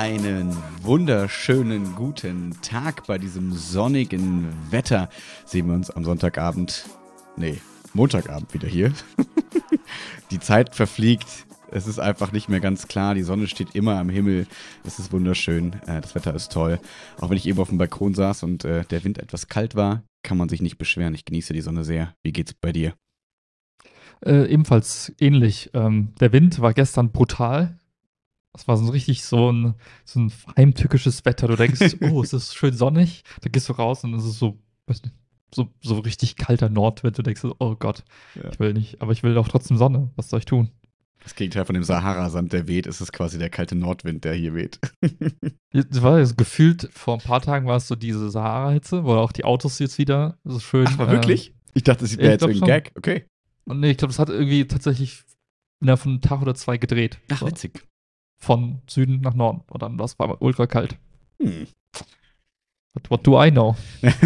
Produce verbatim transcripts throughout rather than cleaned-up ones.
Einen wunderschönen guten Tag bei diesem sonnigen Wetter. Sehen wir uns am Sonntagabend, nee, Montagabend wieder hier. Die Zeit verfliegt, es ist einfach nicht mehr ganz klar, die Sonne steht immer am Himmel, es ist wunderschön, äh, das Wetter ist toll. Auch wenn ich eben auf dem Balkon saß und äh, der Wind etwas kalt war, kann man sich nicht beschweren, ich genieße die Sonne sehr. Wie geht's bei dir? Äh, ebenfalls ähnlich. Ähm, der Wind war gestern brutal. Es war so richtig so ein, so ein heimtückisches Wetter. Du denkst, oh, es ist schön sonnig. Dann gehst du raus und es ist so, weiß nicht, so, so richtig kalter Nordwind. Du denkst, oh Gott, Ja. ich will nicht. Aber ich will auch trotzdem Sonne. Was soll ich tun? Das Gegenteil von dem Sahara-Sand, der weht, ist es quasi der kalte Nordwind, der hier weht. Es war jetzt gefühlt, vor ein paar Tagen war es so diese Sahara-Hitze, wo auch die Autos jetzt wieder so schön. Ach, war wirklich? Ähm, Ich dachte, das wäre ich jetzt glaub irgendein schon. Gag. Okay. Und nee, ich glaube, das hat irgendwie tatsächlich innerhalb von einem Tag oder zwei gedreht. Ach, So, witzig. von Süden nach Norden. Und dann war es war ultra kalt. Hm. What, what do I know?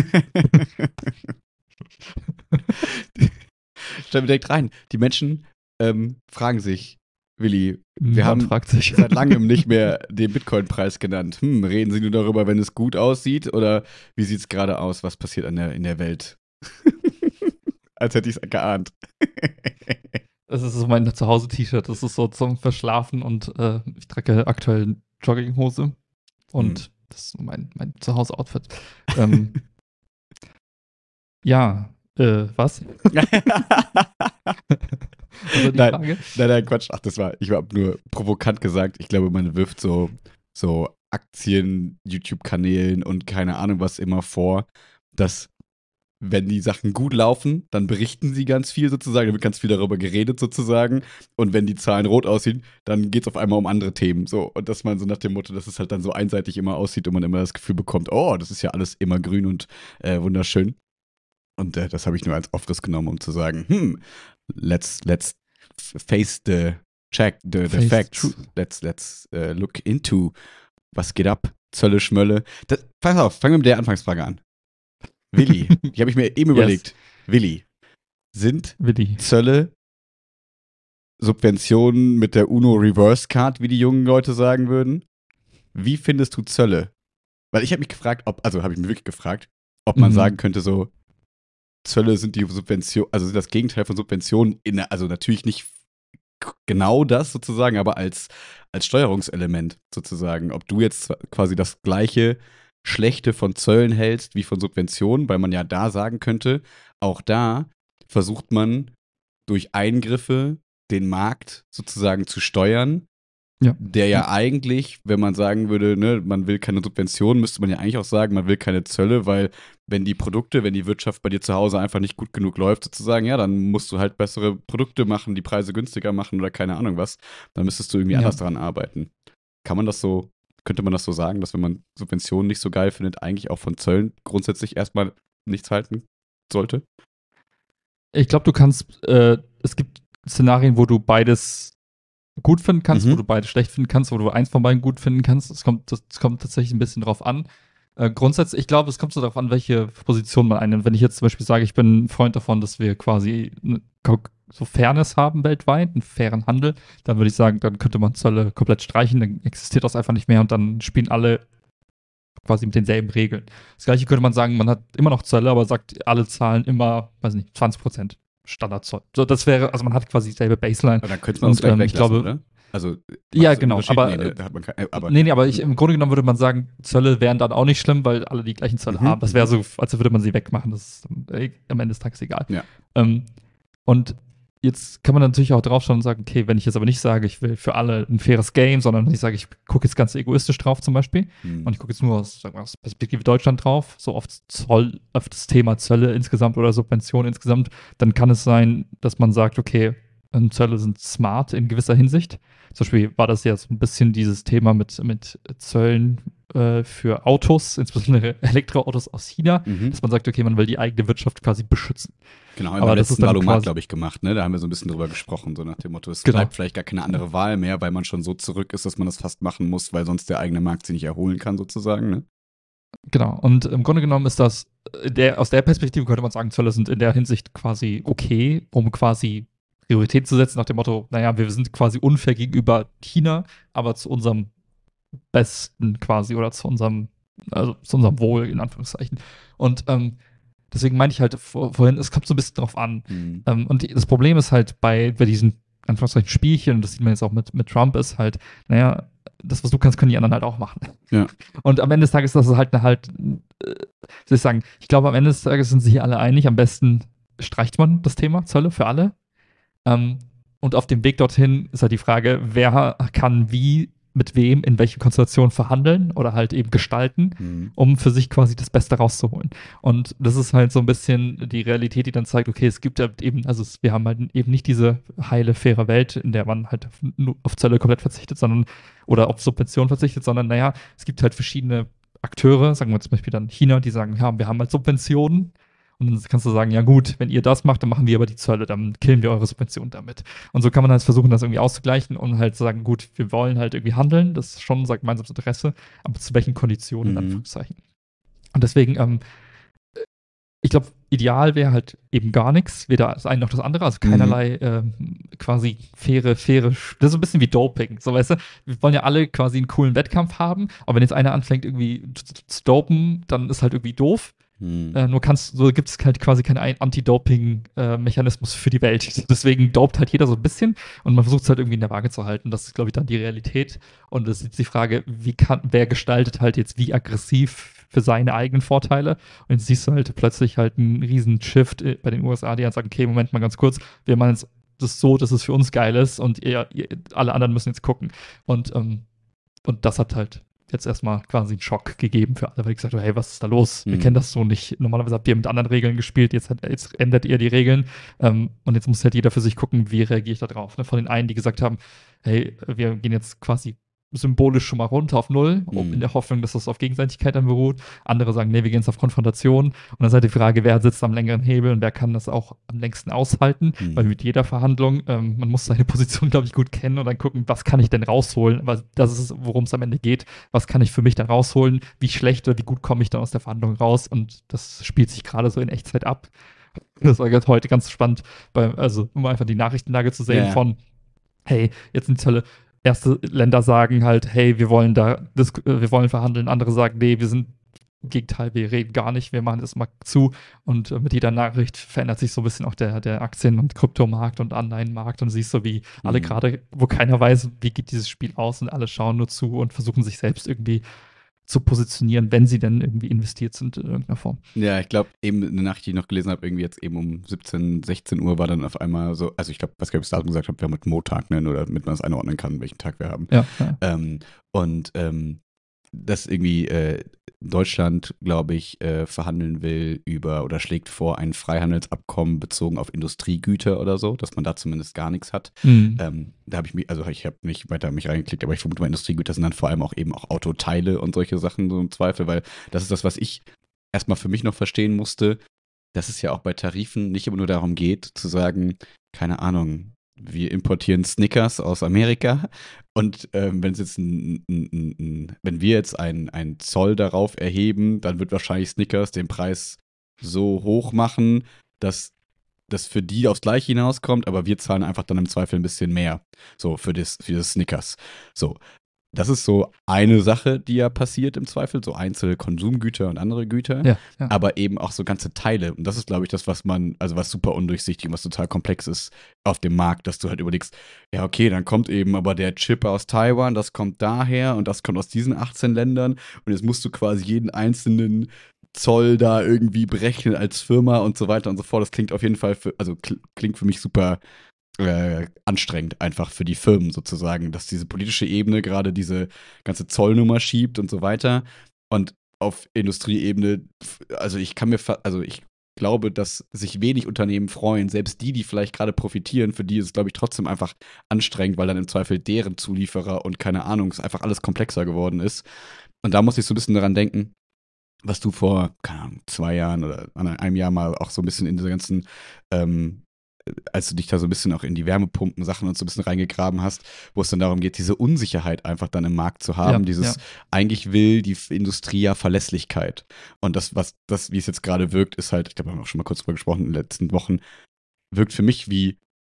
Stell mir direkt rein. Die Menschen ähm, fragen sich, Willi, wir Man haben fragt sich. seit langem nicht mehr den Bitcoin-Preis genannt. Hm, reden Sie nur darüber, wenn es gut aussieht? Oder wie sieht es gerade aus? Was passiert an der, in der Welt? Als hätte ich es geahnt. Das ist so mein Zuhause-T-Shirt. Das ist so zum Verschlafen und äh, ich trage aktuell Jogginghose. Und Hm. das ist so mein, mein Zuhause-Outfit. Ähm, ja, äh, was? Also die Nein. Frage. Nein, nein, Quatsch. Ach, das war, ich habe nur provokant gesagt. Ich glaube, man wirft so, so Aktien, YouTube-Kanälen und keine Ahnung was immer vor, dass wenn die Sachen gut laufen, dann berichten sie ganz viel sozusagen, da wird ganz viel darüber geredet sozusagen. Und wenn die Zahlen rot aussehen, dann geht es auf einmal um andere Themen. So, und dass man so nach dem Motto, dass es halt dann so einseitig immer aussieht und man immer das Gefühl bekommt, oh, das ist ja alles immer grün und äh, wunderschön. Und äh, das habe ich nur als Aufriss genommen, um zu sagen, hm, let's, let's face the check, the, the Face facts. truth. Let's, let's uh, look into, was geht ab, Zölle, Schmölle. Das, pass auf, fangen wir mit der Anfangsfrage an. Willi, die habe ich mir eben Yes. überlegt. Willi, sind Willi. Zölle Subventionen mit der UNO Reverse Card, wie die jungen Leute sagen würden? Wie findest du Zölle? Weil ich habe mich gefragt, ob, also habe ich mich wirklich gefragt, ob man Mhm. sagen könnte, so, Zölle sind die Subvention, also sind das Gegenteil von Subventionen, in, also natürlich nicht k- genau das sozusagen, aber als, als Steuerungselement sozusagen. Ob du jetzt quasi das gleiche Schlechte von Zöllen hältst wie von Subventionen, weil man ja da sagen könnte, auch da versucht man durch Eingriffe den Markt sozusagen zu steuern, Ja. der ja eigentlich, wenn man sagen würde, ne, man will keine Subventionen, müsste man ja eigentlich auch sagen, man will keine Zölle, weil wenn die Produkte, wenn die Wirtschaft bei dir zu Hause einfach nicht gut genug läuft, sozusagen, ja, dann musst du halt bessere Produkte machen, die Preise günstiger machen oder keine Ahnung was. Dann müsstest du irgendwie Ja. anders daran arbeiten. Kann man das so, könnte man das so sagen, dass wenn man Subventionen nicht so geil findet, eigentlich auch von Zöllen grundsätzlich erstmal nichts halten sollte? Ich glaube, du kannst, äh, es gibt Szenarien, wo du beides gut finden kannst, Mhm. wo du beides schlecht finden kannst, wo du eins von beiden gut finden kannst. Es kommt, das kommt tatsächlich ein bisschen drauf an. Äh, grundsätzlich, ich glaube, es kommt so darauf an, welche Position man einnimmt. Wenn ich jetzt zum Beispiel sage, ich bin ein Freund davon, dass wir quasi ne, ko- so Fairness haben weltweit, einen fairen Handel, dann würde ich sagen, dann könnte man Zölle komplett streichen, dann existiert das einfach nicht mehr und dann spielen alle quasi mit denselben Regeln. Das gleiche könnte man sagen, man hat immer noch Zölle, aber sagt, alle zahlen immer, weiß nicht, zwanzig Prozent Standardzoll. So, das wäre, also man hat quasi dieselbe Baseline. Aber dann könnte man das Und, gleich ähm, ich weglassen, glaube- oder? Also, Ja, macht das genau, Unterschied? aber- Nee, ne, da hat man kein, äh, aber nee, nee, aber ich, im Grunde genommen würde man sagen, Zölle wären dann auch nicht schlimm, weil alle die gleichen Zölle Mhm. haben. Das wäre so, als würde man sie wegmachen. Das ist dann, äh, am Ende des Tages egal. Ja. Ähm, und jetzt kann man natürlich auch drauf schauen und sagen, okay, wenn ich jetzt aber nicht sage, ich will für alle ein faires Game, sondern wenn ich sage, ich gucke jetzt ganz egoistisch drauf zum Beispiel Hm. und ich gucke jetzt nur aus, sagen wir, aus Perspektive Deutschland drauf, so auf Zoll, auf das Thema Zölle insgesamt oder Subventionen insgesamt, dann kann es sein, dass man sagt, okay, ähm, Zölle sind smart in gewisser Hinsicht. Zum Beispiel war das ja so ein bisschen dieses Thema mit, mit Zöllen äh, für Autos, insbesondere Elektroautos aus China, Mhm. dass man sagt, okay, man will die eigene Wirtschaft quasi beschützen. Genau, haben Aber wir das ist letzten dann Valomat, quasi- glaube ich, gemacht, ne? Da haben wir so ein bisschen drüber gesprochen, so nach dem Motto, es Genau. bleibt vielleicht gar keine andere Wahl mehr, weil man schon so zurück ist, dass man das fast machen muss, weil sonst der eigene Markt sich nicht erholen kann, sozusagen, ne? Genau, und im Grunde genommen ist das, äh, der, aus der Perspektive könnte man sagen, Zölle sind in der Hinsicht quasi okay, um quasi Priorität zu setzen, nach dem Motto, naja, wir sind quasi unfair gegenüber China, aber zu unserem Besten quasi oder zu unserem, also zu unserem Wohl, in Anführungszeichen. Und ähm, deswegen meinte ich halt vor, vorhin, es kommt so ein bisschen drauf an. Mhm. Ähm, und die, das Problem ist halt bei, bei diesen, Anführungszeichen, Spielchen, und das sieht man jetzt auch mit, mit Trump, ist halt, naja, das, was du kannst, können die anderen halt auch machen. Ja. Und am Ende des Tages ist das halt eine halt, äh, soll ich sagen, ich glaube, am Ende des Tages sind sich hier alle einig, am besten streicht man das Thema Zölle für alle. Ähm, und auf dem Weg dorthin ist halt die Frage, wer kann wie, mit wem, in welche Konstellation verhandeln oder halt eben gestalten, Mhm. um für sich quasi das Beste rauszuholen. Und das ist halt so ein bisschen die Realität, die dann zeigt, okay, es gibt halt eben, also es, wir haben halt eben nicht diese heile, faire Welt, in der man halt auf, nur auf Zölle komplett verzichtet, sondern oder auf Subventionen verzichtet, sondern naja, es gibt halt verschiedene Akteure, sagen wir zum Beispiel dann China, die sagen, ja, wir haben halt Subventionen. Und dann kannst du sagen, ja gut, wenn ihr das macht, dann machen wir aber die Zölle, dann killen wir eure Subvention damit. Und so kann man halt versuchen, das irgendwie auszugleichen und halt sagen, gut, wir wollen halt irgendwie handeln, das ist schon, sagt gemeinsames Interesse, aber zu welchen Konditionen, in Mhm. Anführungszeichen. Und deswegen, ähm, ich glaube, ideal wäre halt eben gar nichts, weder das eine noch das andere, also keinerlei ähm, quasi faire, faire, das ist so ein bisschen wie Doping, so weißt du, wir wollen ja alle quasi einen coolen Wettkampf haben, aber wenn jetzt einer anfängt irgendwie zu, zu dopen, dann ist halt irgendwie doof. Mhm. Äh, nur kannst, so gibt es halt quasi keinen ein- Anti-Doping-Mechanismus für die Welt. Deswegen dopt halt jeder so ein bisschen und man versucht es halt irgendwie in der Waage zu halten. Das ist, glaube ich, dann die Realität. Und es ist jetzt die Frage, wie kann, wer gestaltet halt jetzt wie aggressiv für seine eigenen Vorteile. Und jetzt siehst du halt plötzlich halt einen riesen Shift äh, bei den U S A, die dann sagen, okay, Moment mal ganz kurz, wir machen jetzt das so, dass es für uns geil ist und ihr, ihr, alle anderen müssen jetzt gucken. Und, ähm, und das hat halt jetzt erstmal quasi einen Schock gegeben für alle, weil ich gesagt habe, hey, was ist da los? Wir Mhm. kennen das so nicht. Normalerweise habt ihr mit anderen Regeln gespielt, jetzt, hat, jetzt ändert ihr die Regeln ähm, und jetzt muss halt jeder für sich gucken, wie reagiere ich da drauf. Ne? Von den einen, die gesagt haben, hey, wir gehen jetzt quasi symbolisch schon mal runter auf Null, um, Mhm. in der Hoffnung, dass das auf Gegenseitigkeit dann beruht. Andere sagen, nee, wir gehen jetzt auf Konfrontation. Und dann ist halt die Frage, wer sitzt am längeren Hebel und wer kann das auch am längsten aushalten, Mhm. weil mit jeder Verhandlung, ähm, man muss seine Position, glaube ich, gut kennen und dann gucken, was kann ich denn rausholen, weil das ist, worum es am Ende geht, was kann ich für mich da rausholen, wie schlecht oder wie gut komme ich dann aus der Verhandlung raus und das spielt sich gerade so in Echtzeit ab. Das war heute ganz spannend, bei, also um einfach die Nachrichtenlage zu sehen Ja. von, hey, jetzt sind Zölle, erste Länder sagen halt, hey, wir wollen da, das, wir wollen verhandeln, andere sagen, nee, wir sind im Gegenteil, wir reden gar nicht, wir machen das mal zu und äh, mit jeder Nachricht verändert sich so ein bisschen auch der, der Aktien- und Kryptomarkt und Anleihenmarkt und siehst so, wie alle Mhm. gerade, wo keiner weiß, wie geht dieses Spiel aus und alle schauen nur zu und versuchen sich selbst irgendwie zu positionieren, wenn sie denn irgendwie investiert sind in irgendeiner Form. Ja, ich glaube, eben eine Nachricht, die ich noch gelesen habe, irgendwie jetzt eben um siebzehn, sechzehn Uhr war dann auf einmal so, also ich glaube, was ich bis dato gesagt habe, wir haben mit Montag, ne, nur damit man es einordnen kann, welchen Tag wir haben. Ja, ja. Ähm, und ähm, dass irgendwie äh, Deutschland, glaube ich, äh, verhandeln will über oder schlägt vor ein Freihandelsabkommen bezogen auf Industriegüter oder so, dass man da zumindest gar nichts hat. Mhm. Ähm, da habe ich mich, also ich habe nicht weiter mich reingeklickt, aber ich vermute mal, Industriegüter sind dann vor allem auch eben auch Autoteile und solche Sachen so im Zweifel, weil das ist das, was ich erstmal für mich noch verstehen musste, dass es ja auch bei Tarifen nicht immer nur darum geht, zu sagen, keine Ahnung, wir importieren Snickers aus Amerika und ähm, wenn es jetzt ein, ein, ein, ein, wenn wir jetzt einen Zoll darauf erheben, dann wird wahrscheinlich Snickers den Preis so hoch machen, dass das für die aufs Gleiche hinauskommt, aber wir zahlen einfach dann im Zweifel ein bisschen mehr. So, für das, für das Snickers. So. Das ist so eine Sache, die ja passiert im Zweifel, so einzelne Konsumgüter und andere Güter, Ja, ja. aber eben auch so ganze Teile. Und das ist, glaube ich, das, was man, also was super undurchsichtig und was total komplex ist auf dem Markt, dass du halt überlegst, ja, okay, dann kommt eben aber der Chip aus Taiwan, das kommt daher und das kommt aus diesen achtzehn Ländern und jetzt musst du quasi jeden einzelnen Zoll da irgendwie berechnen als Firma und so weiter und so fort. Das klingt auf jeden Fall, für, also kl- klingt für mich super äh, anstrengend einfach für die Firmen sozusagen, dass diese politische Ebene gerade diese ganze Zollnummer schiebt und so weiter. Und auf Industrieebene, also ich kann mir, fa- also ich glaube, dass sich wenig Unternehmen freuen, selbst die, die vielleicht gerade profitieren, für die ist es, glaube ich, trotzdem einfach anstrengend, weil dann im Zweifel deren Zulieferer und keine Ahnung, es einfach alles komplexer geworden ist. Und da muss ich so ein bisschen daran denken, was du vor, keine Ahnung, zwei Jahren oder einem Jahr mal auch so ein bisschen in diese ganzen ähm, als du dich da so ein bisschen auch in die Wärmepumpen-Sachen und so ein bisschen reingegraben hast, wo es dann darum geht, diese Unsicherheit einfach dann im Markt zu haben, Ja, dieses, ja. eigentlich will die Industrie ja Verlässlichkeit. Und das, was, das, wie es jetzt gerade wirkt, ist halt, ich glaube, wir haben auch schon mal kurz drüber gesprochen in den letzten Wochen, wirkt für mich wie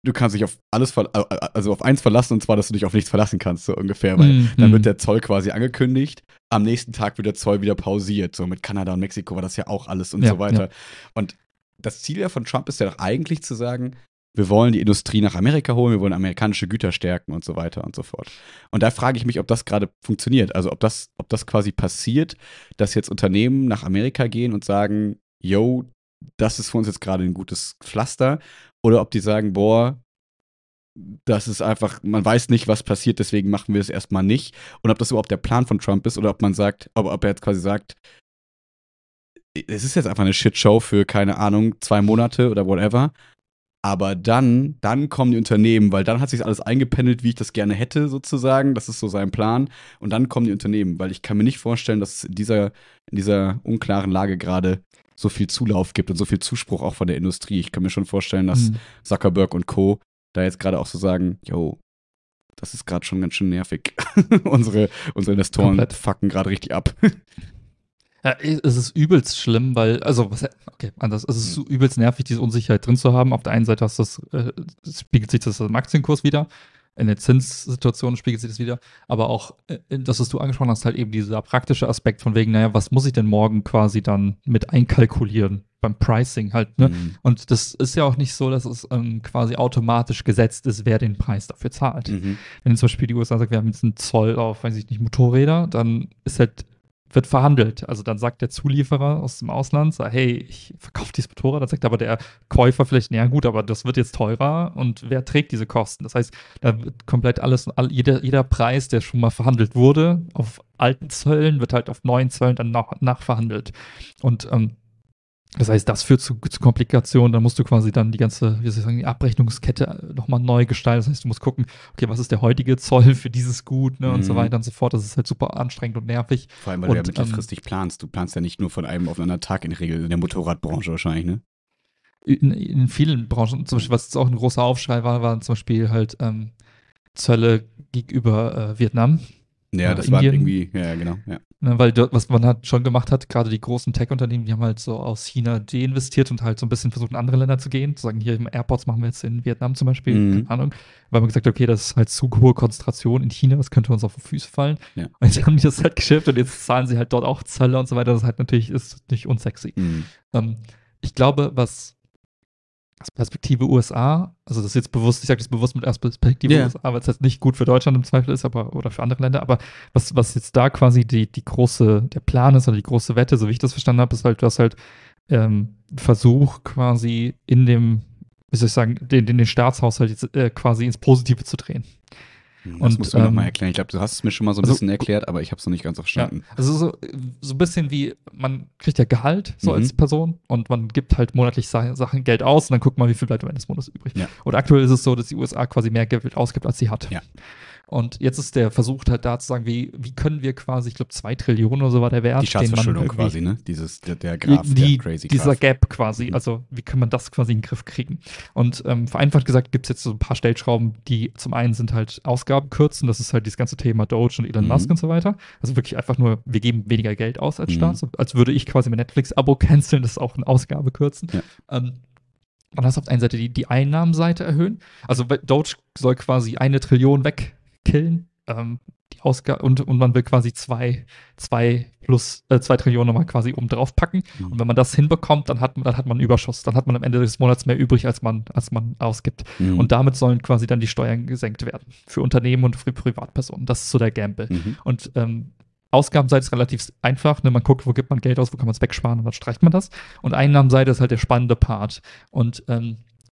du kannst dich auf alles, ver also auf eins verlassen, und zwar, dass du dich auf nichts verlassen kannst, so ungefähr, weil Mhm. dann wird der Zoll quasi angekündigt, am nächsten Tag wird der Zoll wieder pausiert, so mit Kanada und Mexiko war das ja auch alles und Ja, so weiter. Und das Ziel ja von Trump ist ja doch eigentlich zu sagen, wir wollen die Industrie nach Amerika holen, wir wollen amerikanische Güter stärken und so weiter und so fort. Und da frage ich mich, ob das gerade funktioniert, also ob das, ob das quasi passiert, dass jetzt Unternehmen nach Amerika gehen und sagen, yo, das ist für uns jetzt gerade ein gutes Pflaster, oder ob die sagen, boah, das ist einfach, man weiß nicht, was passiert, deswegen machen wir es erstmal nicht. Und ob das überhaupt der Plan von Trump ist, oder ob man sagt, ob, ob er jetzt quasi sagt, es ist jetzt einfach eine Shitshow für, keine Ahnung, zwei Monate oder whatever. Aber dann, dann kommen die Unternehmen, weil dann hat sich alles eingependelt, wie ich das gerne hätte, sozusagen. Das ist so sein Plan. Und dann kommen die Unternehmen, weil ich kann mir nicht vorstellen, dass es in dieser, in dieser unklaren Lage gerade so viel Zulauf gibt und so viel Zuspruch auch von der Industrie. Ich kann mir schon vorstellen, dass Mhm. Zuckerberg und Co. da jetzt gerade auch so sagen, yo, das ist gerade schon ganz schön nervig. unsere, unsere Investoren Komplett. fucken gerade richtig ab. Ja, es ist übelst schlimm, weil, also, was, okay, anders. Es ist so übelst nervig, diese Unsicherheit drin zu haben. Auf der einen Seite hast du das, äh, spiegelt sich das im Aktienkurs wieder. In der Zinssituation spiegelt sich das wieder. Aber auch, äh, das, was du angesprochen hast, halt eben dieser praktische Aspekt von wegen, naja, was muss ich denn morgen quasi dann mit einkalkulieren beim Pricing halt, ne? Mhm. Und das ist ja auch nicht so, dass es ähm, quasi automatisch gesetzt ist, wer den Preis dafür zahlt. Mhm. Wenn zum Beispiel die U S A sagt, wir haben jetzt einen Zoll auf, weiß ich nicht, Motorräder, dann ist halt wird verhandelt. Also dann sagt der Zulieferer aus dem Ausland, so, hey, ich verkaufe dieses Motorrad. Dann sagt aber der Käufer vielleicht, naja gut, aber das wird jetzt teurer und wer trägt diese Kosten? Das heißt, da wird komplett alles, all, jeder, jeder Preis, der schon mal verhandelt wurde, auf alten Zöllen, wird halt auf neuen Zöllen dann nach, nachverhandelt. Und ähm, das heißt, das führt zu, zu Komplikationen. Dann musst du quasi dann die ganze, wie soll ich sagen, die Abrechnungskette nochmal neu gestalten. Das heißt, du musst gucken, okay, was ist der heutige Zoll für dieses Gut, ne, Mhm. und so weiter und so fort. Das ist halt super anstrengend und nervig. Vor allem, weil Und, du ja mittelfristig planst. Du planst ja nicht nur von einem auf einen anderen Tag in der Regel, in der Motorradbranche wahrscheinlich, ne? In, in vielen Branchen, zum Beispiel, was jetzt auch ein großer Aufschrei war, waren zum Beispiel halt ähm, Zölle gegenüber äh, Vietnam. Ja, äh, das war Indien. irgendwie, ja, genau, ja. Ne, weil dort, was man halt schon gemacht hat, gerade die großen Tech-Unternehmen, die haben halt so aus China deinvestiert und halt so ein bisschen versucht, in andere Länder zu gehen. Zu sagen, hier im Airports machen wir jetzt in Vietnam zum Beispiel, Mhm. keine Ahnung. Weil man gesagt hat, okay, das ist halt zu hohe Konzentration in China, das könnte uns auf die Füße fallen. Ja. Und jetzt haben die das halt geschifft und jetzt zahlen sie halt dort auch Zölle und so weiter. Das ist halt natürlich ist nicht unsexy. Mhm. Ähm, ich glaube, was aus Perspektive U S A, also das ist jetzt bewusst, ich sage das bewusst mit aus Perspektive Ja. U S A, weil es jetzt nicht gut für Deutschland im Zweifel ist, aber oder für andere Länder, aber was, was jetzt da quasi die, die große, der Plan ist oder die große Wette, so wie ich das verstanden habe, ist halt, du hast halt ähm, Versuch quasi in dem, wie soll ich sagen, den, den, den Staatshaushalt jetzt äh, quasi ins Positive zu drehen. Das Und, musst du mir ähm, nochmal erklären. Ich glaube, du hast es mir schon mal so ein also- bisschen erklärt, aber ich habe es noch nicht ganz verstanden. Ja, also so, so ein bisschen wie, man kriegt ja Gehalt so Mhm. als Person und man gibt halt monatlich Sa- Sachen Geld aus und dann guckt man, wie viel bleibt am Ende des Monats übrig. Ja. Und aktuell ist es so, dass die U S A quasi mehr Geld ausgibt, als sie hat. Ja. Und jetzt ist der Versuch halt da zu sagen, wie, wie können wir quasi, ich glaube, zwei Trillionen oder so war der Wert. Die Staatsverschuldung den man irgendwie- quasi, ne? Dieses, der, der Graph, die, der crazy dieser Graph. Gap quasi, Mhm. also wie kann man das quasi in den Griff kriegen? Und ähm, vereinfacht gesagt gibt es jetzt so ein paar Stellschrauben, die zum einen sind halt Ausgaben kürzen, das ist halt dieses ganze Thema Doge und Elon Mhm. Musk und so weiter. Also wirklich einfach nur, wir geben weniger Geld aus als Mhm. Staat, so, als würde ich quasi mein Netflix-Abo canceln, das ist auch eine Ausgabe kürzen. Ja. Ähm, dann hast du auf der einen Seite die, die Einnahmenseite erhöhen. Also weil Doge soll quasi eine Trillion wegkillen. Ähm, die Ausgabe und, und man will quasi zwei, zwei plus äh, zwei Trillionen nochmal quasi oben drauf packen. Mhm. Und wenn man das hinbekommt, dann hat man, dann hat man einen Überschuss. Dann hat man am Ende des Monats mehr übrig, als man, als man ausgibt. Mhm. Und damit sollen quasi dann die Steuern gesenkt werden. Für Unternehmen und für Privatpersonen. Das ist so der Gamble. Mhm. Und ähm, Ausgabenseite ist relativ einfach. Ne? Man guckt, wo gibt man Geld aus, wo kann man es wegsparen und dann streicht man das. Und Einnahmenseite ist halt der spannende Part. Und ähm,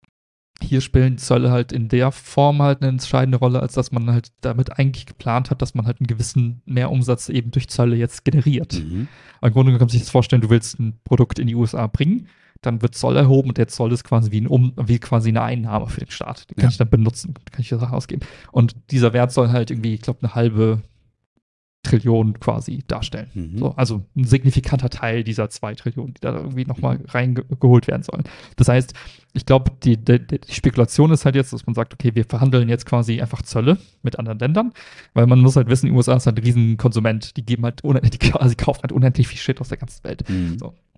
hier spielen Zölle halt in der Form halt eine entscheidende Rolle, als dass man halt damit eigentlich geplant hat, dass man halt einen gewissen Mehrumsatz eben durch Zölle jetzt generiert. Mhm. Im Grunde kann man sich jetzt vorstellen, du willst ein Produkt in die U S A bringen, dann wird Zoll erhoben und der Zoll ist quasi wie, ein um wie quasi eine Einnahme für den Staat. Den kann Ja. ich dann benutzen, kann ich die Sache ausgeben. Und dieser Wert soll halt irgendwie, ich glaube, eine halbe Trillion quasi darstellen. Mhm. So, also ein signifikanter Teil dieser zwei Trillionen, die da irgendwie nochmal reingeholt werden sollen. Das heißt, ich glaube, die, die, die Spekulation ist halt jetzt, dass man sagt, okay, wir verhandeln jetzt quasi einfach Zölle mit anderen Ländern, weil man muss halt wissen, die U S A ist halt ein Riesenkonsument, die geben halt unendlich, die quasi kaufen halt unendlich viel Shit aus der ganzen Welt. Mhm. So.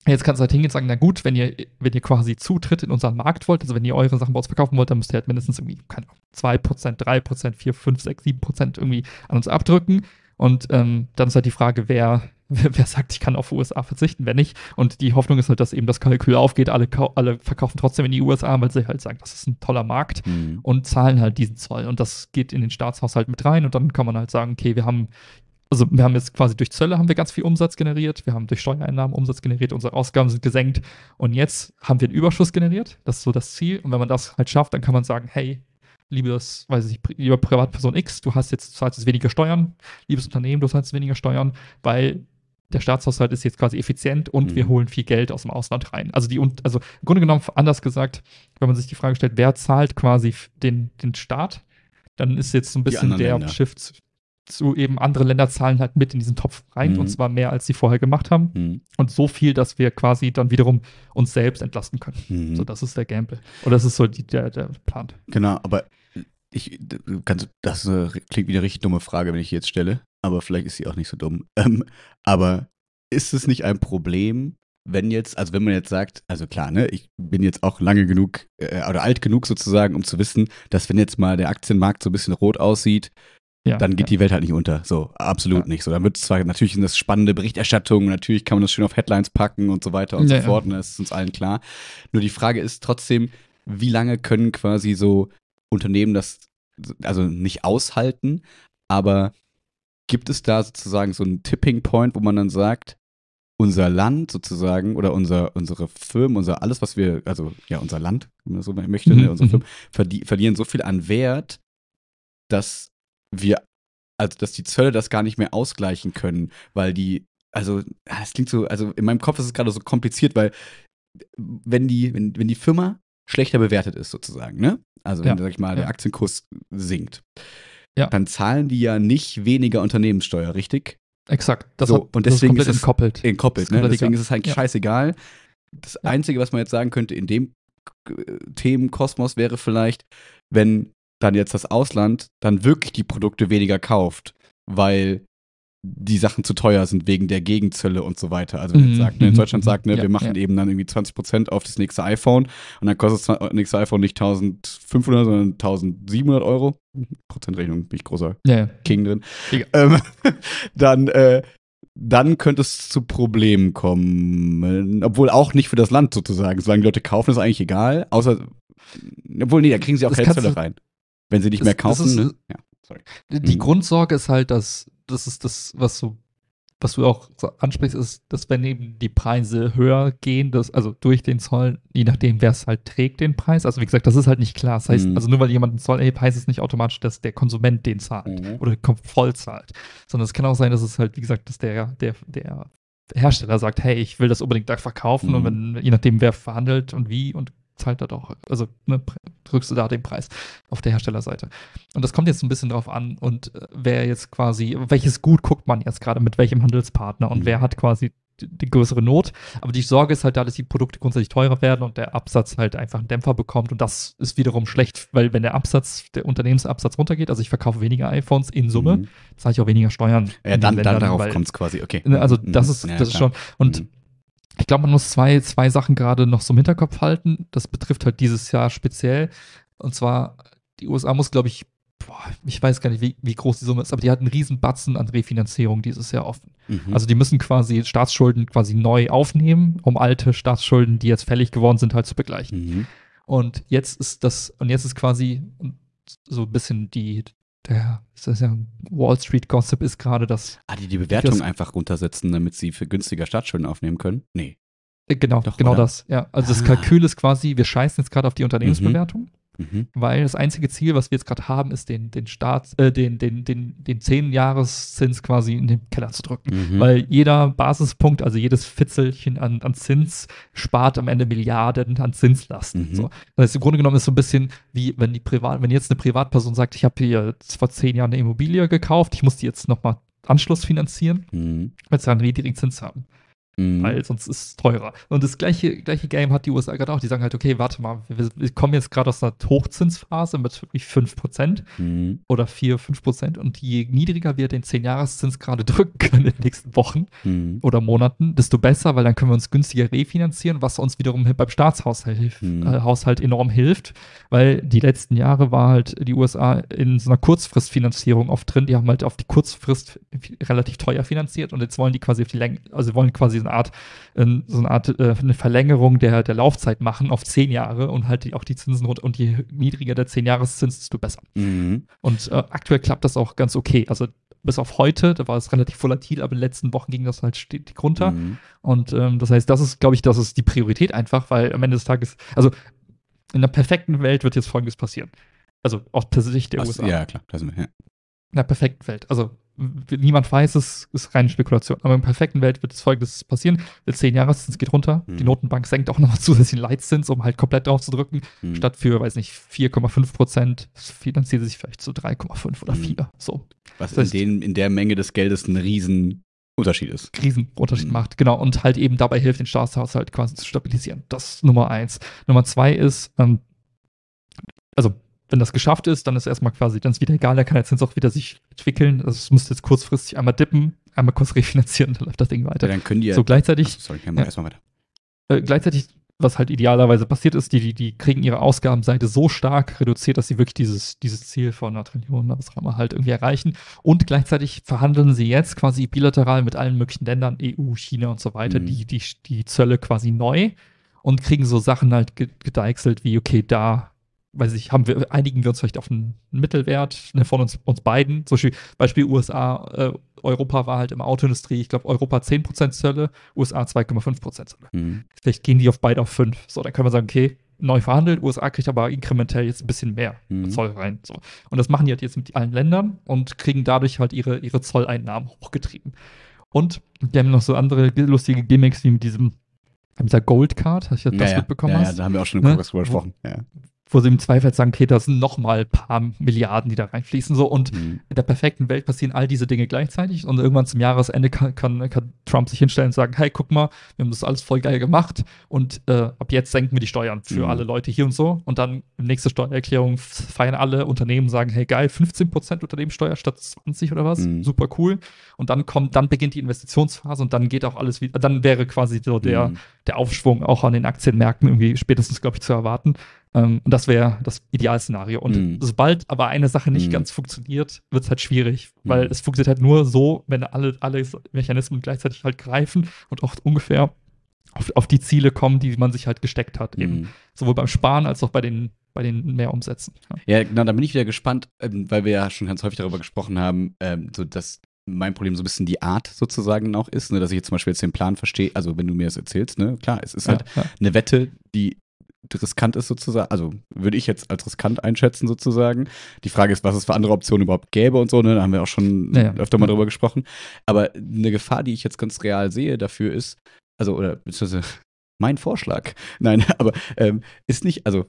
Jetzt kannst du halt hingehen und sagen, na gut, wenn ihr, wenn ihr quasi Zutritt in unseren Markt wollt, also wenn ihr eure Sachen bei uns verkaufen wollt, dann müsst ihr halt mindestens irgendwie, keine Ahnung, zwei Prozent, drei Prozent, vier, fünf, sechs, sieben Prozent irgendwie an uns abdrücken. Und ähm, dann ist halt die Frage, wer, wer, wer sagt, ich kann auf U S A verzichten, wer nicht. Und die Hoffnung ist halt, dass eben das Kalkül aufgeht, alle, alle verkaufen trotzdem in die U S A, weil sie halt sagen, das ist ein toller Markt Mhm. und zahlen halt diesen Zoll. Und das geht in den Staatshaushalt mit rein und dann kann man halt sagen, okay, wir haben Also wir haben jetzt quasi durch Zölle haben wir ganz viel Umsatz generiert, wir haben durch Steuereinnahmen Umsatz generiert, unsere Ausgaben sind gesenkt und jetzt haben wir einen Überschuss generiert, das ist so das Ziel und wenn man das halt schafft, dann kann man sagen, hey, liebes, weiß ich, lieber Privatperson X, du hast jetzt, du zahlst jetzt weniger Steuern, liebes Unternehmen, du zahlst weniger Steuern, weil der Staatshaushalt ist jetzt quasi effizient und Mhm. wir holen viel Geld aus dem Ausland rein. Also die, also im Grunde genommen anders gesagt, wenn man sich die Frage stellt, wer zahlt quasi den, den Staat, dann ist jetzt so ein bisschen anderen der Länder. Shift zu eben andere Länder zahlen halt mit in diesen Topf rein Mhm. und zwar mehr, als sie vorher gemacht haben Mhm. und so viel, dass wir quasi dann wiederum uns selbst entlasten können. Mhm. So, das ist der Gamble. Oder das ist so die, der, der Plan. Genau, aber ich, ganz, das ist eine, klingt wie eine richtig dumme Frage, wenn ich die jetzt stelle, aber vielleicht ist sie auch nicht so dumm. Ähm, aber ist es nicht ein Problem, wenn jetzt, also wenn man jetzt sagt, also klar, ne, ich bin jetzt auch lange genug äh, oder alt genug sozusagen, um zu wissen, dass wenn jetzt mal der Aktienmarkt so ein bisschen rot aussieht, Ja, dann geht ja. die Welt halt nicht unter. So, absolut Ja. nicht. So, dann wird es zwar natürlich eine spannende Berichterstattung, natürlich kann man das schön auf Headlines packen und so weiter und Ja, so ja. fort, und das ist uns allen klar. Nur die Frage ist trotzdem, wie lange können quasi so Unternehmen das, also nicht aushalten, aber gibt es da sozusagen so einen Tipping Point, wo man dann sagt, unser Land sozusagen oder unser, unsere Firmen, unser alles, was wir, also ja, unser Land, wenn man so möchte, ne, Mhm, unsere mhm. Firmen verdi verlieren so viel an Wert, dass wir, also dass die Zölle das gar nicht mehr ausgleichen können, weil die, also, es klingt so, also in meinem Kopf ist es gerade so kompliziert, weil wenn die, wenn, wenn die Firma schlechter bewertet ist, sozusagen, ne? Also wenn, Ja, sag ich mal, der ja. Aktienkurs sinkt, Ja. dann zahlen die ja nicht weniger Unternehmenssteuer, richtig? Exakt. Das, So, hat, und das deswegen ist komplett ist es entkoppelt. entkoppelt, Das ist ne? komplett Deswegen egal. ist es eigentlich Ja. scheißegal. Das Ja. Einzige, was man jetzt sagen könnte in dem äh, Themenkosmos wäre vielleicht, wenn dann jetzt das Ausland dann wirklich die Produkte weniger kauft, weil die Sachen zu teuer sind wegen der Gegenzölle und so weiter. Also wenn Mhm, jetzt sagt, ne, in mhm, Deutschland mhm. sagt, ne, Ja, wir machen ja. eben dann irgendwie zwanzig Prozent auf das nächste iPhone und dann kostet das nächste iPhone nicht eintausendfünfhundert, sondern eintausendsiebenhundert Euro. Prozentrechnung, bin ich großer Ja, ja. King drin. Egal. Ähm, dann, äh, dann könnte es zu Problemen kommen. Obwohl auch nicht für das Land sozusagen. Solange die Leute kaufen, ist eigentlich egal. Außer, obwohl, nee, da kriegen sie auch Das keine kannst Zölle du- rein. Wenn sie nicht das- mehr das kaufen, ist- ne? Ja, sorry. Die Mhm. Grundsorge ist halt, dass das ist das, was so, was du auch so ansprichst, ist, dass wenn eben die Preise höher gehen, dass, also durch den Zoll, je nachdem, wer es halt trägt, den Preis. Also wie gesagt, das ist halt nicht klar. Das heißt, Mhm. also nur weil jemand einen Zoll erhebt, heißt es nicht automatisch, dass der Konsument den zahlt Mhm. oder kom- voll zahlt. Sondern es kann auch sein, dass es halt, wie gesagt, dass der, der, der Hersteller sagt, hey, ich will das unbedingt da verkaufen Mhm. und wenn, je nachdem, wer verhandelt und wie und zahlt das auch, also ne, drückst du da den Preis auf der Herstellerseite. Und das kommt jetzt ein bisschen drauf an und äh, wer jetzt quasi, welches Gut guckt man jetzt gerade mit welchem Handelspartner und Mhm. wer hat quasi die, die größere Not. Aber die Sorge ist halt da, dass die Produkte grundsätzlich teurer werden und der Absatz halt einfach einen Dämpfer bekommt und das ist wiederum schlecht, weil wenn der Absatz, der Unternehmensabsatz runtergeht, also ich verkaufe weniger iPhones in Summe, Mhm. zahle ich auch weniger Steuern. Ja, in den dann, dann Ländern, darauf weil- kommt es quasi, okay. Ne, Also Mhm. das ist, Ja, das ist klar. schon. Und Mhm. ich glaube, man muss zwei, zwei Sachen gerade noch so im Hinterkopf halten. Das betrifft halt dieses Jahr speziell. Und zwar, die U S A muss, glaube ich, boah, ich weiß gar nicht, wie, wie groß die Summe ist, aber die hat einen riesen Batzen an Refinanzierung dieses Jahr offen. Mhm. Also die müssen quasi Staatsschulden quasi neu aufnehmen, um alte Staatsschulden, die jetzt fällig geworden sind, halt zu begleichen. Mhm. Und jetzt ist das, und jetzt ist quasi so ein bisschen die, der, ist das ja Wall Street Gossip ist gerade das. Ah, die die Bewertung Das- einfach runtersetzen, damit sie für günstiger Staatsschulden aufnehmen können? Nee. Äh, Genau, Doch, genau oder? das. Ja, also das Ah. Kalkül ist quasi, wir scheißen jetzt gerade auf die Unternehmensbewertung, Mhm. weil das einzige Ziel, was wir jetzt gerade haben, ist den, den Staats, äh, den, den, den, den zehn-Jahreszins quasi in den Keller zu drücken. Mhm. Weil jeder Basispunkt, also jedes Fitzelchen an, an Zins, spart am Ende Milliarden an Zinslasten. Mhm. So. Das heißt, im Grunde genommen ist es so ein bisschen wie, wenn die Privat, wenn jetzt eine Privatperson sagt, ich habe hier vor zehn Jahren eine Immobilie gekauft, ich muss die jetzt nochmal Anschluss finanzieren, Mhm. weil sie einen niedrigen Zins haben. Mhm. Weil sonst ist es teurer. Und das gleiche, gleiche Game hat die U S A gerade auch. Die sagen halt, okay, warte mal, wir, wir kommen jetzt gerade aus einer Hochzinsphase mit wirklich fünf Prozent Mhm. oder vier, fünf Prozent. Und je niedriger wir den zehn-Jahreszins gerade drücken können in den nächsten Wochen Mhm. oder Monaten, desto besser, weil dann können wir uns günstiger refinanzieren, was uns wiederum beim Staatshaushalt hilft, Mhm. äh, Haushalt enorm hilft, weil die letzten Jahre war halt die U S A in so einer Kurzfristfinanzierung oft drin. Die haben halt auf die Kurzfrist relativ teuer finanziert und jetzt wollen die quasi auf die Länge, also wollen quasi so eine Art, äh, so eine Art äh, eine Verlängerung der, der Laufzeit machen auf zehn Jahre und halt die, auch die Zinsen runter. Und je niedriger der zehn-Jahreszins, desto besser. Mhm. Und äh, aktuell klappt das auch ganz okay. Also bis auf heute, da war es relativ volatil, aber in den letzten Wochen ging das halt stetig runter. Mhm. Und ähm, das heißt, das ist, glaube ich, das ist die Priorität einfach, weil am Ende des Tages, also in einer perfekten Welt wird jetzt Folgendes passieren. Also aus Sicht der Ach, U S A. ja, klar, da sind wir. Ja. In einer perfekten Welt. Also w- niemand weiß es, ist reine Spekulation. Aber in einer perfekten Welt wird jetzt Folgendes passieren. Der zehn-Jahreszins geht runter. Mhm. Die Notenbank senkt auch noch zusätzlichen Leitzins, um halt komplett drauf zu drücken. Mhm. Statt für, weiß nicht, vier Komma fünf Prozent finanziert sie sich vielleicht zu drei Komma fünf oder Mhm. vier. So. Was Das heißt, in, den, in der Menge des Geldes ein Riesenunterschied ist. Riesenunterschied Mhm. macht. Genau. Und halt eben dabei hilft, den Staatshaushalt quasi zu stabilisieren. Das ist Nummer eins. Nummer zwei ist, ähm, also wenn das geschafft ist, dann ist erstmal quasi, dann ist wieder egal, da kann der Zins auch wieder sich entwickeln. Also es müsste jetzt kurzfristig einmal dippen, einmal kurz refinanzieren, dann läuft das Ding Ja, weiter. dann können die ja. So gleichzeitig, Achso, sorry, ja, ja. erstmal weiter. äh, gleichzeitig, was halt idealerweise passiert ist, die, die, die kriegen ihre Ausgabenseite so stark reduziert, dass sie wirklich dieses, dieses Ziel von einer Trillion, was auch immer, halt irgendwie erreichen. Und gleichzeitig verhandeln sie jetzt quasi bilateral mit allen möglichen Ländern, E U, China und so weiter, Mhm. die, die, die Zölle quasi neu und kriegen so Sachen halt ge- gedeichselt wie, okay, da weiß ich, haben wir, einigen wir uns vielleicht auf einen Mittelwert, ne, von uns, uns beiden. Zum Beispiel, Beispiel U S A, äh, Europa war halt im Autoindustrie, ich glaube, Europa zehn Prozent Zölle, U S A zwei Komma fünf Prozent Zölle. Mhm. Vielleicht gehen die auf beide auf fünf. So, dann können wir sagen, okay, neu verhandelt, U S A kriegt aber inkrementell jetzt ein bisschen mehr Mhm. Zoll rein. So. Und das machen die halt jetzt mit allen Ländern und kriegen dadurch halt ihre, ihre Zolleinnahmen hochgetrieben. Und die haben noch so andere lustige Gimmicks wie mit diesem, mit dieser Gold Card, hast du das Ja, ja. mitbekommen Ja, ja, hast? da haben wir auch schon im Ne? Kongress drüber gesprochen. Ja. Wo sie im Zweifel sagen, okay, das sind noch mal ein paar Milliarden, die da reinfließen. So. Und Mhm. in der perfekten Welt passieren all diese Dinge gleichzeitig. Und irgendwann zum Jahresende kann, kann, kann Trump sich hinstellen und sagen, hey, guck mal, wir haben das alles voll geil gemacht. Und äh, ab jetzt senken wir die Steuern für Mhm. alle Leute hier und so. Und dann nächste Steuererklärung feiern alle Unternehmen, sagen, hey, geil, fünfzehn Prozent Unternehmenssteuer statt zwanzig oder was. Mhm. Super cool. Und dann kommt, dann beginnt die Investitionsphase und dann geht auch alles wieder, dann wäre quasi so der, Mhm. der Aufschwung auch an den Aktienmärkten irgendwie spätestens, glaube ich, zu erwarten. Ähm, und das wäre das Idealszenario. Und Mhm. sobald aber eine Sache nicht Mhm. ganz funktioniert, wird es halt schwierig, weil Mhm. es funktioniert halt nur so, wenn alle, alle Mechanismen gleichzeitig halt greifen und auch ungefähr auf, auf die Ziele kommen, die man sich halt gesteckt hat. Eben Mhm. sowohl beim Sparen als auch bei den, bei den Mehrumsätzen. Ja. Ja, genau, da bin ich wieder gespannt, ähm, weil wir ja schon ganz häufig darüber gesprochen haben, ähm, so dass mein Problem so ein bisschen die Art sozusagen auch ist, ne, dass ich jetzt zum Beispiel jetzt den Plan verstehe, also wenn du mir das erzählst, ne, klar, es ist halt Ja, ja. eine Wette, die riskant ist sozusagen, also würde ich jetzt als riskant einschätzen sozusagen. Die Frage ist, was es für andere Optionen überhaupt gäbe und so, ne, da haben wir auch schon Ja, ja. öfter mal Ja. drüber gesprochen. Aber eine Gefahr, die ich jetzt ganz real sehe dafür ist, also, oder beziehungsweise mein Vorschlag, nein, aber ähm, ist nicht, also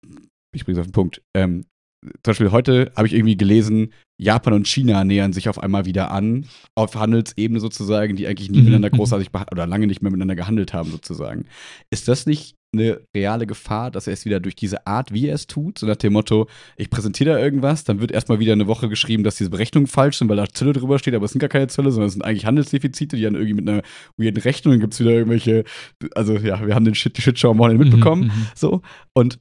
ich bringe es auf den Punkt, ähm, zum Beispiel heute habe ich irgendwie gelesen, Japan und China nähern sich auf einmal wieder an, auf Handelsebene sozusagen, die eigentlich nie Mhm, miteinander mhm. großartig beha- oder lange nicht mehr miteinander gehandelt haben sozusagen. Ist das nicht eine reale Gefahr, dass er es wieder durch diese Art, wie er es tut, so nach dem Motto, ich präsentiere da irgendwas, dann wird erstmal wieder eine Woche geschrieben, dass diese Berechnungen falsch sind, weil da Zölle drüber steht, aber es sind gar keine Zölle, sondern es sind eigentlich Handelsdefizite, die dann irgendwie mit einer weirden Rechnung, dann gibt es wieder irgendwelche, also ja, wir haben den Shit, die Shitshow am Wochenende mitbekommen, Mhm, mhm. so, und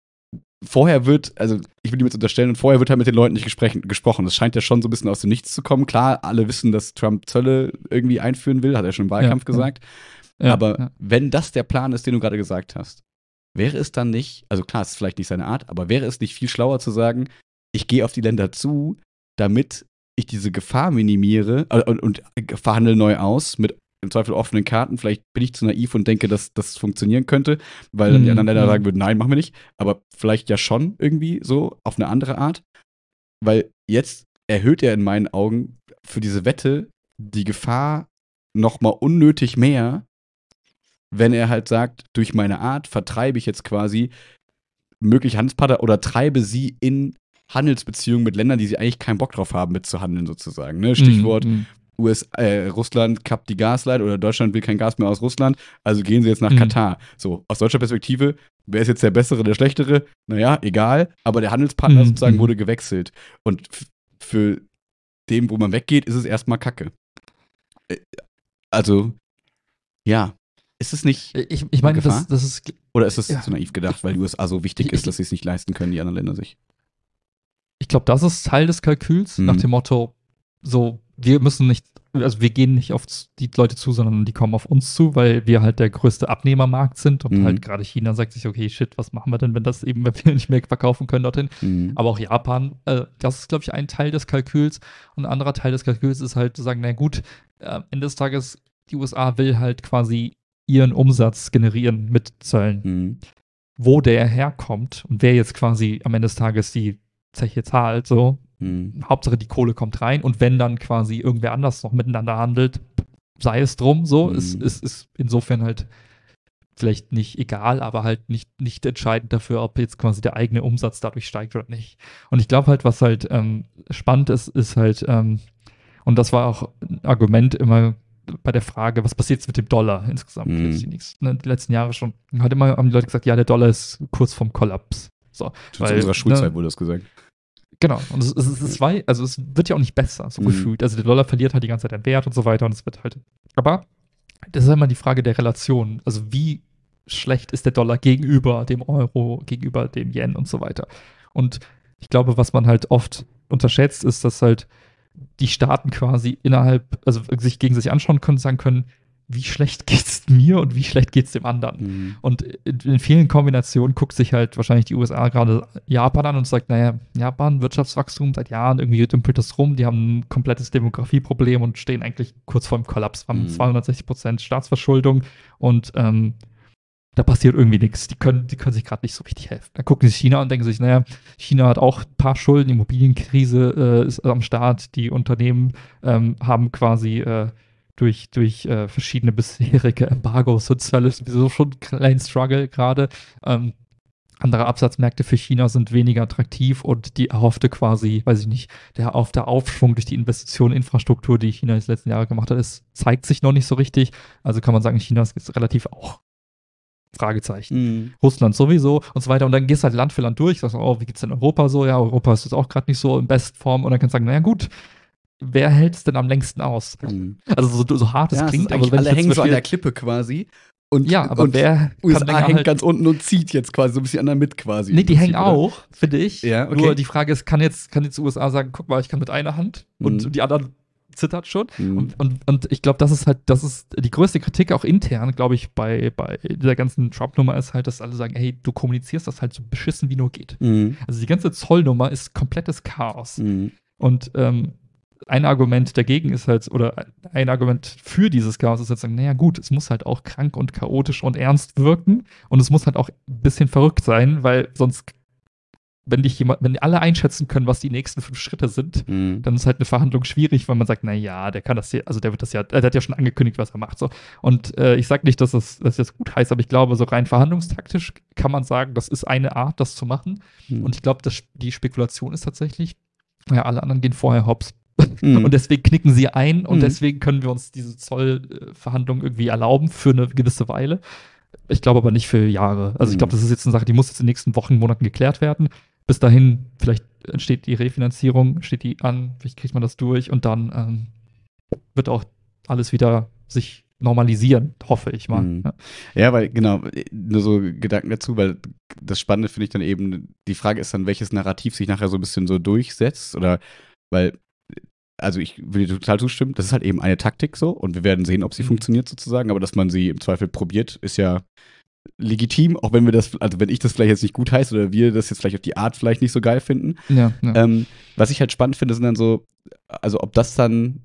vorher wird, also ich will ihm jetzt unterstellen, und vorher wird halt mit den Leuten nicht gesprochen. gesprochen. Das scheint ja schon so ein bisschen aus dem Nichts zu kommen. Klar, alle wissen, dass Trump Zölle irgendwie einführen will, hat er schon im Wahlkampf Ja, ja. gesagt. Ja, aber ja. wenn das der Plan ist, den du gerade gesagt hast, wäre es dann nicht, also klar, es ist vielleicht nicht seine Art, aber wäre es nicht viel schlauer zu sagen, ich gehe auf die Länder zu, damit ich diese Gefahr minimiere äh, und, und verhandle neu aus mit im Zweifel offenen Karten. Vielleicht bin ich zu naiv und denke, dass das funktionieren könnte, weil dann die Mhm, anderen Länder mhm. sagen würden, nein, machen wir nicht. Aber vielleicht ja schon irgendwie so auf eine andere Art. Weil jetzt erhöht er in meinen Augen für diese Wette die Gefahr nochmal unnötig mehr, wenn er halt sagt, durch meine Art vertreibe ich jetzt quasi mögliche Handelspartner oder treibe sie in Handelsbeziehungen mit Ländern, die sie eigentlich keinen Bock drauf haben, mitzuhandeln sozusagen. Ne? Stichwort, Mhm, mhm. U S, äh, Russland kappt die Gasleitung oder Deutschland will kein Gas mehr aus Russland, also gehen sie jetzt nach Mhm. Katar. So, aus deutscher Perspektive, wer ist jetzt der Bessere, der Schlechtere? Naja, egal, aber der Handelspartner Mhm, sozusagen mhm. wurde gewechselt. Und f- für den, wo man weggeht, ist es erstmal Kacke. Äh, Also, ja, ist es nicht Ich, ich meine, Gefahr? das, das ist. Oder ist es Ja, zu naiv gedacht, weil die U S A so wichtig ich- ist, ich- dass sie es nicht leisten können, die anderen Länder sich? ich glaube, das ist Teil des Kalküls, Mhm. nach dem Motto, so, wir müssen nicht, also wir gehen nicht auf die Leute zu, sondern die kommen auf uns zu, weil wir halt der größte Abnehmermarkt sind und Mhm. halt gerade China sagt sich, okay, shit, was machen wir denn, wenn das eben, wenn wir nicht mehr verkaufen können dorthin. Mhm. Aber auch Japan, äh, das ist, glaube ich, ein Teil des Kalküls. Und ein anderer Teil des Kalküls ist halt zu sagen, na gut, äh, am Ende des Tages, die U S A will halt quasi ihren Umsatz generieren mit Zöllen. Mhm. Wo der herkommt und wer jetzt quasi am Ende des Tages die Zeche zahlt, so. Mhm. Hauptsache die Kohle kommt rein und wenn dann quasi irgendwer anders noch miteinander handelt, sei es drum, so, Mhm. ist, ist, ist insofern halt vielleicht nicht egal, aber halt nicht, nicht entscheidend dafür, ob jetzt quasi der eigene Umsatz dadurch steigt oder nicht. Und ich glaube halt, was halt ähm, spannend ist, ist halt, ähm, und das war auch ein Argument immer bei der Frage, was passiert jetzt mit dem Dollar insgesamt Mhm. jetzt die, nächsten, ne, die letzten Jahre schon. Hat immer haben die Leute gesagt, ja, der Dollar ist kurz vorm Kollaps. So, Zu weil, unserer Schulzeit ne, wurde das gesagt. Genau, und es, es, es, es, war, also es wird ja auch nicht besser, so Mhm. gefühlt. Also der Dollar verliert halt die ganze Zeit an Wert und so weiter und es wird halt. Aber das ist immer die Frage der Relation. Also wie schlecht ist der Dollar gegenüber dem Euro, gegenüber dem Yen und so weiter. Und ich glaube, was man halt oft unterschätzt, ist, dass halt die Staaten quasi innerhalb, also sich gegen sich anschauen können, sagen können, wie schlecht geht's mir und wie schlecht geht's dem anderen. Mhm. Und in, in vielen Kombinationen guckt sich halt wahrscheinlich die U S A gerade Japan an und sagt, naja, Japan, Wirtschaftswachstum seit Jahren, irgendwie dümpelt das rum, die haben ein komplettes Demografieproblem und stehen eigentlich kurz vor dem Kollaps, haben Mhm. zweihundertsechzig Prozent Staatsverschuldung und ähm, da passiert irgendwie nichts. Die können, die können sich gerade nicht so richtig helfen. Dann gucken sie China und denken sich, naja, China hat auch ein paar Schulden, Immobilienkrise äh, ist am Start, die Unternehmen ähm, haben quasi äh, durch, durch äh, verschiedene bisherige Embargos und Zölle sowieso schon einen kleinen Struggle gerade. Ähm, andere Absatzmärkte für China sind weniger attraktiv und die erhoffte quasi, weiß ich nicht, der auf der Aufschwung durch die Investition in Infrastruktur, die China in den letzten Jahren gemacht hat, ist, zeigt sich noch nicht so richtig. Also kann man sagen, China ist jetzt relativ auch Fragezeichen. Mhm. Russland sowieso und so weiter. Und dann gehst du halt Land für Land durch, sagst, oh, wie geht's denn in Europa so? Ja, Europa ist jetzt auch gerade nicht so in Bestform. Und dann kannst du sagen, naja, gut, wer hält es denn am längsten aus? Mhm. Also so, so hart es Ja, es klingt, ist aber eigentlich wenn alle ich jetzt hängen zum so an der Beispiel- Klippe quasi. Und, Ja, aber und wer U S kann A länger hängt halt- ganz unten und zieht jetzt quasi so ein bisschen anderen mit quasi. Nee, im die Prinzip, hängen oder? auch, finde ich. Ja, okay. Nur die Frage ist, kann jetzt, kann jetzt die U S A sagen, guck mal, ich kann mit einer Hand und Mhm. die anderen zittert schon. Mhm. Und, und, und ich glaube, das ist halt, das ist die größte Kritik auch intern, glaube ich, bei, bei dieser ganzen Trump-Nummer ist halt, dass alle sagen, hey, du kommunizierst das halt so beschissen wie nur geht. Mhm. Also die ganze Zollnummer ist komplettes Chaos. Mhm. Und ähm, ein Argument dagegen ist halt, oder ein Argument für dieses Chaos ist halt sagen, naja gut, es muss halt auch krank und chaotisch und ernst wirken und es muss halt auch ein bisschen verrückt sein, weil sonst, wenn dich jemand, wenn alle einschätzen können, was die nächsten fünf Schritte sind, Mhm. dann ist halt eine Verhandlung schwierig, weil man sagt, naja, der kann das hier, also der wird das ja, der hat ja schon angekündigt, was er macht. So. Und äh, ich sage nicht, dass das, dass das gut heißt, aber ich glaube, so rein verhandlungstaktisch kann man sagen, das ist eine Art, das zu machen. Mhm. Und ich glaube, dass die Spekulation ist tatsächlich, ja, alle anderen gehen vorher hops. Mhm. Und deswegen knicken sie ein und Mhm. deswegen können wir uns diese Zollverhandlungen irgendwie erlauben für eine gewisse Weile. Ich glaube aber nicht für Jahre. Also ich Mhm. glaube, das ist jetzt eine Sache, die muss jetzt in den nächsten Wochen, Monaten geklärt werden. Bis dahin, vielleicht entsteht die Refinanzierung, steht die an, vielleicht kriegt man das durch und dann ähm, wird auch alles wieder sich normalisieren, hoffe ich mal. Mhm. Ja. Ja, weil, genau, nur so Gedanken dazu, weil das Spannende finde ich dann eben, die Frage ist dann, welches Narrativ sich nachher so ein bisschen so durchsetzt oder, weil, also ich will dir total zustimmen, das ist halt eben eine Taktik so und wir werden sehen, ob sie Mhm. funktioniert sozusagen, aber dass man sie im Zweifel probiert, ist ja legitim, auch wenn wir das, also wenn ich das vielleicht jetzt nicht gut heiße oder wir das jetzt vielleicht auf die Art vielleicht nicht so geil finden. Ja, ja. Ähm, was ich halt spannend finde, sind dann so, also ob das dann,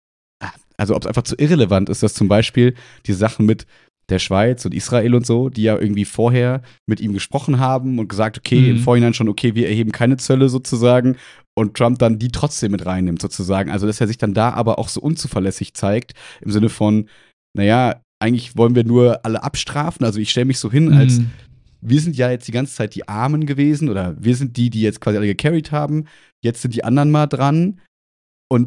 also ob es einfach zu irrelevant ist, dass zum Beispiel die Sachen mit der Schweiz und Israel und so, die ja irgendwie vorher mit ihm gesprochen haben und gesagt, okay, Mhm. im Vorhinein schon, okay, wir erheben keine Zölle sozusagen und Trump dann die trotzdem mit reinnimmt sozusagen. Also dass er sich dann da aber auch so unzuverlässig zeigt, im Sinne von, naja, eigentlich wollen wir nur alle abstrafen. Also ich stelle mich so hin, als Mhm. wir sind ja jetzt die ganze Zeit die Armen gewesen oder wir sind die, die jetzt quasi alle gecarried haben. Jetzt sind die anderen mal dran und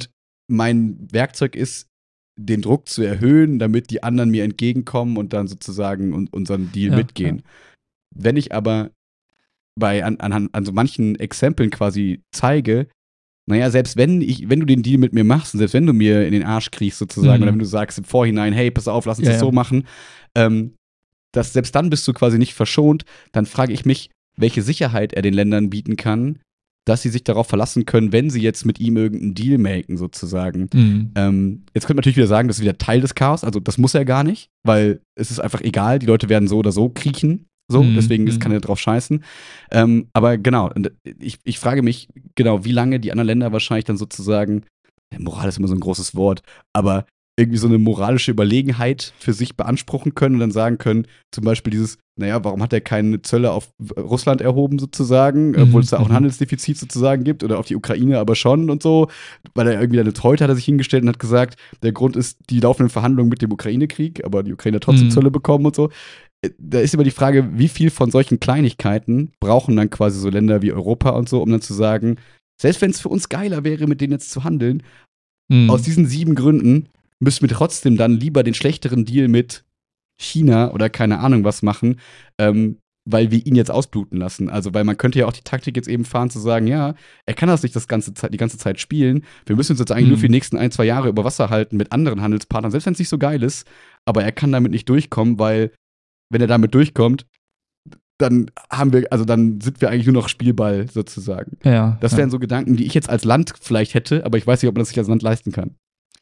mein Werkzeug ist, den Druck zu erhöhen, damit die anderen mir entgegenkommen und dann sozusagen un- unseren Deal Ja, mitgehen. Wenn ich aber bei an, an, an so manchen Exempeln quasi zeige, naja, selbst wenn ich, wenn du den Deal mit mir machst und selbst wenn du mir in den Arsch kriegst sozusagen, Mhm. oder wenn du sagst im Vorhinein, hey, pass auf, lass uns Ja, das ja. so machen, ähm, dass selbst dann bist du quasi nicht verschont, dann frage ich mich, welche Sicherheit er den Ländern bieten kann, dass sie sich darauf verlassen können, wenn sie jetzt mit ihm irgendeinen Deal machen, sozusagen. Mhm. Ähm, jetzt könnte man natürlich wieder sagen, das ist wieder Teil des Chaos, also das muss er gar nicht, weil es ist einfach egal, die Leute werden so oder so kriechen, so, Mhm. deswegen ist, Mhm. kann er drauf scheißen. Ähm, aber genau, und ich, ich frage mich, genau, wie lange die anderen Länder wahrscheinlich dann sozusagen, ja, Moral ist immer so ein großes Wort, aber irgendwie so eine moralische Überlegenheit für sich beanspruchen können und dann sagen können, zum Beispiel dieses, naja, warum hat er keine Zölle auf Russland erhoben sozusagen, Mhm, obwohl es da auch ein mhm. Handelsdefizit sozusagen gibt oder auf die Ukraine aber schon und so, weil er irgendwie eine heute hat er sich hingestellt und hat gesagt, der Grund ist die laufenden Verhandlungen mit dem Ukraine-Krieg, aber die Ukraine hat trotzdem Mhm. Zölle bekommen und so. Da ist immer die Frage, wie viel von solchen Kleinigkeiten brauchen dann quasi so Länder wie Europa und so, um dann zu sagen, selbst wenn es für uns geiler wäre, mit denen jetzt zu handeln, Mhm. aus diesen sieben Gründen müssen wir trotzdem dann lieber den schlechteren Deal mit China oder keine Ahnung was machen, ähm, weil wir ihn jetzt ausbluten lassen. Also, weil man könnte ja auch die Taktik jetzt eben fahren, zu sagen, ja, er kann das nicht das ganze Zeit, die ganze Zeit spielen. Wir müssen uns jetzt eigentlich Mhm. nur für die nächsten ein, zwei Jahre über Wasser halten mit anderen Handelspartnern, selbst wenn es nicht so geil ist, aber er kann damit nicht durchkommen, weil, wenn er damit durchkommt, dann haben wir, also dann sind wir eigentlich nur noch Spielball sozusagen. Ja, Das ja. wären so Gedanken, die ich jetzt als Land vielleicht hätte, aber ich weiß nicht, ob man das sich als Land leisten kann.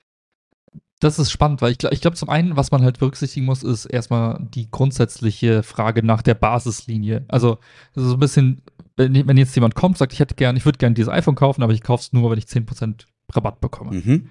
Das ist spannend, weil ich glaube, ich glaub, zum einen, was man halt berücksichtigen muss, ist erstmal die grundsätzliche Frage nach der Basislinie. Also, das ist so ein bisschen, wenn, wenn jetzt jemand kommt, sagt, ich hätte gern, ich würde gerne dieses iPhone kaufen, aber ich kaufe es nur, wenn ich zehn Prozent Rabatt bekomme. Mhm.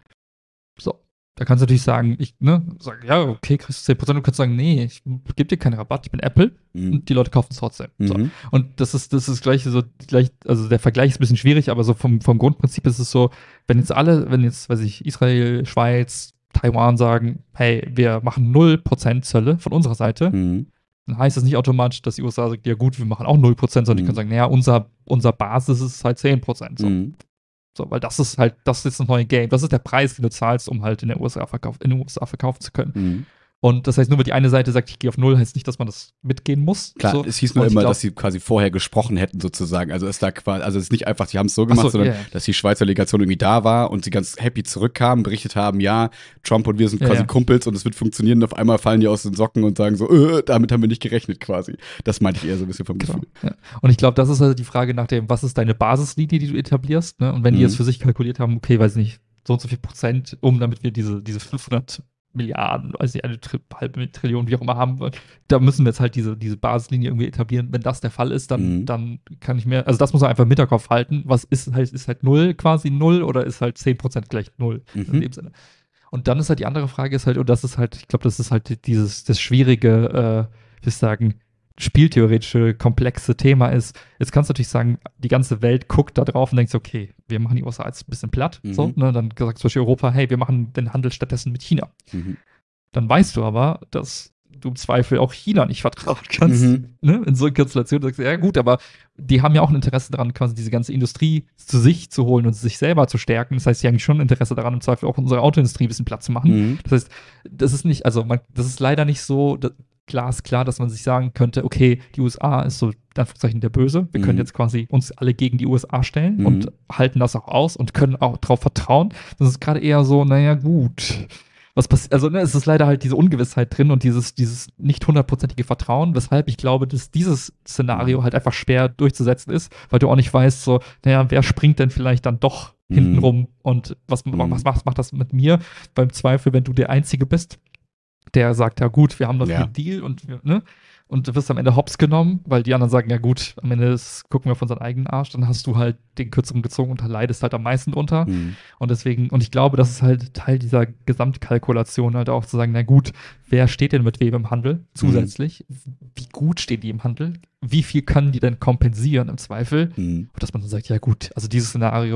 So. Da kannst du natürlich sagen, ich, ne, sag, ja, okay, kriegst du zehn Prozent, du kannst sagen, nee, ich gebe dir keinen Rabatt, ich bin Apple Mhm. und die Leute kaufen es trotzdem. So. Mhm. Und das ist, das ist gleich so, gleich, also der Vergleich ist ein bisschen schwierig, aber so vom, vom Grundprinzip ist es so, wenn jetzt alle, wenn jetzt, weiß ich, Israel, Schweiz, Taiwan sagen, hey, wir machen null Prozent Zölle von unserer Seite, Mhm. dann heißt das nicht automatisch, dass die U S A sagt, ja gut, wir machen auch null Prozent, sondern die Mhm. können sagen, naja, unser, unser Basis ist halt zehn Prozent. So. Mhm. So, weil das ist halt, das ist das neue Game. Das ist der Preis, den du zahlst, um halt in der U S A verkauf, in den U S A verkaufen zu können. Mhm. Und das heißt, nur weil die eine Seite sagt, ich gehe auf null, heißt nicht, dass man das mitgehen muss. Klar, so. es hieß nur Und ich immer, glaub- dass sie quasi vorher gesprochen hätten, sozusagen. Also es da quasi, also es ist nicht einfach, sie haben es so Ach gemacht, so, sondern ja, ja. dass die Schweizer Delegation irgendwie da war und sie ganz happy zurückkamen, berichtet haben, ja, Trump und wir sind Ja, quasi ja. Kumpels und es wird funktionieren. Und auf einmal fallen die aus den Socken und sagen so, äh, damit haben wir nicht gerechnet quasi. Das meinte ich eher so ein bisschen vom Genau. Gefühl. Ja. Und ich glaube, das ist also die Frage nach dem, was ist deine Basislinie, die du etablierst, ne? Und wenn die Mhm. jetzt für sich kalkuliert haben, okay, weiß nicht, so und so viel Prozent, um damit wir diese, diese fünfhundert Milliarden, weiß nicht, eine Tri halbe Trillion, wie auch immer haben wollen, da müssen wir jetzt halt diese, diese Basislinie irgendwie etablieren. Wenn das der Fall ist, dann, Mhm. dann kann ich mir, also das muss man einfach im Hinterkopf halten. Was ist halt, ist halt null quasi null oder ist halt zehn Prozent gleich null Mhm. in dem Sinne. Und dann ist halt die andere Frage ist halt, und das ist halt, ich glaube, das ist halt dieses, das schwierige, äh, ich würde sagen, spieltheoretische, komplexe Thema ist. Jetzt kannst du natürlich sagen, die ganze Welt guckt da drauf und denkt, okay, wir machen die U S A jetzt ein bisschen platt. Mhm. So, ne? Dann sagt zum Beispiel Europa, hey, wir machen den Handel stattdessen mit China. Mhm. Dann weißt du aber, dass du im Zweifel auch China nicht vertrauen kannst. Mhm. Ne? In so einer Konstellation sagst du, ja gut, aber die haben ja auch ein Interesse daran, quasi diese ganze Industrie zu sich zu holen und sich selber zu stärken. Das heißt, sie haben schon ein Interesse daran, im Zweifel auch unsere Autoindustrie ein bisschen platt zu machen. Mhm. Das heißt, das ist nicht, also man, das ist leider nicht so da, glasklar, dass man sich sagen könnte, okay, die U S A ist so, in Anführungszeichen, der Böse. Wir Mhm. können jetzt quasi uns alle gegen die U S A stellen Mhm. und halten das auch aus und können auch darauf vertrauen. Das ist gerade eher so, naja, gut. Was passiert, also ne, es ist leider halt diese Ungewissheit drin und dieses, dieses nicht hundertprozentige Vertrauen, weshalb ich glaube, dass dieses Szenario halt einfach schwer durchzusetzen ist, weil du auch nicht weißt, so, naja, wer springt denn vielleicht dann doch Mhm. hinten rum und was, Mhm. was macht, macht das mit mir? Beim Zweifel, wenn du der Einzige bist, der sagt, ja gut, wir haben das Ja. mit Deal und wir, ne? Und du wirst am Ende hops genommen, weil die anderen sagen, ja gut, am Ende ist, gucken wir auf unseren eigenen Arsch, dann hast du halt den kürzeren gezogen und leidest halt am meisten drunter. Mhm. Und deswegen, und ich glaube, das ist halt Teil dieser Gesamtkalkulation, halt auch zu sagen, na gut, wer steht denn mit wem im Handel zusätzlich? Wie gut stehen die im Handel? Wie viel können die denn kompensieren im Zweifel? Mhm. Und dass man dann sagt, ja gut, also dieses Szenario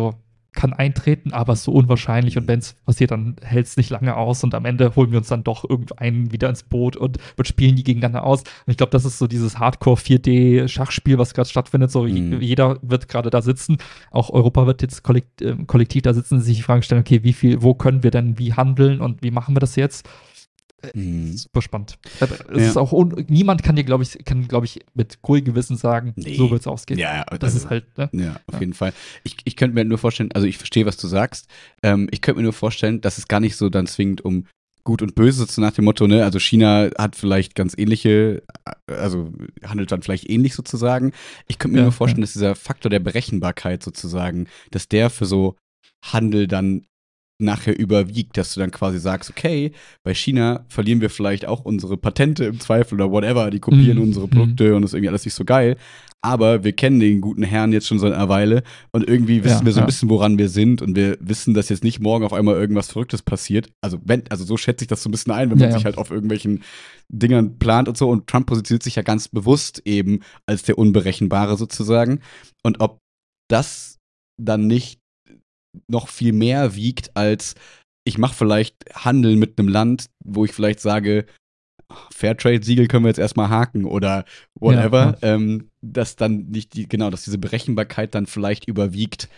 kann eintreten, aber es ist so unwahrscheinlich und wenn es passiert, dann hält es nicht lange aus und am Ende holen wir uns dann doch irgendeinen wieder ins Boot und wir spielen die gegeneinander aus. Und ich glaube, das ist so dieses Hardcore vier D Schachspiel, was gerade stattfindet. So Mhm. jeder wird gerade da sitzen, auch Europa wird jetzt kollekt, äh, kollektiv da sitzen, sich die Frage stellen, okay, wie viel, wo können wir denn wie handeln und wie machen wir das jetzt? Mhm. Super spannend. Es Ja. ist auch un niemand kann dir, glaube ich, kann, glaube ich, mit ruhigem Gewissen sagen, Nee. so wird es ausgehen. Ja, ja, Das also- ist halt, ne? Ja, auf Ja. jeden Fall. Ich, ich könnte mir nur vorstellen, also ich verstehe, was du sagst. Ähm, ich könnte mir nur vorstellen, dass es gar nicht so dann zwingend um Gut und Böse, so nach dem Motto, ne, also China hat vielleicht ganz ähnliche, also handelt dann vielleicht ähnlich sozusagen. Ich könnte mir Ja, nur vorstellen, ja. dass dieser Faktor der Berechenbarkeit sozusagen, dass der für so Handel dann nachher überwiegt, dass du dann quasi sagst, okay, bei China verlieren wir vielleicht auch unsere Patente im Zweifel oder whatever, die kopieren Mhm. unsere Produkte und das ist irgendwie alles nicht so geil. Aber wir kennen den guten Herrn jetzt schon so eine Weile und irgendwie wissen Ja, wir so ein ja. bisschen, woran wir sind und wir wissen, dass jetzt nicht morgen auf einmal irgendwas Verrücktes passiert. Also wenn, also so schätze ich das so ein bisschen ein, wenn man Ja, ja. sich halt auf irgendwelchen Dingern plant und so. Und Trump positioniert sich ja ganz bewusst eben als der Unberechenbare sozusagen. Und ob das dann nicht noch viel mehr wiegt als ich mache vielleicht Handel mit einem Land, wo ich vielleicht sage, Fairtrade-Siegel können wir jetzt erstmal haken oder whatever, Ja, ähm, dass dann nicht die, genau, dass diese Berechenbarkeit dann vielleicht überwiegt.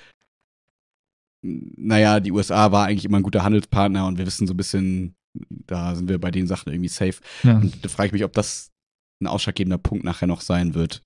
Naja, die U S A war eigentlich immer ein guter Handelspartner und wir wissen so ein bisschen, da sind wir bei den Sachen irgendwie safe. Ja. Und da frage ich mich, ob das ein ausschlaggebender Punkt nachher noch sein wird.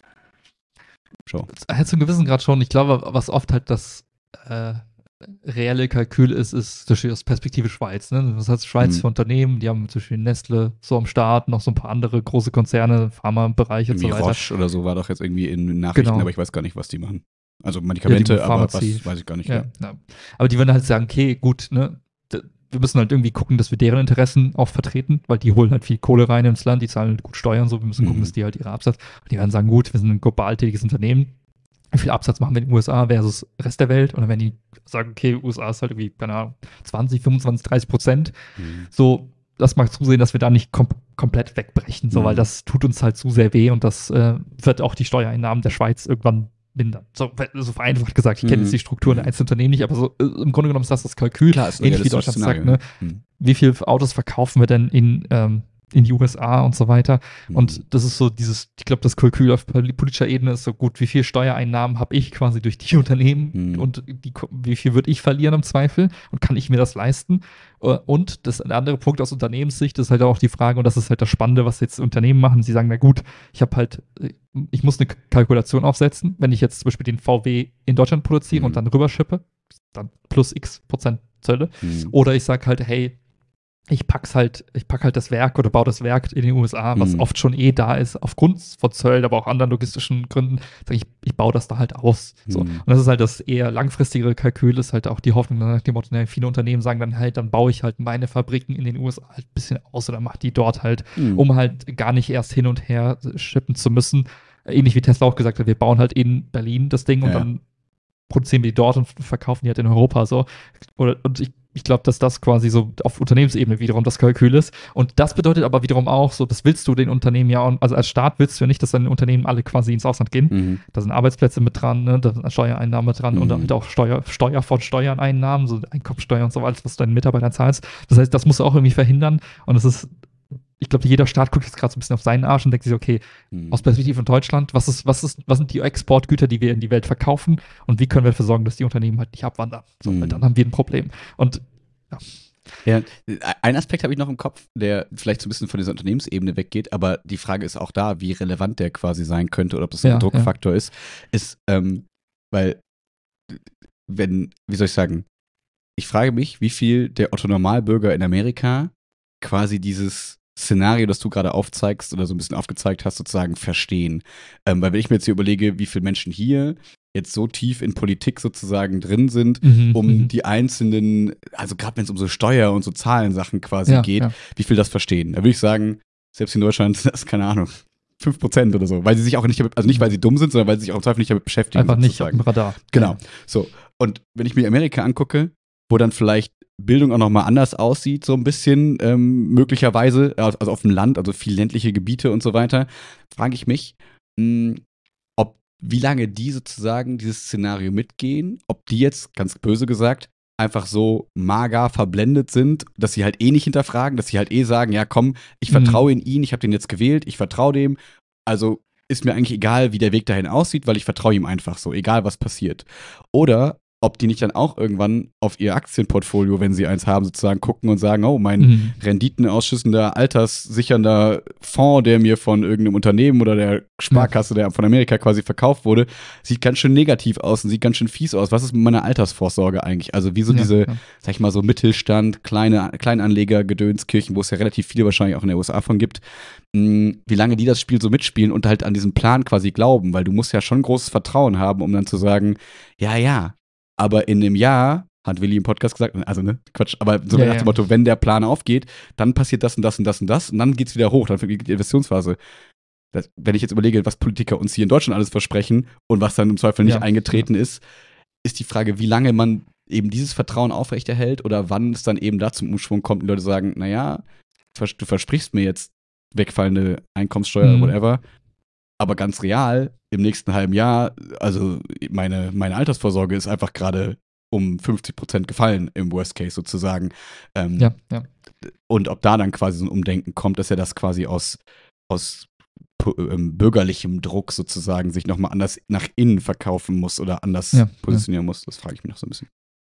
Schau. Halt zu einem gewissen Grad schon. Ich glaube, was oft halt das äh, reelle Kalkül ist, ist zum Beispiel aus Perspektive Schweiz. Ne? Das heißt, Schweiz Mhm. für Unternehmen, die haben zum Beispiel Nestle so am Start, noch so ein paar andere große Konzerne, Pharmabereich und Irgendwie so weiter. Roche oder so war doch jetzt irgendwie in Nachrichten, Genau. aber ich weiß gar nicht, was die machen. Also Medikamente, Ja, die aber Pharmazie. was weiß ich gar nicht. Ja, ja. Aber die würden halt sagen, okay, gut, ne, d- wir müssen halt irgendwie gucken, dass wir deren Interessen auch vertreten, weil die holen halt viel Kohle rein ins Land, die zahlen halt gut Steuern, so, wir müssen gucken, Mhm. dass die halt ihre Absatz, die werden sagen, gut, wir sind ein global tätiges Unternehmen, wie viel Absatz machen wir in den U S A versus Rest der Welt und dann werden die sagen, okay, U S A ist halt irgendwie, keine Ahnung, zwanzig, fünfundzwanzig, dreißig Prozent, Mhm. so, lass mal zusehen, dass wir da nicht kom komplett wegbrechen, so, Mhm. weil das tut uns halt zu sehr weh und das äh, wird auch die Steuereinnahmen der Schweiz irgendwann mindern. So, so vereinfacht gesagt, ich kenne Mhm. jetzt die Strukturen der Mhm. einzelnen Unternehmen nicht, aber so äh, im Grunde genommen ist das das Kalkül. Klar, ist ein Ähnlich wie realistisches Deutschland sagt, ne, Szenario. Mhm. wie viele Autos verkaufen wir denn in, ähm, in die U S A und so weiter. Und Mhm. das ist so dieses, ich glaube, das Kalkül auf politischer Ebene ist so gut, wie viel Steuereinnahmen habe ich quasi durch die Unternehmen Mhm. und die, wie viel würde ich verlieren im Zweifel und kann ich mir das leisten? Äh, Und das der andere Punkt aus Unternehmenssicht ist halt auch die Frage, und das ist halt das Spannende, was jetzt Unternehmen machen. Sie sagen, na gut, ich habe halt, äh, ich muss eine Kalkulation aufsetzen, wenn ich jetzt zum Beispiel den V W in Deutschland produziere Mhm. und dann rüberschippe, dann plus x Prozent Zölle. Mhm. Oder ich sage halt, hey, ich pack's halt, ich pack halt das Werk oder baue das Werk in den U S A, was Mhm. oft schon eh da ist, aufgrund von Zöllen, aber auch anderen logistischen Gründen, sage ich, ich baue das da halt aus. So. Mhm. Und das ist halt das eher langfristigere Kalkül, ist halt auch die Hoffnung nach dem Motto, ne, viele Unternehmen sagen dann halt, dann baue ich halt meine Fabriken in den U S A halt ein bisschen aus oder mache die dort halt, Mhm. um halt gar nicht erst hin und her schippen zu müssen. Ähnlich wie Tesla auch gesagt hat, wir bauen halt in Berlin das Ding und Ja. dann produzieren wir die dort und verkaufen die halt in Europa so. Oder, und ich, ich glaube, dass das quasi so auf Unternehmensebene wiederum das Kalkül ist. Und das bedeutet aber wiederum auch so, das willst du den Unternehmen ja, auch- also als Staat willst du ja nicht, dass deine Unternehmen alle quasi ins Ausland gehen. Mhm. Da sind Arbeitsplätze mit dran, ne? Da sind Steuereinnahmen mit dran Mhm. und halt auch Steuer, Steuer von Steuereinnahmen, so Einkommensteuer und so alles, was du deinen Mitarbeitern zahlst. Das heißt, das musst du auch irgendwie verhindern. Und es ist, ich glaube, jeder Staat guckt jetzt gerade so ein bisschen auf seinen Arsch und denkt sich, okay, Mhm. aus Perspektive von Deutschland, was ist, was ist, was sind die Exportgüter, die wir in die Welt verkaufen und wie können wir dafür sorgen, dass die Unternehmen halt nicht abwandern? So, Mhm. weil dann haben wir ein Problem. Und Ja, ein Aspekt habe ich noch im Kopf, der vielleicht so ein bisschen von dieser Unternehmensebene weggeht, aber die Frage ist auch da, wie relevant der quasi sein könnte oder ob das ein Ja, Druckfaktor ist, ist, ähm, weil, wenn, wie soll ich sagen, ich frage mich, wie viel der Otto-Normalbürger in Amerika quasi dieses Szenario, das du gerade aufzeigst oder so ein bisschen aufgezeigt hast, sozusagen verstehen. Ähm, weil wenn ich mir jetzt hier überlege, wie viele Menschen hier jetzt so tief in Politik sozusagen drin sind, Mhm, um mhm. die einzelnen, also gerade wenn es um so Steuer und so Zahlensachen quasi Ja, geht, ja. wie viel das verstehen. Da würde ich sagen, selbst in Deutschland, das ist keine Ahnung, fünf Prozent oder so, weil sie sich auch nicht damit, also nicht, weil sie dumm sind, sondern weil sie sich auch im Zweifel nicht damit beschäftigen. Einfach nicht auf sozusagen. dem Radar. Genau. So. Und wenn ich mir Amerika angucke, wo dann vielleicht Bildung auch nochmal anders aussieht, so ein bisschen, ähm, möglicherweise, also auf dem Land, also viel ländliche Gebiete und so weiter, frage ich mich, mh, ob wie lange die sozusagen dieses Szenario mitgehen, ob die jetzt, ganz böse gesagt, einfach so mager verblendet sind, dass sie halt eh nicht hinterfragen, dass sie halt eh sagen, ja komm, ich vertraue in ihn, ich habe den jetzt gewählt, ich vertraue dem, also ist mir eigentlich egal, wie der Weg dahin aussieht, weil ich vertraue ihm einfach so, egal was passiert. Oder ob die nicht dann auch irgendwann auf ihr Aktienportfolio, wenn sie eins haben, sozusagen gucken und sagen, oh, mein Mhm. renditenausschüssender, alterssichernder Fonds, der mir von irgendeinem Unternehmen oder der Sparkasse, der von Amerika quasi verkauft wurde, sieht ganz schön negativ aus und sieht ganz schön fies aus. Was ist mit meiner Altersvorsorge eigentlich? Also wie so Ja, diese, ja. sag ich mal, so Mittelstand, kleine Kleinanleger, Gedönskirchen, wo es ja relativ viele wahrscheinlich auch in der U S A von gibt, mh, wie lange die das Spiel so mitspielen und halt an diesen Plan quasi glauben, weil du musst ja schon großes Vertrauen haben, um dann zu sagen, ja, ja, aber in einem Jahr, hat Willi im Podcast gesagt, also ne, Quatsch, aber so Ja, nach ja. dem Motto, wenn der Plan aufgeht, dann passiert das und das und das und das und dann geht's wieder hoch, dann fängt die Investitionsphase. Das, wenn ich jetzt überlege, was Politiker uns hier in Deutschland alles versprechen und was dann im Zweifel nicht Ja, eingetreten ist, ist die Frage, wie lange man eben dieses Vertrauen aufrechterhält oder wann es dann eben da zum Umschwung kommt und Leute sagen, naja, vers- du versprichst mir jetzt wegfallende Einkommenssteuer, Mhm. whatever, aber ganz real, im nächsten halben Jahr, also meine, meine Altersvorsorge ist einfach gerade um fünfzig Prozent gefallen, im Worst Case sozusagen. Ähm, Ja, ja. Und ob da dann quasi so ein Umdenken kommt, dass er das quasi aus, aus pu- ähm, bürgerlichem Druck sozusagen sich nochmal anders nach innen verkaufen muss oder anders Ja, positionieren muss, das frage ich mich noch so ein bisschen.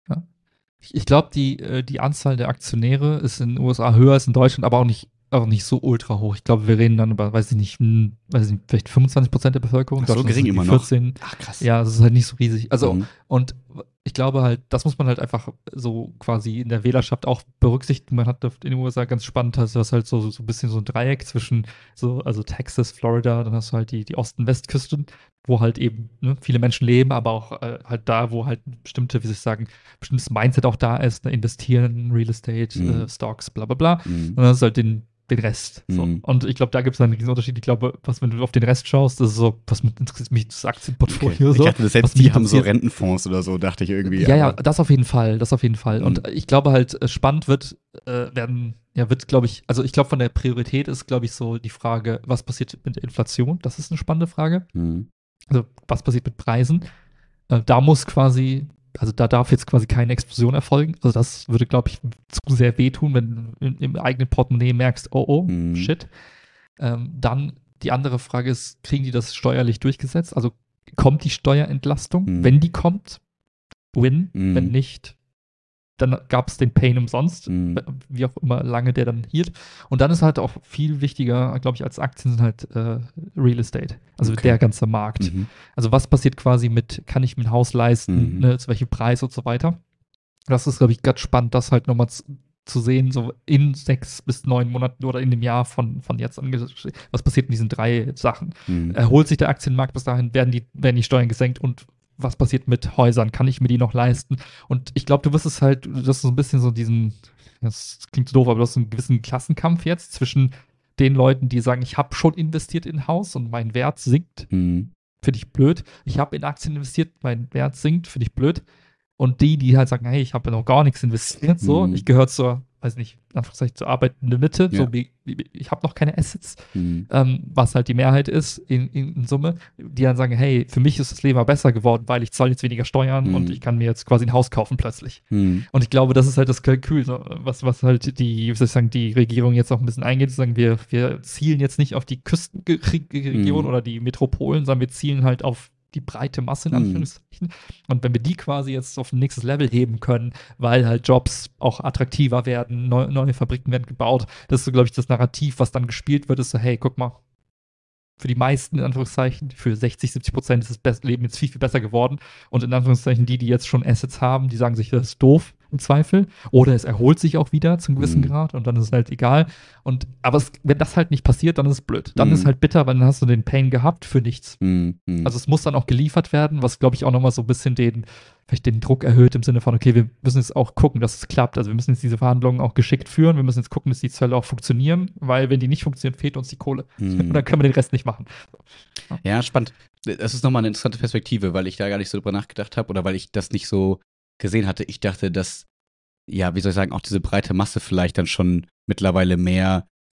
Ich, ich glaube, die, äh, die Anzahl der Aktionäre ist in den U S A höher als in Deutschland, aber auch nicht, auch nicht so ultra hoch. Ich glaube, wir reden dann über, weiß ich nicht, hm, weiß ich nicht, vielleicht fünfundzwanzig Prozent der Bevölkerung. Ach, so Deutschland gering sind die immer noch. vierzehn. Ach, krass. Ja, es ist halt nicht so riesig. Also, Mhm. und ich glaube halt, das muss man halt einfach so quasi in der Wählerschaft auch berücksichtigen. Man hat in den U S A ganz spannend, hast du das halt so, so ein bisschen so ein Dreieck zwischen so, also Texas, Florida, dann hast du halt die, die Osten-West-Küsten, wo halt eben ne, viele Menschen leben, aber auch äh, halt da, wo halt bestimmte, wie soll ich sagen, bestimmtes Mindset auch da ist, ne, investieren, Real Estate, Mhm. äh, Stocks, bla bla bla. Mhm. Und dann hast du halt den, den Rest. So. Mhm. Und ich glaube, da gibt es einen riesen Unterschied. Ich glaube, was, wenn du auf den Rest schaust, das ist so, was mit, interessiert mich das Aktienportfolio Okay. so. Ich dachte, was selbst mich die haben so interessiert. Rentenfonds oder so, dachte ich irgendwie. Ja, ja, aber- das auf jeden Fall, das auf jeden Fall. Mhm. Und ich glaube halt, äh, spannend wird, äh, werden, ja, wird, glaube ich, also ich glaube, von der Priorität ist, glaube ich, so die Frage, was passiert mit der Inflation? Das ist eine spannende Frage. Mhm. Also, was passiert mit Preisen? Äh, da muss quasi, also da darf jetzt quasi keine Explosion erfolgen. Also, das würde, glaube ich, zu sehr wehtun, wenn du im, im eigenen Portemonnaie merkst, oh, oh, Mhm. shit. Ähm, dann die andere Frage ist, kriegen die das steuerlich durchgesetzt? Also, kommt die Steuerentlastung? Mhm. Wenn die kommt, win. Mhm. Wenn nicht, dann gab es den Pain umsonst, Mhm. wie auch immer lange der dann hielt. Und dann ist halt auch viel wichtiger, glaube ich, als Aktien sind halt äh, Real Estate, also Okay. der ganze Markt. Mhm. Also was passiert quasi mit, kann ich mir ein Haus leisten, Mhm. ne, zu welchem Preis und so weiter. Das ist, glaube ich, ganz spannend, das halt nochmal zu, zu sehen, so in sechs bis neun Monaten oder in dem Jahr von, von jetzt an, was passiert in diesen drei Sachen. Mhm. Erholt sich der Aktienmarkt bis dahin, werden die, werden die Steuern gesenkt und was passiert mit Häusern? Kann ich mir die noch leisten? Und ich glaube, du wirst es halt, das ist so ein bisschen so diesen, das klingt so doof, aber du hast einen gewissen Klassenkampf jetzt zwischen den Leuten, die sagen, ich habe schon investiert in ein Haus und mein Wert sinkt, Mhm. finde ich blöd. Ich habe in Aktien investiert, mein Wert sinkt, finde ich blöd. Und die, die halt sagen, hey, ich habe noch gar nichts investiert, so, Mhm. ich gehöre zur, weiß nicht, in Anführungszeichen zur arbeitenden Mitte, Ja. so wie, wie- ich habe noch keine Assets, Mhm. ähm, was halt die Mehrheit ist in, in, in Summe, die dann sagen, hey, für mich ist das Leben mal besser geworden, weil ich zahle jetzt weniger Steuern Mhm. und ich kann mir jetzt quasi ein Haus kaufen plötzlich. Mhm. Und ich glaube, das ist halt das Kalkül, so, was, was halt die, wie soll ich sagen, die Regierung jetzt auch ein bisschen eingeht, zu sagen, wir, wir zielen jetzt nicht auf die Küstenregion Mhm. oder die Metropolen, sondern wir zielen halt auf die breite Masse in Mhm. Anführungszeichen. Und wenn wir die quasi jetzt auf ein nächstes Level heben können, weil halt Jobs auch attraktiver werden, neu, neue Fabriken werden gebaut, das ist so, glaube ich, das Narrativ, was dann gespielt wird, ist so, hey, guck mal, für die meisten, in Anführungszeichen, für sechzig, siebzig Prozent ist das Be- Leben jetzt viel, viel besser geworden. Und in Anführungszeichen, die, die jetzt schon Assets haben, die sagen sich, das ist doof im Zweifel. Oder es erholt sich auch wieder zum gewissen Mhm. Grad und dann ist es halt egal. Und, aber es, wenn das halt nicht passiert, dann ist es blöd. Dann Mhm. ist es halt bitter, weil dann hast du den Pain gehabt für nichts. Mhm. Mhm. Also es muss dann auch geliefert werden, was, glaube ich, auch nochmal so ein bisschen den, vielleicht den Druck erhöht im Sinne von, okay, wir müssen jetzt auch gucken, dass es klappt. Also wir müssen jetzt diese Verhandlungen auch geschickt führen. Wir müssen jetzt gucken, dass die Zölle auch funktionieren, weil wenn die nicht funktionieren, fehlt uns die Kohle. Mhm. Und dann können wir den Rest nicht machen. Ja, spannend. Das ist nochmal eine interessante Perspektive, weil ich da gar nicht so drüber nachgedacht habe oder weil ich das nicht so gesehen hatte. Ich dachte, dass, ja, wie soll ich sagen, auch diese breite Masse vielleicht dann schon mittlerweile mehr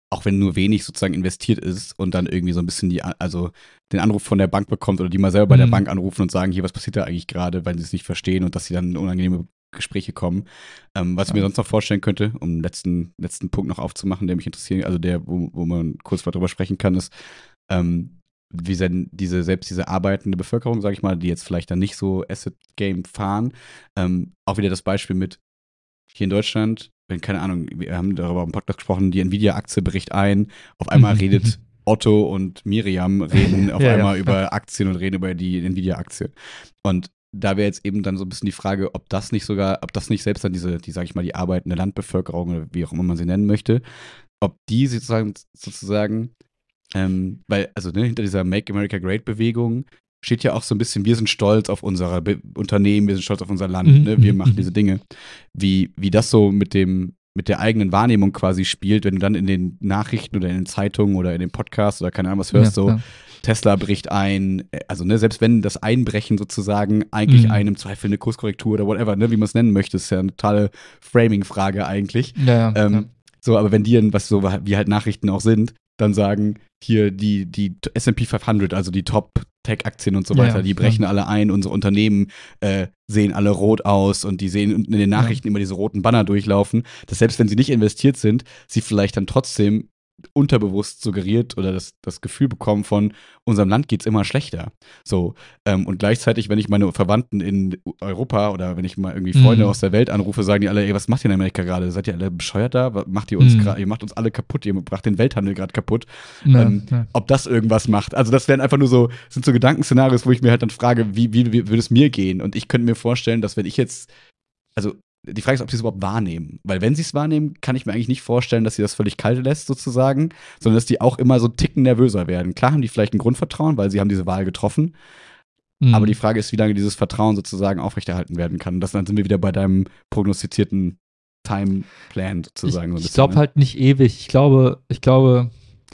auch wenn nur wenig sozusagen investiert ist und dann irgendwie so ein bisschen die, also den Anruf von der Bank bekommt oder die mal selber bei der Mhm. Bank anrufen und sagen, hier, was passiert da eigentlich gerade, weil sie es nicht verstehen und dass sie dann in unangenehme Gespräche kommen. Ähm, was ich mir Ja. sonst noch vorstellen könnte, um den letzten, letzten Punkt noch aufzumachen, der mich interessiert, also der, wo, wo man kurz mal drüber sprechen kann, ist, ähm, wie denn diese, selbst diese arbeitende Bevölkerung, sage ich mal, die jetzt vielleicht dann nicht so Asset-Game fahren, ähm, auch wieder das Beispiel mit hier in Deutschland, wenn, keine Ahnung, wir haben darüber im Podcast gesprochen, die Nvidia-Aktie bricht ein, auf einmal Mhm. redet Otto und Miriam reden auf Ja, einmal ja. über Aktien und reden über die Nvidia-Aktie. Und da wäre jetzt eben dann so ein bisschen die Frage, ob das nicht sogar, ob das nicht selbst dann diese, die, sag ich mal, die arbeitende Landbevölkerung oder wie auch immer man sie nennen möchte, ob die sozusagen, sozusagen ähm, weil, also ne, hinter dieser Make America Great Bewegung steht ja auch so ein bisschen, wir sind stolz auf unser Be- Unternehmen, wir sind stolz auf unser Land, Mhm, ne, wir mhm, machen mhm. diese Dinge. Wie, wie das so mit dem, mit der eigenen Wahrnehmung quasi spielt, wenn du dann in den Nachrichten oder in den Zeitungen oder in den Podcasts oder keine Ahnung was hörst, Ja, so ja. Tesla bricht ein, äh, also ne, selbst wenn das Einbrechen sozusagen eigentlich Mhm. einem Zweifel eine Kurskorrektur oder whatever, ne, wie man es nennen möchte, ist ja eine totale Framing-Frage eigentlich. Ja, ja, Ähm, ja. So, aber wenn die dann, was so wie halt Nachrichten auch sind, dann sagen, hier die, die S and P fünfhundert, also die Top-Tech-Aktien und so Ja, weiter, ja, die brechen ja. alle ein, unsere Unternehmen äh, sehen alle rot aus und die sehen in den Nachrichten immer diese roten Banner durchlaufen, dass selbst wenn sie nicht investiert sind, sie vielleicht dann trotzdem unterbewusst suggeriert oder das, das Gefühl bekommen von, unserem Land geht's immer schlechter. So, ähm, und gleichzeitig, wenn ich meine Verwandten in Europa oder wenn ich mal irgendwie Freunde Mhm. aus der Welt anrufe, sagen die alle, ey, was macht ihr in Amerika gerade? Seid ihr alle bescheuert da? Was macht ihr uns Mhm. gerade, ihr macht uns alle kaputt, ihr macht den Welthandel gerade kaputt. Ja, Ähm, ja. ob das irgendwas macht. Also das wären einfach nur so, sind so Gedankenszenarios, wo ich mir halt dann frage, wie, wie, wie würde es mir gehen? Und ich könnte mir vorstellen, dass wenn ich jetzt, also die Frage ist, ob sie es überhaupt wahrnehmen. Weil wenn sie es wahrnehmen, kann ich mir eigentlich nicht vorstellen, dass sie das völlig kalt lässt, sozusagen, sondern dass die auch immer so einen Ticken nervöser werden. Klar haben die vielleicht ein Grundvertrauen, weil sie haben diese Wahl getroffen. Mhm. Aber die Frage ist, wie lange dieses Vertrauen sozusagen aufrechterhalten werden kann. Und das, dann sind wir wieder bei deinem prognostizierten Timeplan sozusagen. Ich, so ein ich glaube ne? halt nicht ewig. Ich glaube, ich glaube,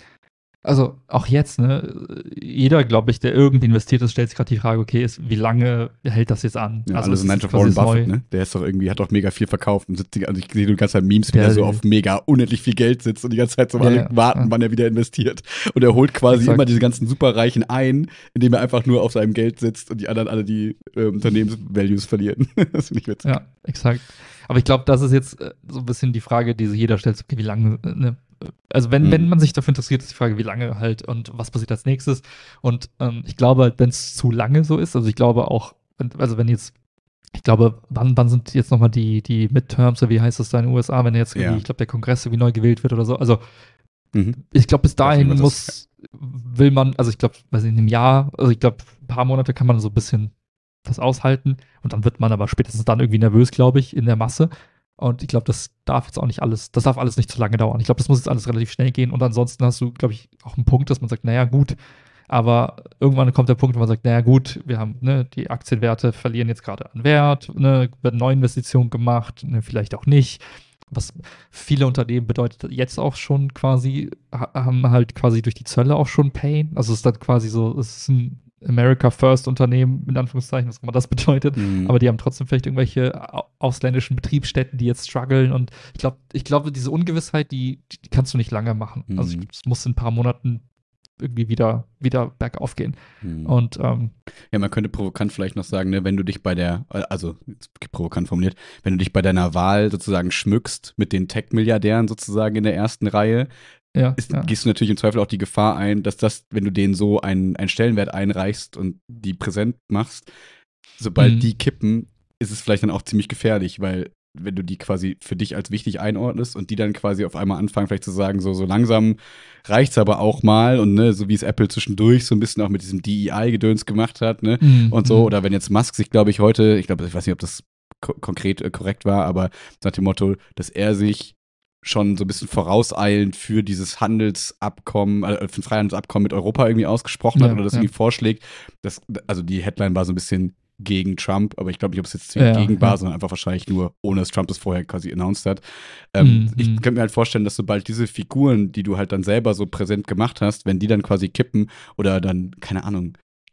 also auch jetzt, ne, jeder, glaube ich, der irgendwie investiert ist, stellt sich gerade die Frage, okay, ist, wie lange hält das jetzt an? Ja, also alle ist so es nein jetzt of quasi Warren das Buffett, Neue? ne? Der ist doch irgendwie, hat doch mega viel verkauft und sitzt die, also ich sehe die ganze Zeit Memes, wie der, Der- so auf mega unendlich viel Geld sitzt und die ganze Zeit so Ja, alle ja, warten, ja. wann er wieder investiert. Und er holt quasi Exakt. immer diese ganzen Superreichen ein, indem er einfach nur auf seinem Geld sitzt und die anderen alle die äh, Unternehmensvalues verlieren. Das finde ich witzig. Ja, exakt. Aber ich glaube, das ist jetzt äh, so ein bisschen die Frage, die sich jeder stellt, okay, wie lange, äh, ne? Also wenn, Mhm. wenn man sich dafür interessiert, ist die Frage, wie lange halt und was passiert als nächstes. Und ähm, ich glaube halt, wenn es zu lange so ist, also ich glaube auch, wenn- also wenn jetzt, ich glaube, wann, wann sind jetzt nochmal die, die Midterms, oder wie heißt das da in den U S A, wenn jetzt irgendwie, Ja. ich glaube, der Kongress irgendwie neu gewählt wird oder so. Also Mhm. ich glaube, bis dahin Weiß nicht, was muss, will man, also ich glaube, weiß nicht, in einem Jahr, also ich glaube, ein paar Monate kann man so ein bisschen das aushalten und dann wird man aber spätestens dann irgendwie nervös, glaube ich, in der Masse. Und ich glaube, das darf jetzt auch nicht alles, das darf alles nicht zu lange dauern. Ich glaube, das muss jetzt alles relativ schnell gehen und ansonsten hast du, glaube ich, auch einen Punkt, dass man sagt, naja, gut, aber irgendwann kommt der Punkt, wo man sagt, naja, gut, wir haben, ne, die Aktienwerte verlieren jetzt gerade an Wert, ne, werden Neuinvestitionen gemacht, ne, vielleicht auch nicht. Was viele Unternehmen bedeutet jetzt auch schon quasi, ha- haben halt quasi durch die Zölle auch schon Pain. Also es ist dann quasi so, es ist ein America First Unternehmen, in Anführungszeichen, was immer das bedeutet. Mhm. Aber die haben trotzdem vielleicht irgendwelche au- ausländischen Betriebsstätten, die jetzt strugglen. Und ich glaube, ich glaube, diese Ungewissheit, die, die kannst du nicht lange machen. Mhm. Also es muss in ein paar Monaten irgendwie wieder, wieder bergauf gehen. Mhm. Und ähm, Ja, man könnte provokant vielleicht noch sagen, ne, wenn du dich bei der, also jetzt provokant formuliert, wenn du dich bei deiner Wahl sozusagen schmückst mit den Tech-Milliardären sozusagen in der ersten Reihe, ja, ist, ja. gehst du natürlich im Zweifel auch die Gefahr ein, dass das, wenn du denen so einen, einen Stellenwert einreichst und die präsent machst, sobald Mhm. die kippen, ist es vielleicht dann auch ziemlich gefährlich, weil wenn du die quasi für dich als wichtig einordnest und die dann quasi auf einmal anfangen, vielleicht zu sagen, so, so langsam reicht's aber auch mal und ne, so wie es Apple zwischendurch so ein bisschen auch mit diesem D E I-Gedöns gemacht hat, ne, Mhm. und so, Mhm. oder wenn jetzt Musk sich, glaube ich, heute, ich glaube, ich weiß nicht, ob das ko konkret äh, korrekt war, aber nach dem Motto, dass er sich schon so ein bisschen vorauseilend für dieses Handelsabkommen, äh, für ein Freihandelsabkommen mit Europa irgendwie ausgesprochen hat Ja, oder das ja. irgendwie vorschlägt. Das, also die Headline war so ein bisschen gegen Trump, aber ich glaube nicht, ob es jetzt Ja, gegen war, ja. sondern einfach wahrscheinlich nur, ohne dass Trump das vorher quasi announced hat. Ähm, Mhm. Ich könnte mir halt vorstellen, dass sobald diese Figuren, die du halt dann selber so präsent gemacht hast, wenn die dann quasi kippen oder dann, keine Ahnung,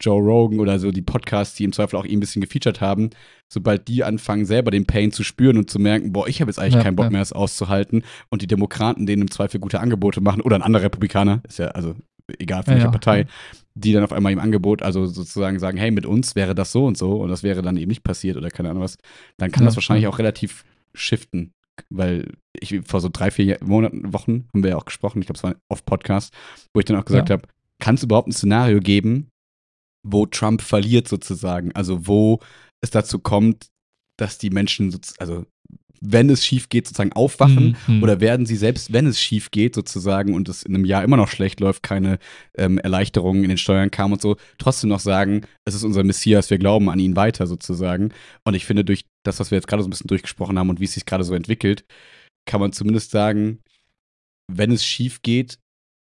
Joe Rogan oder so die Podcasts, die im Zweifel auch ihn ein bisschen gefeatured haben, sobald die anfangen, selber den Pain zu spüren und zu merken, boah, ich habe jetzt eigentlich Ja, keinen Bock ja. mehr, das auszuhalten und die Demokraten denen im Zweifel gute Angebote machen oder ein anderer Republikaner, ist ja also egal für Ja, welche ja. Partei, die dann auf einmal im Angebot, also sozusagen sagen, hey, mit uns wäre das so und so und das wäre dann eben nicht passiert oder keine Ahnung was, dann kann Ja, das wahrscheinlich ja. auch relativ shiften, weil ich vor so drei, vier Monaten, Wochen haben wir ja auch gesprochen, ich glaube, es war auf Podcast, wo ich dann auch gesagt Ja. habe, kann es überhaupt ein Szenario geben, wo Trump verliert sozusagen, also wo es dazu kommt, dass die Menschen, sozu- also wenn es schief geht, sozusagen aufwachen Mhm. oder werden sie selbst, wenn es schief geht sozusagen und es in einem Jahr immer noch schlecht läuft, keine ähm, Erleichterungen in den Steuern kam und so, trotzdem noch sagen, es ist unser Messias, wir glauben an ihn weiter sozusagen. Und ich finde, durch das, was wir jetzt gerade so ein bisschen durchgesprochen haben und wie es sich gerade so entwickelt, kann man zumindest sagen, wenn es schief geht,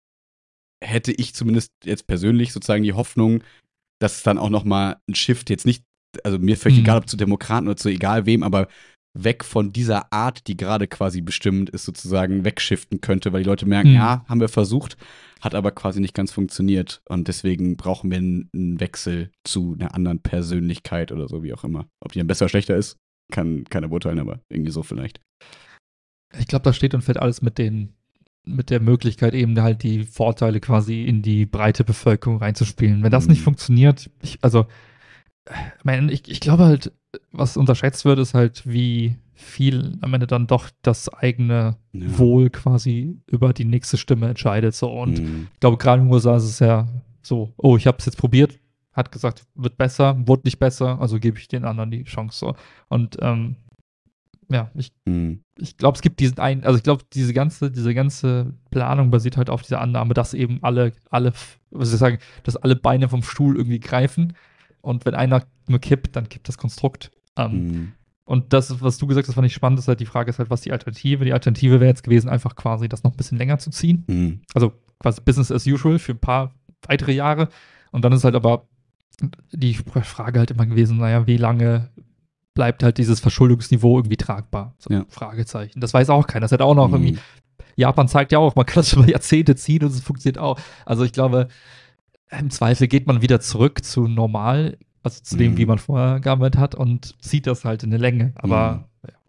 hätte ich zumindest jetzt persönlich sozusagen die Hoffnung, dass es dann auch noch mal ein Shift jetzt nicht, also mir völlig Mhm. egal, ob zu Demokraten oder zu egal wem, aber weg von dieser Art, die gerade quasi bestimmt ist, sozusagen wegshiften könnte, weil die Leute merken, Mhm. ja, haben wir versucht, hat aber quasi nicht ganz funktioniert und deswegen brauchen wir einen, einen Wechsel zu einer anderen Persönlichkeit oder so, wie auch immer. Ob die dann besser oder schlechter ist, kann keiner beurteilen, aber irgendwie so vielleicht. Ich glaube, da steht und fällt alles mit den, mit der Möglichkeit, eben halt die Vorteile quasi in die breite Bevölkerung reinzuspielen. Wenn das nicht Mhm. funktioniert, ich, also, ich, meine, ich, ich glaube halt, was unterschätzt wird, ist halt, wie viel am Ende dann doch das eigene Ja. Wohl quasi über die nächste Stimme entscheidet. So. Und Mhm. ich glaube, gerade in den U S A ist es ja so, oh, ich habe es jetzt probiert, hat gesagt, wird besser, wurde nicht besser, also gebe ich den anderen die Chance. So. Und ähm, ja, ich Mhm. ich glaube, es gibt diesen einen, also ich glaube, diese ganze, diese ganze Planung basiert halt auf dieser Annahme, dass eben alle, alle, was soll ich sagen, dass alle Beine vom Stuhl irgendwie greifen und wenn einer nur kippt, dann kippt das Konstrukt. Ähm, Mhm. und das, was du gesagt hast, fand ich spannend, ist halt die Frage ist halt, was die Alternative? Die Alternative wäre jetzt gewesen, einfach quasi das noch ein bisschen länger zu ziehen. Mhm. Also quasi Business as usual für ein paar weitere Jahre. Und dann ist halt aber die Frage halt immer gewesen, naja, wie lange bleibt halt dieses Verschuldungsniveau irgendwie tragbar? So, Ja. Fragezeichen. Das weiß auch keiner. Das hat auch noch irgendwie, Mhm. Japan zeigt ja auch, man kann das über Jahrzehnte ziehen und es funktioniert auch. Also ich glaube, im Zweifel geht man wieder zurück zu normal, also zu dem, Mhm. wie man vorher gearbeitet hat und zieht das halt in eine Länge. Aber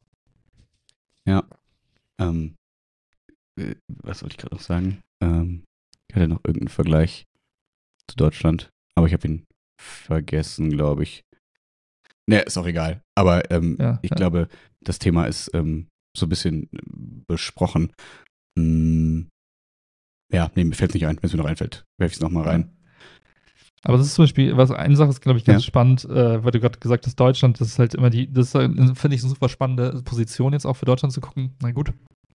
Ja. Ähm, äh, was wollte ich gerade noch sagen? Ähm, ich hatte noch irgendeinen Vergleich zu Deutschland, aber ich habe ihn vergessen, glaube ich. Ne, ist auch egal. Aber ähm, ja, ich ja. glaube, das Thema ist ähm, so ein bisschen äh, besprochen. Mm, ja, nee, mir fällt nicht ein. Wenn es mir noch einfällt, werfe ich es nochmal rein. Aber das ist zum Beispiel, was eine Sache ist, glaube ich, ganz Ja. spannend, äh, weil du gerade gesagt hast, Deutschland, das ist halt immer die, das ist, halt, finde ich, eine super spannende Position jetzt auch für Deutschland zu gucken. Na gut.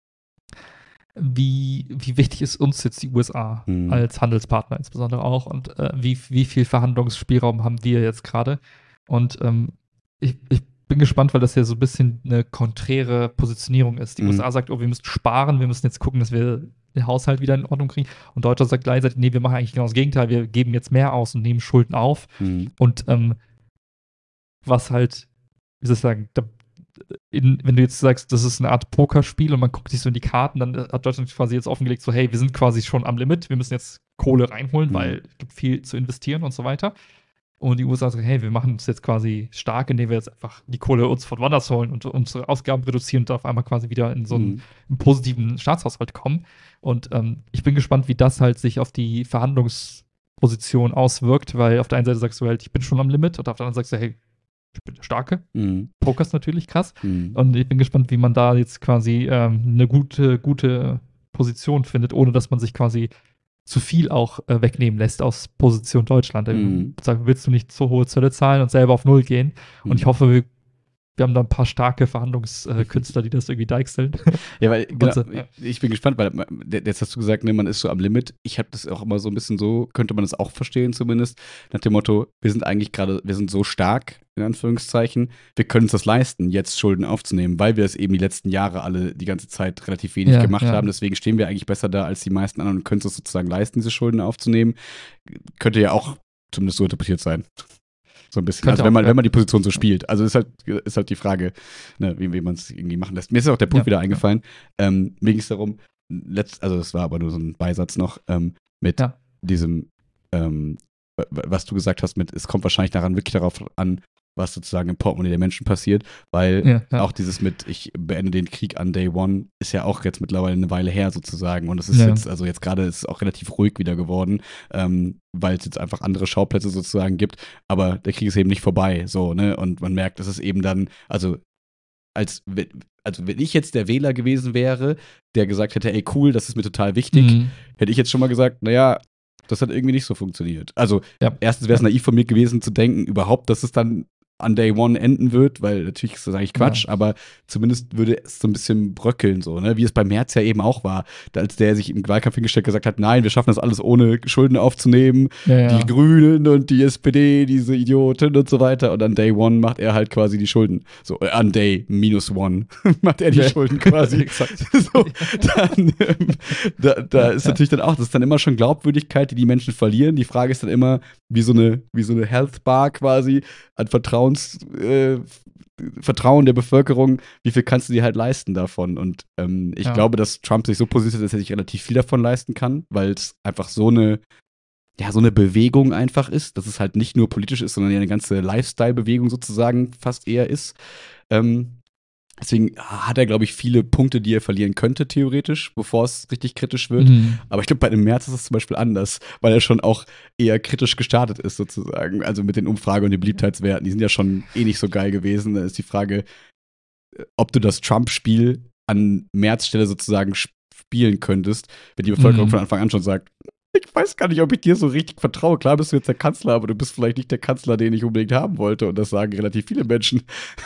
Wie, wie wichtig ist uns jetzt die U S A Mhm. als Handelspartner insbesondere auch und äh, wie, wie viel Verhandlungsspielraum haben wir jetzt gerade? Und ähm, ich, ich bin gespannt, weil das ja so ein bisschen eine konträre Positionierung ist. Die Mhm. U S A sagt, oh, wir müssen sparen, wir müssen jetzt gucken, dass wir den Haushalt wieder in Ordnung kriegen. Und Deutschland sagt gleichzeitig, nee, wir machen eigentlich genau das Gegenteil, wir geben jetzt mehr aus und nehmen Schulden auf. Mhm. Und ähm, was halt, wie soll ich sagen, da, in, wenn du jetzt sagst, das ist eine Art Pokerspiel und man guckt sich so in die Karten, dann hat Deutschland quasi jetzt offengelegt, so, hey, wir sind quasi schon am Limit, wir müssen jetzt Kohle reinholen, Mhm. weil es gibt viel zu investieren und so weiter. Und die U S A sagt, hey, wir machen uns jetzt quasi stark, indem wir jetzt einfach die Kohle uns von woanders holen und unsere Ausgaben reduzieren und auf einmal quasi wieder in so einen, Mhm. einen positiven Staatshaushalt kommen. Und ähm, ich bin gespannt, wie das halt sich auf die Verhandlungsposition auswirkt, weil auf der einen Seite sagst du halt, ich bin schon am Limit und auf der anderen sagst du, hey, ich bin der Starke. Mhm. Poker ist natürlich krass. Mhm. Und ich bin gespannt, wie man da jetzt quasi ähm, eine gute, gute Position findet, ohne dass man sich quasi zu viel auch äh, wegnehmen lässt aus Position Deutschland. Mhm. Sagen, willst du nicht so hohe Zölle zahlen und selber auf Null gehen? Und Mhm. ich hoffe, wir, wir haben da ein paar starke Verhandlungskünstler, die das irgendwie deichseln. Ja, weil genau, so, ja. ich bin gespannt, weil jetzt hast du gesagt, ne, man ist so am Limit. Ich habe das auch immer so ein bisschen so, könnte man das auch verstehen zumindest, nach dem Motto, wir sind eigentlich gerade, wir sind so stark, in Anführungszeichen, wir können uns das leisten, jetzt Schulden aufzunehmen, weil wir es eben die letzten Jahre alle die ganze Zeit relativ wenig Ja, gemacht ja. haben. Deswegen stehen wir eigentlich besser da als die meisten anderen und können es uns sozusagen leisten, diese Schulden aufzunehmen. Könnte ja auch zumindest so interpretiert sein. So ein bisschen. Könnte Also wenn auch, man, ja. wenn man die Position so spielt. Also ist halt, ist halt die Frage, ne, wie, wie man es irgendwie machen lässt. Mir ist auch der Punkt Ja, wieder ja. eingefallen. Ähm, mir ging es darum, letzt, also das war aber nur so ein Beisatz noch, ähm, mit Ja. diesem, ähm, was du gesagt hast mit, es kommt wahrscheinlich daran wirklich darauf an, was sozusagen im Portemonnaie der Menschen passiert, weil Ja, ja. auch dieses mit, ich beende den Krieg an Day One, ist ja auch jetzt mittlerweile eine Weile her sozusagen und es ist Ja. jetzt, also jetzt gerade ist es auch relativ ruhig wieder geworden, ähm, weil es jetzt einfach andere Schauplätze sozusagen gibt, aber der Krieg ist eben nicht vorbei, so, ne, und man merkt, dass es eben dann, also als, also wenn ich jetzt der Wähler gewesen wäre, der gesagt hätte, ey cool, das ist mir total wichtig, Mhm. hätte ich jetzt schon mal gesagt, naja, das hat irgendwie nicht so funktioniert. Also Ja. erstens wäre es naiv von mir gewesen zu denken, überhaupt, dass es dann an Day One enden wird, weil natürlich ist das eigentlich Quatsch, Ja. aber zumindest würde es so ein bisschen bröckeln, so, ne? Wie es bei Merz ja eben auch war, da als der sich im Wahlkampf hingestellt gesagt hat, nein, wir schaffen das alles ohne Schulden aufzunehmen, Ja, ja. die Grünen und die S P D, diese Idioten und so weiter und an Day One macht er halt quasi die Schulden. So, äh, an Day minus One macht er die Ja. Schulden quasi. Exakt. So, dann, ähm, da, da ist Ja. natürlich dann auch, das ist dann immer schon Glaubwürdigkeit, die die Menschen verlieren. Die Frage ist dann immer, wie so eine, wie so eine Health Bar quasi an Vertrauens, äh, Vertrauen der Bevölkerung, wie viel kannst du dir halt leisten davon? Und ähm, ich Ja. glaube, dass Trump sich so positioniert, dass er sich relativ viel davon leisten kann, weil es einfach so eine, ja, so eine Bewegung einfach ist, dass es halt nicht nur politisch ist, sondern ja eine ganze Lifestyle-Bewegung sozusagen fast eher ist. Ähm, Deswegen hat er, glaube ich, viele Punkte, die er verlieren könnte, theoretisch, bevor es richtig kritisch wird. Mhm. Aber ich glaube, bei dem März ist es zum Beispiel anders, weil er schon auch eher kritisch gestartet ist, sozusagen. Also mit den Umfragen und den Beliebtheitswerten, die sind ja schon eh nicht so geil gewesen. Da ist die Frage, ob du das Trump-Spiel an März Stelle sozusagen spielen könntest, wenn die Bevölkerung Mhm. von Anfang an schon sagt, ich weiß gar nicht, ob ich dir so richtig vertraue. Klar bist du jetzt der Kanzler, aber du bist vielleicht nicht der Kanzler, den ich unbedingt haben wollte. Und das sagen relativ viele Menschen.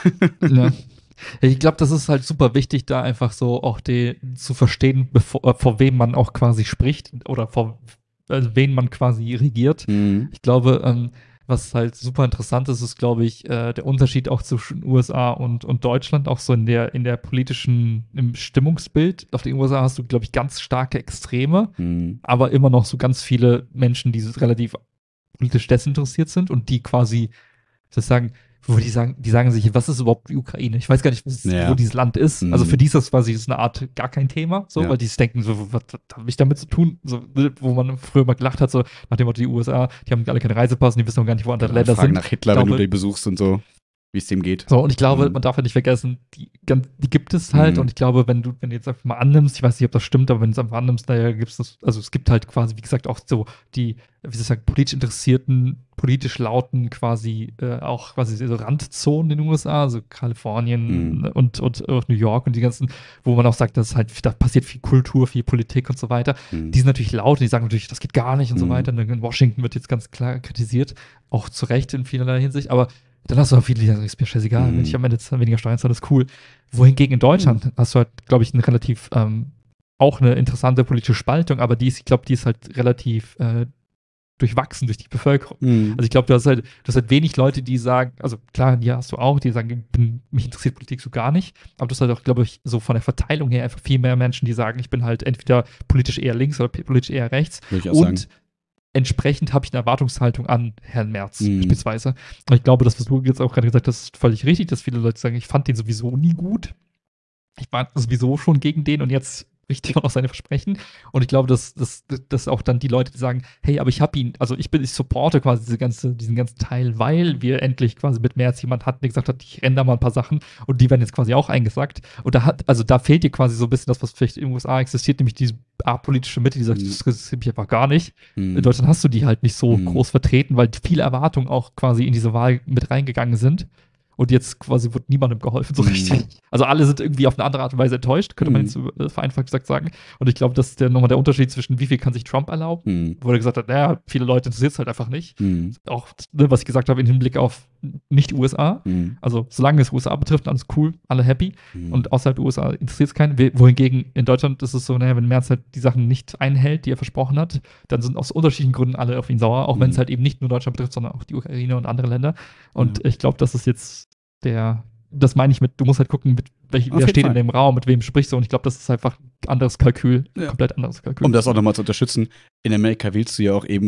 Ja. Ich glaube, das ist halt super wichtig, da einfach so auch die, zu verstehen, bevor, äh, vor wem man auch quasi spricht oder vor also wen man quasi regiert. Mhm. Ich glaube, ähm, was halt super interessant ist, ist, glaube ich, äh, der Unterschied auch zwischen U S A und, und Deutschland, auch so in der, in der politischen, im Stimmungsbild. Auf den U S A hast du, glaube ich, ganz starke Extreme, Mhm. aber immer noch so ganz viele Menschen, die relativ politisch desinteressiert sind und die quasi, sozusagen, wo die sagen, die sagen sich, was ist überhaupt die Ukraine? Ich weiß gar nicht, was, Ja. wo dieses Land ist. Mhm. Also für die ist das quasi so eine Art gar kein Thema, so, Ja. weil die sich denken, so, was, was habe ich damit zu tun? So, wo man früher mal gelacht hat, so nach dem Motto, die U S A, die haben alle keinen Reisepass und die wissen auch gar nicht, wo andere Länder Fragen sind. nach Hitler, Ich wenn du glaube- die besuchst und so, wie es dem geht. So, und ich glaube, Mhm. man darf ja nicht vergessen, die, ganz- die gibt es halt. Mhm. Und ich glaube, wenn du, wenn du jetzt einfach mal annimmst, ich weiß nicht, ob das stimmt, aber wenn du es einfach annimmst, naja, gibt es das, also es gibt halt quasi, wie gesagt, auch so die, wie soll ich sagen, politisch interessierten, politisch lauten quasi äh, auch quasi so Randzonen in den U S A, also Kalifornien Mhm. und, und auch New York und die ganzen, wo man auch sagt, dass halt, da passiert viel Kultur, viel Politik und so weiter. Mhm. Die sind natürlich laut und die sagen natürlich, das geht gar nicht und so Mhm. weiter. Und in Washington wird jetzt ganz klar kritisiert, auch zu Recht in vielerlei Hinsicht, aber dann hast du auch viele, die sagen, ist mir scheißegal, Mhm. wenn ich am Ende weniger Steuern zahle, ist cool. Wohingegen in Deutschland hast du halt, glaube ich, eine relativ, ähm, auch eine interessante politische Spaltung, aber die ist, ich glaube, die ist halt relativ äh, durchwachsen durch die Bevölkerung. Mhm. Also ich glaube, du hast halt, du hast halt wenig Leute, die sagen, also klar, die hast du auch, die sagen, ich bin, mich interessiert Politik so gar nicht, aber du hast halt auch, glaube ich, so von der Verteilung her einfach viel mehr Menschen, die sagen, ich bin halt entweder politisch eher links oder politisch eher rechts. Würde ich auch Und sagen. entsprechend habe ich eine Erwartungshaltung an Herrn Merz Mhm. beispielsweise. Und ich glaube, das, was du jetzt auch gerade gesagt hast, ist völlig richtig, dass viele Leute sagen, ich fand den sowieso nie gut. Ich war sowieso schon gegen den und jetzt richtig auch noch seine Versprechen. Und ich glaube, dass, dass, dass auch dann die Leute, die sagen, hey, aber ich habe ihn, also ich bin, ich supporte quasi diese ganze, diesen ganzen Teil, weil wir endlich quasi mit Merz jemand hatten, der gesagt hat, ich ändere mal ein paar Sachen und die werden jetzt quasi auch eingesackt. Und da hat, also da fehlt dir quasi so ein bisschen das, was vielleicht in den U S A existiert, nämlich diese apolitische Mitte, die sagt, Mhm. das interessiert mich einfach gar nicht. Mhm. In Deutschland hast du die halt nicht so Mhm. groß vertreten, weil viele Erwartungen auch quasi in diese Wahl mit reingegangen sind. Und jetzt quasi wird niemandem geholfen, so Mhm. richtig. Also alle sind irgendwie auf eine andere Art und Weise enttäuscht, könnte man Mhm. jetzt so, äh, vereinfacht gesagt sagen. Und ich glaube, das ist der, nochmal der Unterschied zwischen, wie viel kann sich Trump erlauben, Mhm. wo er gesagt hat, naja, viele Leute interessiert es halt einfach nicht. Mhm. Auch, ne, was ich gesagt habe, im Hinblick auf nicht U S A. Mhm. Also solange es U S A betrifft, alles cool, alle happy. Mhm. Und außerhalb der U S A interessiert es keinen. We- Wohingegen in Deutschland ist es so, naja, wenn Merz halt die Sachen nicht einhält, die er versprochen hat, dann sind aus unterschiedlichen Gründen alle auf ihn sauer, auch wenn es Mhm. halt eben nicht nur Deutschland betrifft, sondern auch die Ukraine und andere Länder. Und Ja. ich glaube, das ist jetzt der, das meine ich mit, du musst halt gucken, mit welch, Auf wer jeden steht Fall. in dem Raum, mit wem sprichst du. Und ich glaube, das ist einfach ein anderes Kalkül, Ja. komplett anderes Kalkül. Um das auch nochmal zu unterstützen, in Amerika wählst du ja auch eben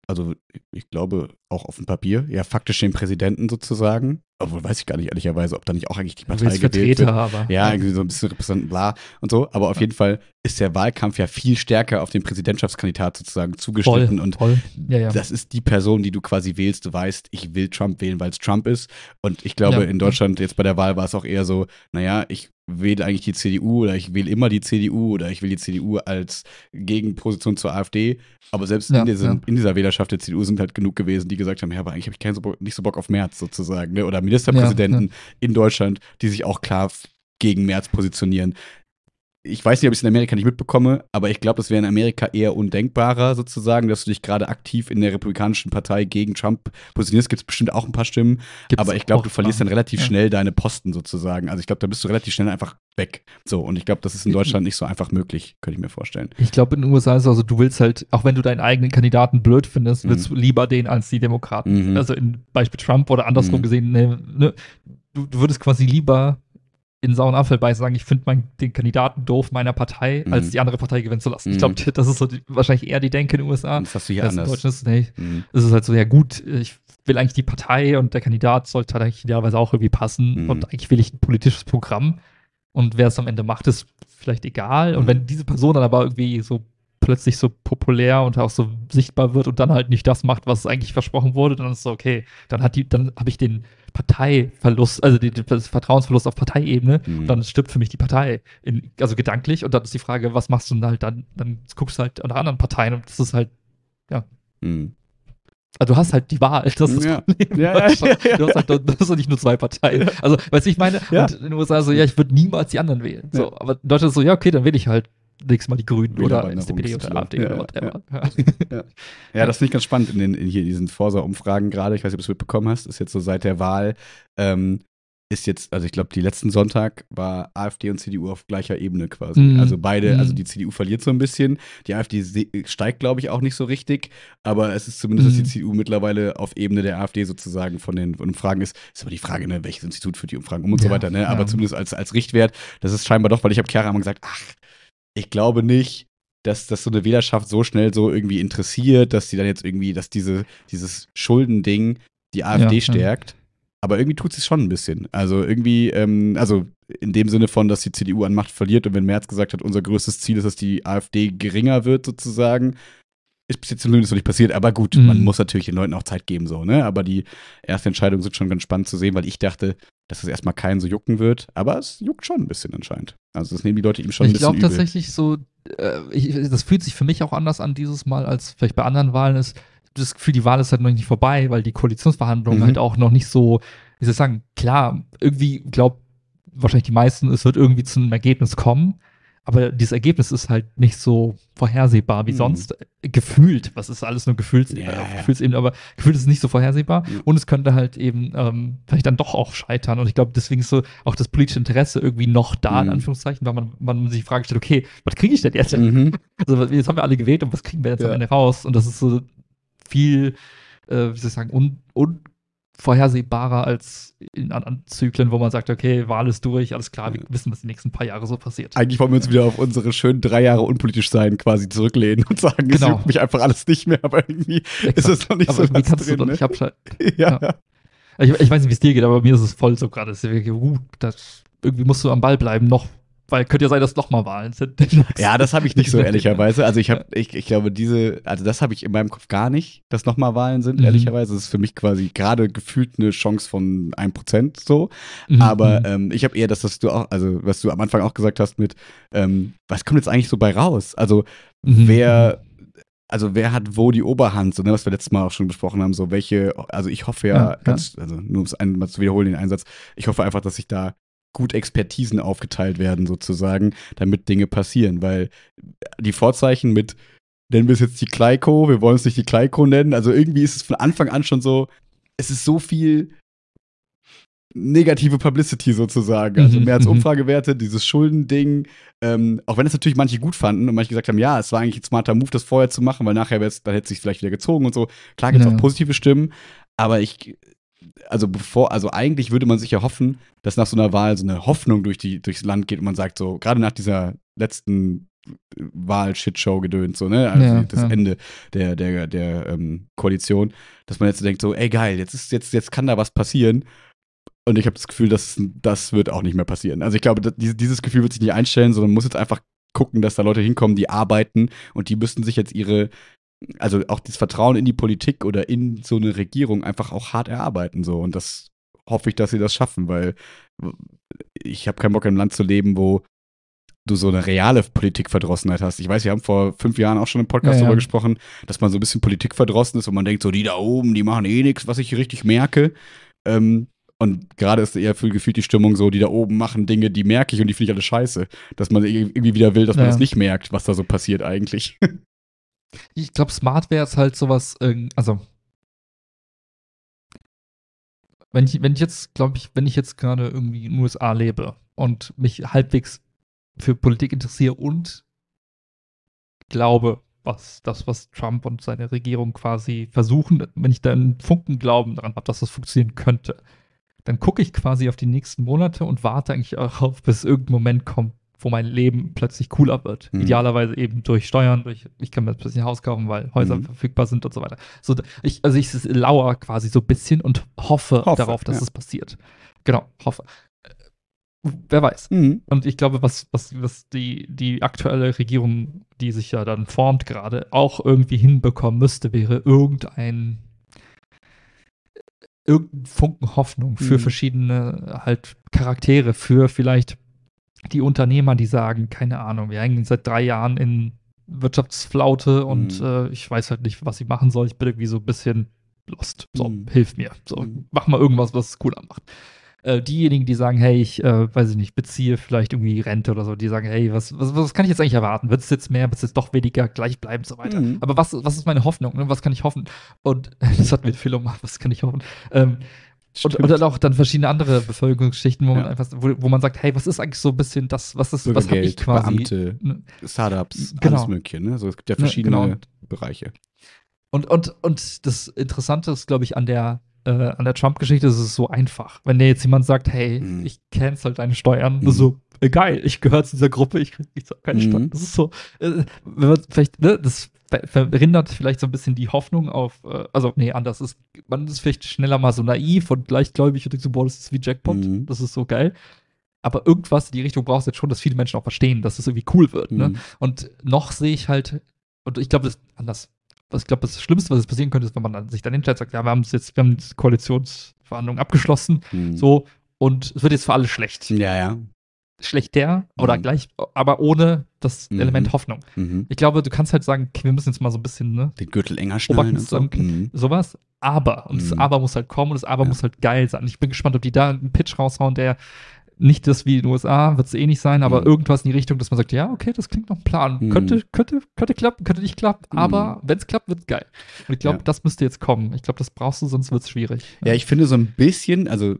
also ich glaube auch auf dem Papier, ja faktisch den Präsidenten sozusagen. Obwohl weiß ich gar nicht ehrlicherweise, ob da nicht auch eigentlich die Partei gewählt wird. Aber, ja, irgendwie so ein bisschen Repräsentanten, bla und so. Aber auf ja. jeden Fall ist der Wahlkampf ja viel stärker auf den Präsidentschaftskandidat sozusagen zugeschnitten. Voll, und voll. Ja, ja. das ist die Person, die du quasi wählst. Du weißt, ich will Trump wählen, weil es Trump ist. Und ich glaube, ja. in Deutschland jetzt bei der Wahl war es auch eher so, naja, ich wähle eigentlich die C D U oder ich wähle immer die C D U oder ich will die C D U als Gegenposition zur AfD. Aber selbst ja, in, diesen, ja. in dieser Wählerschaft der C D U sind halt genug gewesen, die gesagt haben, ja, aber eigentlich habe ich keinen so Bock, nicht so Bock auf Merz sozusagen. Ne? Oder Ministerpräsidenten ja, ja. in Deutschland, die sich auch klar gegen Merz positionieren. Ich weiß nicht, ob ich es in Amerika nicht mitbekomme, aber ich glaube, das wäre in Amerika eher undenkbarer sozusagen, dass du dich gerade aktiv in der Republikanischen Partei gegen Trump positionierst. Gibt es bestimmt auch ein paar Stimmen, Gibt's aber ich glaube, du verlierst dann relativ ja. schnell deine Posten sozusagen. Also ich glaube, da bist du relativ schnell einfach weg. So, und ich glaube, das ist in Deutschland nicht so einfach möglich, könnte ich mir vorstellen. Ich glaube, in den U S A ist es also, du willst halt, auch wenn du deinen eigenen Kandidaten blöd findest, willst mhm. du lieber den als die Demokraten. Mhm. Also in Beispiel Trump oder andersrum mhm. gesehen, ne, ne, du, du würdest quasi lieber in sauren Apfel beißen, sagen, ich finde den Kandidaten doof meiner Partei, mhm. als die andere Partei gewinnen zu lassen. Mhm. Ich glaube, das ist so die, wahrscheinlich eher die Denke in den U S A. Das hast du hier das anders. In Deutschland ist, nee, mhm. ist es halt so, ja gut, ich will eigentlich die Partei und der Kandidat sollte halt eigentlich idealerweise auch irgendwie passen mhm. und eigentlich will ich ein politisches Programm und wer es am Ende macht, ist vielleicht egal. Mhm. Und wenn diese Person dann aber irgendwie so plötzlich so populär und auch so sichtbar wird und dann halt nicht das macht, was eigentlich versprochen wurde, dann ist es so, okay, dann hat die, dann habe ich den Parteiverlust, also den, den Vertrauensverlust auf Parteiebene, mhm. dann stirbt für mich die Partei, in, also gedanklich, und dann ist die Frage, was machst du denn halt dann, dann guckst du halt nach anderen Parteien und das ist halt, ja. Mhm. Also du hast halt die Wahl, das ist das ja. Problem. Ja, ja, ja, ja. Du hast halt du hast nicht nur zwei Parteien. Also, weißt du, ich meine, ja. und in den U S A so, ja, ich würde niemals die anderen wählen. So, ja. aber in Deutschland ist so, ja, okay, dann wähle ich halt nächstes Mal die Grünen oder S D P D oder AfD ja, oder whatever. Ja, ja. ja. ja, das finde ich ganz spannend in, den, in hier diesen Forsa-Umfragen gerade. Ich weiß nicht, ob du es mitbekommen hast. Ist jetzt so seit der Wahl, ähm, ist jetzt, also ich glaube, die letzten Sonntag war AfD und C D U auf gleicher Ebene quasi. Mm. Also beide, mm. also die C D U verliert so ein bisschen. Die AfD steigt, glaube ich, auch nicht so richtig. Aber es ist zumindest, mm. dass die C D U mittlerweile auf Ebene der AfD sozusagen von den Umfragen ist. Ist aber die Frage, ne, welches Institut führt die Umfragen um und ja, so weiter. Ne? Aber ja. zumindest als, als Richtwert, das ist scheinbar doch, weil ich habe Chiara immer gesagt, ach, ich glaube nicht, dass, dass so eine Wählerschaft so schnell so irgendwie interessiert, dass die dann jetzt irgendwie, dass diese, dieses Schuldending die AfD ja, stärkt. Ja. Aber irgendwie tut es schon ein bisschen. Also irgendwie, ähm, also in dem Sinne von, dass die C D U an Macht verliert und wenn Merz gesagt hat, unser größtes Ziel ist, dass die AfD geringer wird sozusagen, ist bis jetzt zumindest noch nicht passiert. Aber gut, mhm. man muss natürlich den Leuten auch Zeit geben, so, ne? Aber die ersten Entscheidungen sind schon ganz spannend zu sehen, weil ich dachte, dass es erstmal keinen so jucken wird. Aber es juckt schon ein bisschen anscheinend. Also das nehmen die Leute ihm schon ein bisschen übel. Ich glaube tatsächlich so, äh, ich, das fühlt sich für mich auch anders an dieses Mal, als vielleicht bei anderen Wahlen ist. Das Gefühl, die Wahl ist halt noch nicht vorbei, weil die Koalitionsverhandlungen mhm. halt auch noch nicht so, wie soll ich sagen, klar, irgendwie glaubt wahrscheinlich die meisten, es wird irgendwie zu einem Ergebnis kommen, aber dieses Ergebnis ist halt nicht so vorhersehbar wie mhm. sonst. Gefühlt, was ist alles nur Gefühls, ja, äh, Gefühlsebene, aber gefühlt ist es nicht so vorhersehbar ja. und es könnte halt eben ähm, vielleicht dann doch auch scheitern und ich glaube, deswegen ist so auch das politische Interesse irgendwie noch da, mhm. in Anführungszeichen, weil man, man sich die Frage stellt, okay, was kriege ich denn jetzt? Mhm. Also jetzt haben wir alle gewählt und was kriegen wir jetzt ja. am Ende raus? Und das ist so viel, äh, wie soll ich sagen, un, unvorhersehbarer als in anderen Zyklen, wo man sagt, okay, Wahl ist durch, alles klar, wir wissen, was die nächsten paar Jahre so passiert. Eigentlich wollen wir uns wieder auf unsere schönen drei Jahre unpolitisch sein quasi zurücklehnen und sagen, genau. es juckt mich einfach alles nicht mehr, aber irgendwie Exakt. ist es noch nicht aber so ganz kannst drin. Du doch ne? nicht abschalten. ja. ja. Ich, ich weiß nicht, wie es dir geht, aber mir ist es voll so gerade, uh, irgendwie musst du am Ball bleiben, noch weil könnte ja sein, dass nochmal Wahlen sind. Ja, das habe ich nicht so, ehrlicherweise. Also ich habe, ich, ich glaube, diese, also das habe ich in meinem Kopf gar nicht, dass nochmal Wahlen sind, mhm. ehrlicherweise. Das ist für mich quasi gerade gefühlt eine Chance von ein Prozent so. Mhm. Aber ähm, ich habe eher das, was du auch, also was du am Anfang auch gesagt hast mit, ähm, was kommt jetzt eigentlich so bei raus? Also mhm. wer, also wer hat wo die Oberhand, so, ne, was wir letztes Mal auch schon besprochen haben, so welche, also ich hoffe ja, ja ganz, ja. also nur um es einmal zu wiederholen, den Einsatz, ich hoffe einfach, dass sich da gut Expertisen aufgeteilt werden sozusagen, damit Dinge passieren, weil die Vorzeichen mit, nennen wir es jetzt die Kleiko, wir wollen es nicht die Kleiko nennen, also irgendwie ist es von Anfang an schon so, es ist so viel negative Publicity sozusagen, also mehr als Umfragewerte, dieses Schuldending, ähm, auch wenn es natürlich manche gut fanden und manche gesagt haben, ja, es war eigentlich ein smarter Move, das vorher zu machen, weil nachher dann hätte es sich vielleicht wieder gezogen und so, klar gibt es ja. auch positive Stimmen, aber ich also bevor, also eigentlich würde man sich ja hoffen, dass nach so einer Wahl so eine Hoffnung durch die, durchs Land geht und man sagt so, gerade nach dieser letzten Wahl-Shitshow gedönt, so, ne? Also Ja, das ja. Ende der, der, der ähm, Koalition, dass man jetzt denkt, so, ey geil, jetzt ist jetzt, jetzt kann da was passieren. Und ich habe das Gefühl, dass das wird auch nicht mehr passieren. Also ich glaube, dass, dieses Gefühl wird sich nicht einstellen, sondern man muss jetzt einfach gucken, dass da Leute hinkommen, die arbeiten und die müssten sich jetzt ihre, also auch das Vertrauen in die Politik oder in so eine Regierung einfach auch hart erarbeiten, so. Und das hoffe ich, dass sie das schaffen, weil ich habe keinen Bock, in einem Land zu leben, wo du so eine reale Politikverdrossenheit hast. Ich weiß, wir haben vor fünf Jahren auch schon im Podcast Ja, ja. darüber gesprochen, dass man so ein bisschen politikverdrossen ist und man denkt so, die da oben, die machen eh nichts, was ich richtig merke. Ähm, und gerade ist eher für gefühlt die Stimmung so, die da oben machen Dinge, die merke ich und die finde ich alle scheiße. Dass man irgendwie wieder will, dass man Ja. das nicht merkt, was da so passiert eigentlich. Ich glaube, smart wäre es halt sowas, ähm, also wenn ich, wenn ich jetzt, glaube ich, wenn ich jetzt gerade irgendwie in den U S A lebe und mich halbwegs für Politik interessiere und glaube, was das, was Trump und seine Regierung quasi versuchen, wenn ich da einen Funken Glauben daran habe, dass das funktionieren könnte, dann gucke ich quasi auf die nächsten Monate und warte eigentlich auch auf, bis irgendein Moment kommt, wo mein Leben plötzlich cooler wird. Mhm. Idealerweise eben durch Steuern, durch, ich kann mir jetzt plötzlich ein Haus kaufen, weil Häuser Mhm. verfügbar sind und so weiter. So, ich, also ich lauere quasi so ein bisschen und hoffe, Hoffe, darauf, dass ja. es passiert. Genau, hoffe. Äh, Wer weiß. Mhm. Und ich glaube, was, was, was die, die aktuelle Regierung, die sich ja dann formt gerade, auch irgendwie hinbekommen müsste, wäre irgendein irgendein Funken Hoffnung für Mhm. verschiedene halt Charaktere, für vielleicht die Unternehmer, die sagen, keine Ahnung, wir hängen seit drei Jahren in Wirtschaftsflaute und Mhm. äh, ich weiß halt nicht, was ich machen soll. Ich bin irgendwie so ein bisschen lost. So, Mhm. hilf mir. So, Mhm. mach mal irgendwas, was es cooler macht. Äh, diejenigen, die sagen, hey, ich, äh, weiß ich nicht, beziehe vielleicht irgendwie Rente oder so, die sagen, hey, was, was, was kann ich jetzt eigentlich erwarten? Wird es jetzt mehr, wird es jetzt doch weniger, gleich bleiben und so weiter. Mhm. Aber was, was ist meine Hoffnung? Ne? Was kann ich hoffen? Und das hat mir Philo gemacht, was kann ich hoffen? Ähm, und, Stimmt. und dann auch dann verschiedene andere Bevölkerungsschichten, wo man Ja. einfach, wo, wo man sagt, hey, was ist eigentlich so ein bisschen das, was ist, was habe ich Bürgergeld, quasi? Beamte, Ne? Startups, Genau. alles Mögliche, ne? So, es gibt ja Ne, verschiedene genau. Bereiche. Und, und, und das Interessante ist, glaube ich, an der, äh, an der Trump-Geschichte ist es so einfach. Wenn dir jetzt jemand sagt, hey, Mhm. ich cancel deine Steuern, Mhm. so, äh, geil, ich gehöre zu dieser Gruppe, ich kriege nicht so keine Mhm. Steuern. Das ist so, äh, wenn man vielleicht, ne, das ver- verhindert vielleicht so ein bisschen die Hoffnung auf, äh, also, nee, anders ist, man ist vielleicht schneller mal so naiv und leichtgläubig und denkt so, boah, das ist wie Jackpot, Mhm. das ist so geil. Aber irgendwas in die Richtung brauchst du jetzt schon, dass viele Menschen auch verstehen, dass es irgendwie cool wird. Ne? Mhm. Und noch sehe ich halt, und ich glaube, das anders. Was ich glaube, das Schlimmste, was jetzt passieren könnte, ist, wenn man dann sich dann hinstellt und sagt, ja, wir haben es jetzt, wir haben die Koalitionsverhandlungen abgeschlossen, Mhm. so, und es wird jetzt für alle schlecht. Ja, ja. Schlechter oder Mhm. gleich, aber ohne das Mhm. Element Hoffnung. Mhm. Ich glaube, du kannst halt sagen, okay, wir müssen jetzt mal so ein bisschen, ne, Den Gürtel enger schnallen Oberkante und so. zusammenknüpfen. Mhm. sowas. Aber, und das Mhm. Aber muss halt kommen und das Aber Ja. muss halt geil sein. Ich bin gespannt, ob die da einen Pitch raushauen, der nicht das wie in den U S A, wird es eh nicht sein, aber Mhm. irgendwas in die Richtung, dass man sagt, ja, okay, das klingt nach einem Plan. Mhm. Könnte, könnte, könnte klappen, könnte nicht klappen, Mhm. aber wenn es klappt, wird es geil. Und ich glaube, Ja. das müsste jetzt kommen. Ich glaube, das brauchst du, sonst wird es schwierig. Ja, ich finde so ein bisschen, also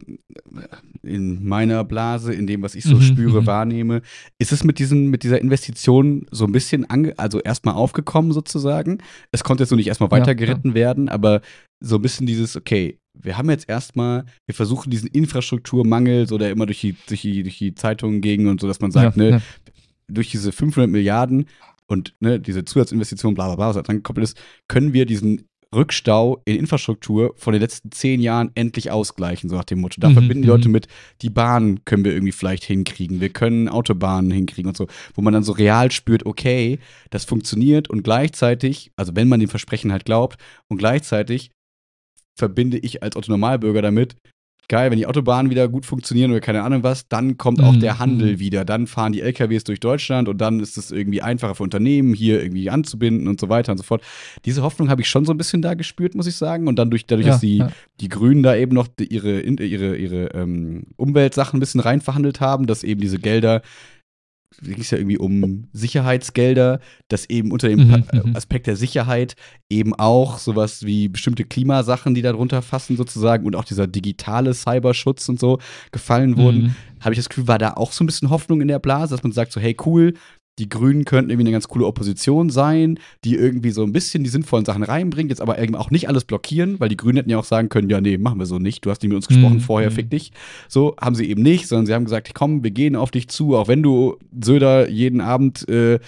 in meiner Blase, in dem, was ich so Mhm, spüre, mhm. wahrnehme, ist es mit, diesen, mit dieser Investition so ein bisschen, ange also erstmal aufgekommen sozusagen. Es konnte jetzt so nicht erstmal Ja, weitergeritten werden, aber so ein bisschen dieses, okay, wir haben jetzt erstmal, wir versuchen diesen Infrastrukturmangel, so der immer durch die, durch die, durch die Zeitungen ging und so, dass man sagt, ja, ne, ja. durch diese fünfhundert Milliarden und ne, diese Zusatzinvestitionen, bla bla bla, was da dran gekoppelt ist, können wir diesen Rückstau in Infrastruktur von den letzten zehn Jahren endlich ausgleichen, so nach dem Motto. Da Mhm, verbinden die mhm. Leute mit, die Bahn können wir irgendwie vielleicht hinkriegen, wir können Autobahnen hinkriegen und so, wo man dann so real spürt, okay, das funktioniert und gleichzeitig, also wenn man dem Versprechen halt glaubt, und gleichzeitig verbinde ich als Autonormalbürger damit, geil, wenn die Autobahnen wieder gut funktionieren oder keine Ahnung was, dann kommt auch Mhm, der Handel mhm. wieder. Dann fahren die L K Ws durch Deutschland und dann ist es irgendwie einfacher für Unternehmen, hier irgendwie anzubinden und so weiter und so fort. Diese Hoffnung habe ich schon so ein bisschen da gespürt, muss ich sagen. Und dann durch, dadurch, Ja, dass die, ja. die Grünen da eben noch die, ihre, ihre, ihre ähm, Umweltsachen ein bisschen reinverhandelt haben, dass eben diese Gelder, da ging es ja irgendwie um Sicherheitsgelder, dass eben unter dem Mhm, Pa- mhm. Aspekt der Sicherheit eben auch sowas wie bestimmte Klimasachen, die darunter fassen sozusagen und auch dieser digitale Cyberschutz und so gefallen wurden, Mhm. habe ich das Gefühl, war da auch so ein bisschen Hoffnung in der Blase, dass man sagt so, hey cool, die Grünen könnten irgendwie eine ganz coole Opposition sein, die irgendwie so ein bisschen die sinnvollen Sachen reinbringt, jetzt aber eben auch nicht alles blockieren, weil die Grünen hätten ja auch sagen können, ja nee, machen wir so nicht, du hast nicht mit uns gesprochen Mhm, vorher, mhm. fick dich. So haben sie eben nicht, sondern sie haben gesagt, komm, wir gehen auf dich zu, auch wenn du Söder jeden Abend äh,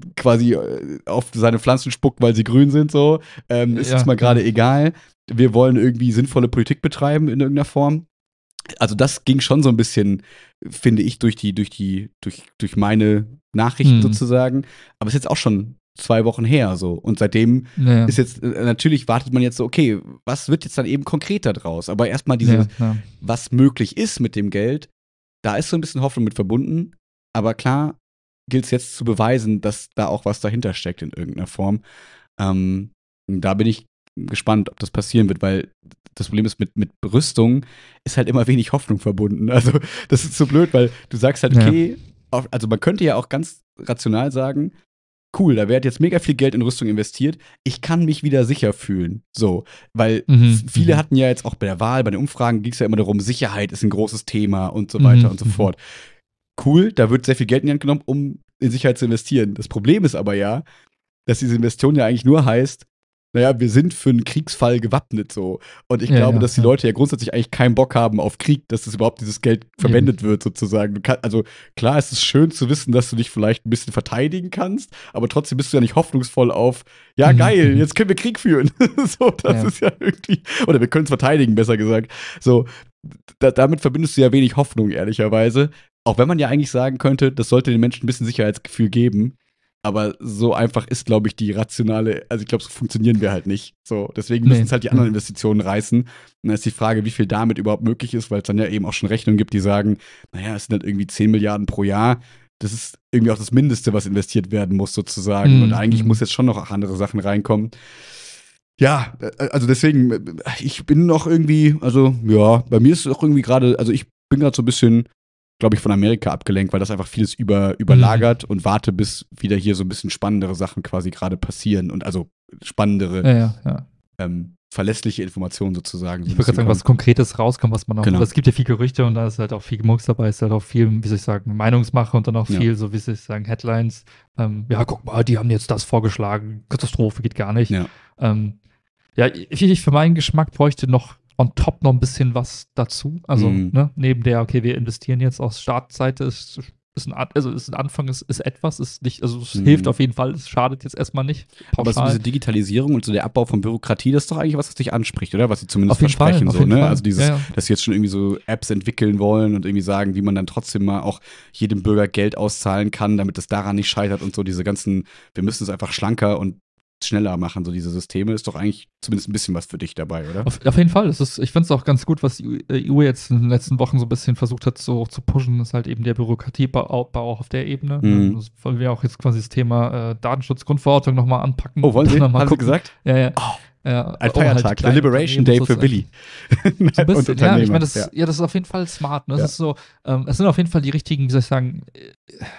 quasi äh, auf seine Pflanzen spuckt, weil sie grün sind, so. Ähm, ist Ja, jetzt mal gerade ja. egal. Wir wollen irgendwie sinnvolle Politik betreiben in irgendeiner Form. Also das ging schon so ein bisschen, finde ich, durch die, durch die, durch, durch meine Nachrichten Hm. sozusagen. Aber es ist jetzt auch schon zwei Wochen her so. Und seitdem Ja, ist jetzt, äh, natürlich wartet man jetzt so, okay, was wird jetzt dann eben konkreter draus? Aber erstmal dieses, ja, ja. was möglich ist mit dem Geld, da ist so ein bisschen Hoffnung mit verbunden. Aber klar gilt es jetzt zu beweisen, dass da auch was dahinter steckt in irgendeiner Form. Ähm, da bin ich gespannt, ob das passieren wird, weil das Problem ist, mit, mit Rüstung ist halt immer wenig Hoffnung verbunden. Also, das ist so blöd, weil du sagst halt, Ja. okay, auf, also man könnte ja auch ganz rational sagen, cool, da wird jetzt mega viel Geld in Rüstung investiert, ich kann mich wieder sicher fühlen. So, weil Mhm, viele mhm. hatten ja jetzt auch bei der Wahl, bei den Umfragen ging es ja immer darum, Sicherheit ist ein großes Thema und so weiter Mhm, und so mhm. fort. Cool, da wird sehr viel Geld in die Hand genommen, um in Sicherheit zu investieren. Das Problem ist aber ja, dass diese Investition ja eigentlich nur heißt, naja, wir sind für einen Kriegsfall gewappnet so. Und ich Ja, glaube, ja, dass die ja. Leute ja grundsätzlich eigentlich keinen Bock haben auf Krieg, dass das überhaupt dieses Geld verwendet wird sozusagen. Du kann, also klar, es ist schön zu wissen, dass du dich vielleicht ein bisschen verteidigen kannst, aber trotzdem bist du ja nicht hoffnungsvoll auf, ja Mhm, geil, mhm. jetzt können wir Krieg führen. So, das Ja. ist ja irgendwie, oder wir können es verteidigen, besser gesagt. So, da, damit verbindest du ja wenig Hoffnung, ehrlicherweise. Auch wenn man ja eigentlich sagen könnte, das sollte den Menschen ein bisschen Sicherheitsgefühl geben. Aber so einfach ist, glaube ich, die rationale, also ich glaube, so funktionieren wir halt nicht. So, deswegen müssen Nee, es halt die anderen nee. Investitionen reißen. Und dann ist die Frage, wie viel damit überhaupt möglich ist, weil es dann ja eben auch schon Rechnungen gibt, die sagen, naja, es sind halt irgendwie zehn Milliarden pro Jahr. Das ist irgendwie auch das Mindeste, was investiert werden muss, sozusagen. Mhm, Und eigentlich mhm. muss jetzt schon noch andere Sachen reinkommen. Ja, äh, also deswegen, äh, ich bin noch irgendwie, also ja, bei mir ist es auch irgendwie gerade, also ich bin gerade so ein bisschen, glaube ich, von Amerika abgelenkt, weil das einfach vieles über, überlagert und warte, bis wieder hier so ein bisschen spannendere Sachen quasi gerade passieren und also spannendere, Ja, ja, ja. ähm, verlässliche Informationen sozusagen. So Ich ein würde gerade bisschen sagen, was kommen. Konkretes rauskommt, was man auch. Genau. Es gibt ja viel Gerüchte und da ist halt auch viel Gemurks dabei, ist halt auch viel, wie soll ich sagen, Meinungsmache und dann auch Ja. viel, so wie soll ich sagen, Headlines. Ähm, ja, guck mal, die haben jetzt das vorgeschlagen. Katastrophe geht gar nicht. Ja. Ähm, ja, ich, ich für meinen Geschmack bräuchte noch on top noch ein bisschen was dazu. Also, Mhm. ne, neben der, okay, wir investieren jetzt aus Startseite, ist, ist ein, An- also ist ein Anfang, ist, ist etwas, ist nicht, also es Mhm. hilft auf jeden Fall, es schadet jetzt erstmal nicht. Aber so Pauschal. diese Digitalisierung und so der Abbau von Bürokratie, das ist doch eigentlich was, was dich anspricht, oder? Was sie zumindest Auf jeden Fall, versprechen, auf so, jeden ne? Fall. Also dieses, Ja, ja. dass sie jetzt schon irgendwie so Apps entwickeln wollen und irgendwie sagen, wie man dann trotzdem mal auch jedem Bürger Geld auszahlen kann, damit es daran nicht scheitert und so diese ganzen, wir müssen es einfach schlanker und schneller machen, so diese Systeme, ist doch eigentlich zumindest ein bisschen was für dich dabei, oder? Auf, auf jeden Fall. Das ist, ich finde es auch ganz gut, was die E U jetzt in den letzten Wochen so ein bisschen versucht hat, so zu pushen, ist halt eben der Bürokratieabbau auch auf der Ebene. Mhm. Das wollen wir auch jetzt quasi das Thema äh, Datenschutz-Grundverordnung nochmal anpacken. Oh, wollen Und Sie? dann mal Haben Sie gucken. gesagt? Ja, ja. Oh, ja ein um halt Feiertag, die der kleinen Liberation Unternehmen Day und für so- Willi. So ein Und bisschen, ja, ich Unternehmer, meine, das, ja. ja. das ist auf jeden Fall smart. Ne? Das Ja. ist so, ähm, es sind auf jeden Fall die richtigen, wie soll ich sagen, äh,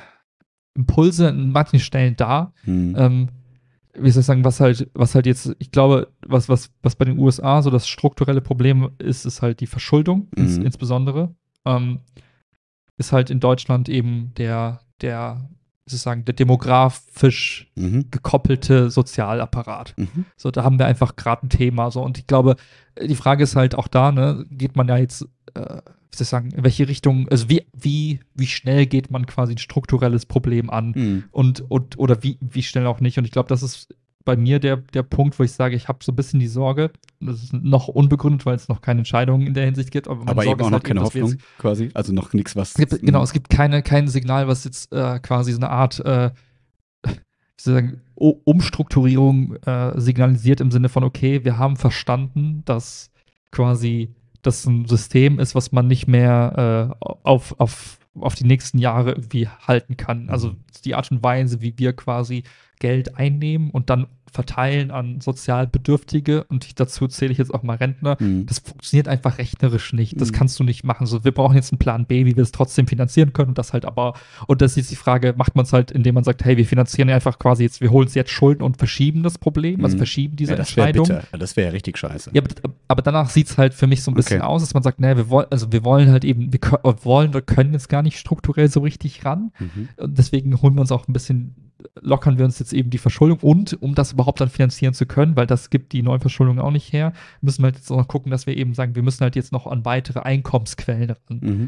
Impulse an manchen Stellen da. Mhm. Ähm, wie soll ich sagen, was halt, was halt jetzt, ich glaube, was, was, was bei den U S A so das strukturelle Problem ist, ist halt die Verschuldung, ins, Mhm. insbesondere. Ähm, ist halt in Deutschland eben der, der, wie soll ich sagen, der demografisch Mhm. gekoppelte Sozialapparat. Mhm. So, da haben wir einfach gerade ein Thema. So, und ich glaube, die Frage ist halt auch da, ne, geht man ja jetzt, äh, wie soll ich sagen, in welche Richtung, also wie, wie, wie schnell geht man quasi ein strukturelles Problem an Mhm. und, und oder wie, wie schnell auch nicht. Und ich glaube, das ist bei mir der, der Punkt, wo ich sage, ich habe so ein bisschen die Sorge, das ist noch unbegründet, weil es noch keine Entscheidungen in der Hinsicht gibt, aber meine Aber Sorge eben auch ist noch halt keine eben, dass wir Hoffnung, jetzt, quasi. Also noch nichts, was. es gibt, genau, es gibt keine, kein Signal, was jetzt äh, quasi so eine Art äh, sozusagen U- Umstrukturierung äh, signalisiert im Sinne von, okay, wir haben verstanden, dass quasi das ein System ist, was man nicht mehr äh, auf, auf, auf die nächsten Jahre irgendwie halten kann. Also die Art und Weise, wie wir quasi Geld einnehmen und dann verteilen an sozial Bedürftige, und dazu zähle ich jetzt auch mal Rentner, Mhm. das funktioniert einfach rechnerisch nicht. Das Mhm. kannst du nicht machen. So, wir brauchen jetzt einen Plan B, wie wir es trotzdem finanzieren können, und das halt aber, und das ist jetzt die Frage, macht man es halt, indem man sagt, hey, wir finanzieren einfach quasi jetzt, wir holen uns jetzt Schulden und verschieben das Problem, also Mhm. verschieben diese Ja, das wäre Entscheidung. bitter. Ja, das wäre ja richtig scheiße. Ja, aber, aber danach sieht es halt für mich so ein bisschen Okay. aus, dass man sagt, naja, wir wollen, also wir wollen halt eben, wir können, wollen, wir können jetzt gar nicht strukturell so richtig ran. Mhm. Und deswegen holen wir uns auch ein bisschen, lockern wir uns jetzt eben die Verschuldung, und um das überhaupt dann finanzieren zu können, weil das gibt die Neuverschuldung auch nicht her, müssen wir halt jetzt auch noch gucken, dass wir eben sagen, wir müssen halt jetzt noch an weitere Einkommensquellen ran. Mhm.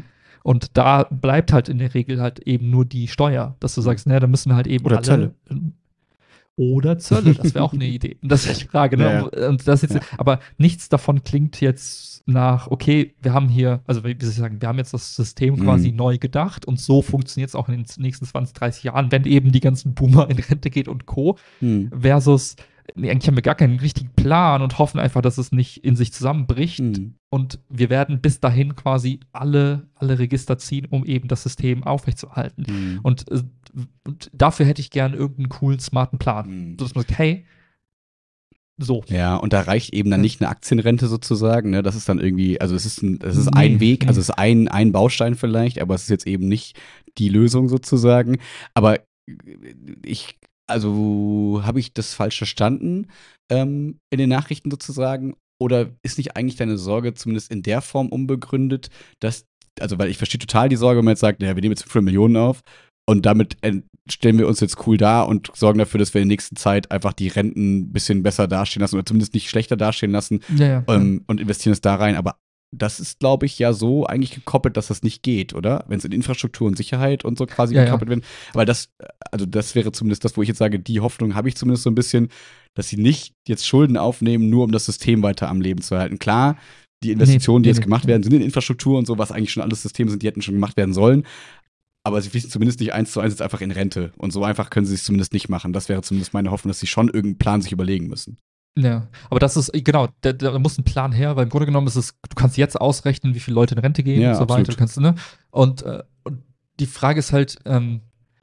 Und da bleibt halt in der Regel halt eben nur die Steuer, dass du sagst, naja, da müssen wir halt eben Oder alle. Zölle. Oder Zölle, das wäre auch eine Idee. Und das ist die Frage, ne? Ja. Und das jetzt, Ja. aber nichts davon klingt jetzt nach, okay, wir haben hier, also wie soll ich sagen, wir haben jetzt das System quasi Mhm. neu gedacht und so funktioniert es auch in den nächsten zwanzig, dreißig Jahren, wenn eben die ganzen Boomer in Rente geht und Co. Mhm. Versus, nee, eigentlich haben wir gar keinen richtigen Plan und hoffen einfach, dass es nicht in sich zusammenbricht. Mhm. Und wir werden bis dahin quasi alle, alle Register ziehen, um eben das System aufrechtzuerhalten. Mhm. Und, äh, und dafür hätte ich gern irgendeinen coolen, smarten Plan. Mhm. So, dass man sagt, hey, so. Ja, und da reicht eben dann Ja. nicht eine Aktienrente sozusagen, ne? Das ist dann irgendwie, also es ist ein, es ist Nee, ein Weg, nee. also es ist ein, ein Baustein vielleicht, aber es ist jetzt eben nicht die Lösung sozusagen. Aber ich, also habe ich das falsch verstanden ähm, in den Nachrichten sozusagen? Oder ist nicht eigentlich deine Sorge zumindest in der Form unbegründet, dass, also weil ich verstehe total die Sorge, wenn man jetzt sagt, naja, wir nehmen jetzt fünfhundert Millionen auf und damit äh, stellen wir uns jetzt cool dar und sorgen dafür, dass wir in der nächsten Zeit einfach die Renten ein bisschen besser dastehen lassen oder zumindest nicht schlechter dastehen lassen Ja, ja. ähm, und investieren es da rein. Aber das ist, glaube ich, ja so eigentlich gekoppelt, dass das nicht geht, oder? Wenn es in Infrastruktur und Sicherheit und so quasi Ja, ja. gekoppelt wird. Weil das, also das wäre zumindest das, wo ich jetzt sage, die Hoffnung habe ich zumindest so ein bisschen, dass sie nicht jetzt Schulden aufnehmen, nur um das System weiter am Leben zu halten. Klar, die Investitionen, Nee, die nee, jetzt nee. gemacht werden, sind in Infrastruktur und so, was eigentlich schon alles Systeme sind, die hätten schon gemacht werden sollen. Aber sie fließen zumindest nicht eins zu eins jetzt einfach in Rente. Und so einfach können sie es zumindest nicht machen. Das wäre zumindest meine Hoffnung, dass sie schon irgendeinen Plan sich überlegen müssen. Ja, aber das ist, genau, da, da muss ein Plan her, weil im Grunde genommen ist es, du kannst jetzt ausrechnen, wie viele Leute in Rente gehen Ja, und so absolut. weiter. Du kannst, ne? Und, äh, und die Frage ist halt, ähm,